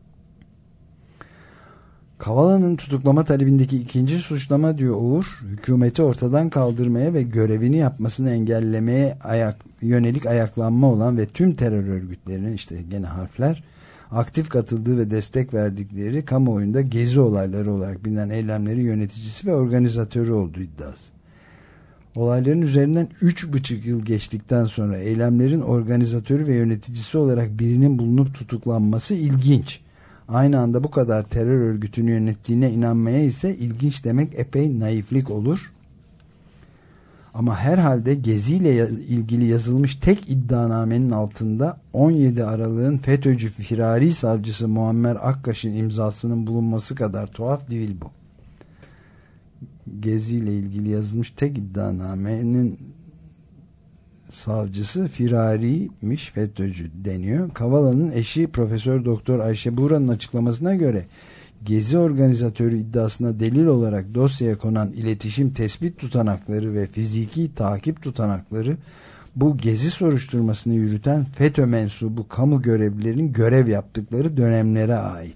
Kavala'nın tutuklama talebindeki ikinci suçlama diyor Uğur, hükümeti ortadan kaldırmaya ve görevini yapmasını engellemeye yönelik ayaklanma olan ve tüm terör örgütlerinin işte gene harfler aktif katıldığı ve destek verdikleri kamuoyunda gezi olayları olarak bilinen eylemleri yöneticisi ve organizatörü olduğu iddiası. Olayların üzerinden 3,5 yıl geçtikten sonra eylemlerin organizatörü ve yöneticisi olarak birinin bulunup tutuklanması ilginç. Aynı anda bu kadar terör örgütünü yönettiğine inanmaya ise ilginç demek epey naiflik olur. Ama herhalde geziyle ilgili yazılmış tek iddianamenin altında 17 Aralık'ın FETÖ'cü firari savcısı Muammer Akkaş'ın imzasının bulunması kadar tuhaf değil bu. Geziyle ilgili yazılmış tek iddianamenin savcısı firariymiş, FETÖ'cü deniyor. Kavala'nın eşi Profesör Doktor Ayşe Buğra'nın açıklamasına göre gezi organizatörü iddiasına delil olarak dosyaya konan iletişim tespit tutanakları ve fiziki takip tutanakları bu gezi soruşturmasını yürüten FETÖ mensubu kamu görevlilerinin görev yaptıkları dönemlere ait.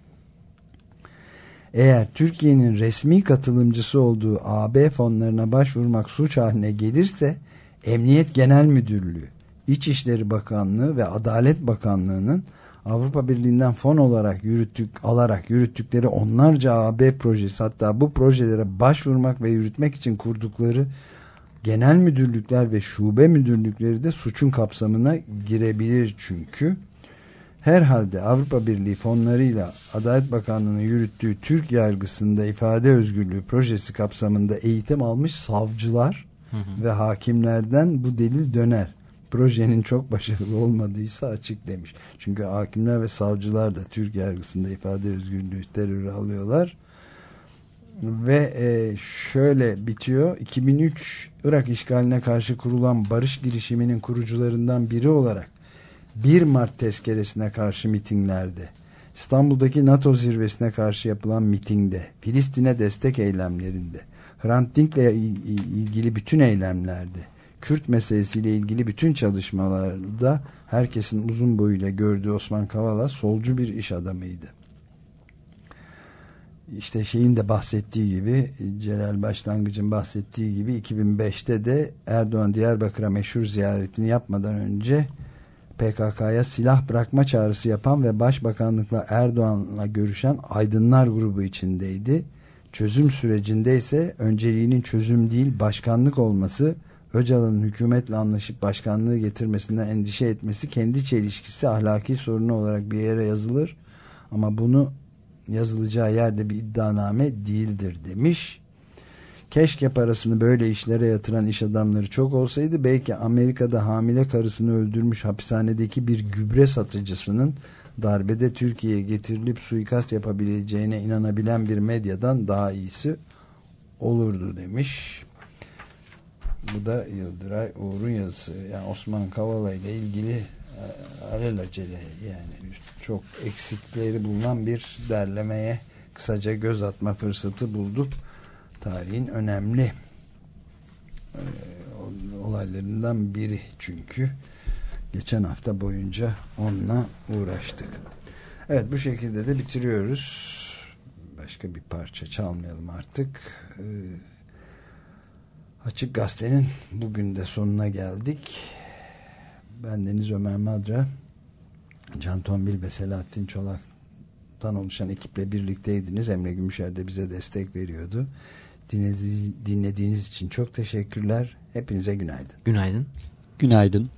Eğer Türkiye'nin resmi katılımcısı olduğu AB fonlarına başvurmak suç haline gelirse Emniyet Genel Müdürlüğü, İçişleri Bakanlığı ve Adalet Bakanlığı'nın Avrupa Birliği'nden fon alarak yürüttükleri onlarca AB projesi, hatta bu projelere başvurmak ve yürütmek için kurdukları genel müdürlükler ve şube müdürlükleri de suçun kapsamına girebilir çünkü. Herhalde Avrupa Birliği fonlarıyla Adalet Bakanlığı'nın yürüttüğü Türk yargısında ifade özgürlüğü projesi kapsamında eğitim almış savcılar ve hakimlerden bu delil döner. Projenin çok başarılı olmadıysa açık demiş. Çünkü hakimler ve savcılar da Türk yargısında ifade özgürlüğü terörü alıyorlar. Ve şöyle bitiyor. 2003 Irak işgaline karşı kurulan barış girişiminin kurucularından biri olarak 1 Mart tezkeresine karşı mitinglerde, İstanbul'daki NATO zirvesine karşı yapılan mitingde, Filistin'e destek eylemlerinde, Hrant Dink'le ilgili bütün eylemlerde, Kürt meselesiyle ilgili bütün çalışmalarda herkesin uzun boyuyla gördüğü Osman Kavala solcu bir iş adamıydı. İşte şeyin de bahsettiği gibi, Celal Başlangıç'ın bahsettiği gibi 2005'te de Erdoğan Diyarbakır'a meşhur ziyaretini yapmadan önce PKK'ya silah bırakma çağrısı yapan ve Başbakanlıkla Erdoğan'la görüşen aydınlar grubu içindeydi. Çözüm sürecinde ise önceliğinin çözüm değil başkanlık olması, Öcalan'ın hükümetle anlaşıp başkanlığı getirmesinden endişe etmesi kendi çelişkisi, ahlaki sorunu olarak bir yere yazılır ama bunu yazılacağı yerde bir iddianame değildir demiş. Keşke parasını böyle işlere yatıran iş adamları çok olsaydı, belki Amerika'da hamile karısını öldürmüş hapishanedeki bir gübre satıcısının darbede Türkiye'ye getirilip suikast yapabileceğine inanabilen bir medyadan daha iyisi olurdu demiş. Bu da Yıldıray Uğur'un yazısı. Yani Osman Kavala ile ilgili alelacele, yani çok eksikleri bulunan bir derlemeye kısaca göz atma fırsatı bulduk. Tarihin önemli olaylarından biri çünkü. Geçen hafta boyunca onunla uğraştık. Evet, bu şekilde de bitiriyoruz. Başka bir parça çalmayalım artık. Açık Gazete'nin bugün de sonuna geldik. Ben Deniz Ömer Madra, Can Tombil ve Selahattin Çolak'tan oluşan ekiple birlikteydiniz. Emre Gümüşer de bize destek veriyordu. Dinlediğiniz için çok teşekkürler. Hepinize günaydın. Günaydın. Günaydın.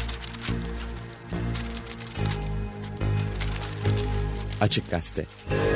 Açık Gazete.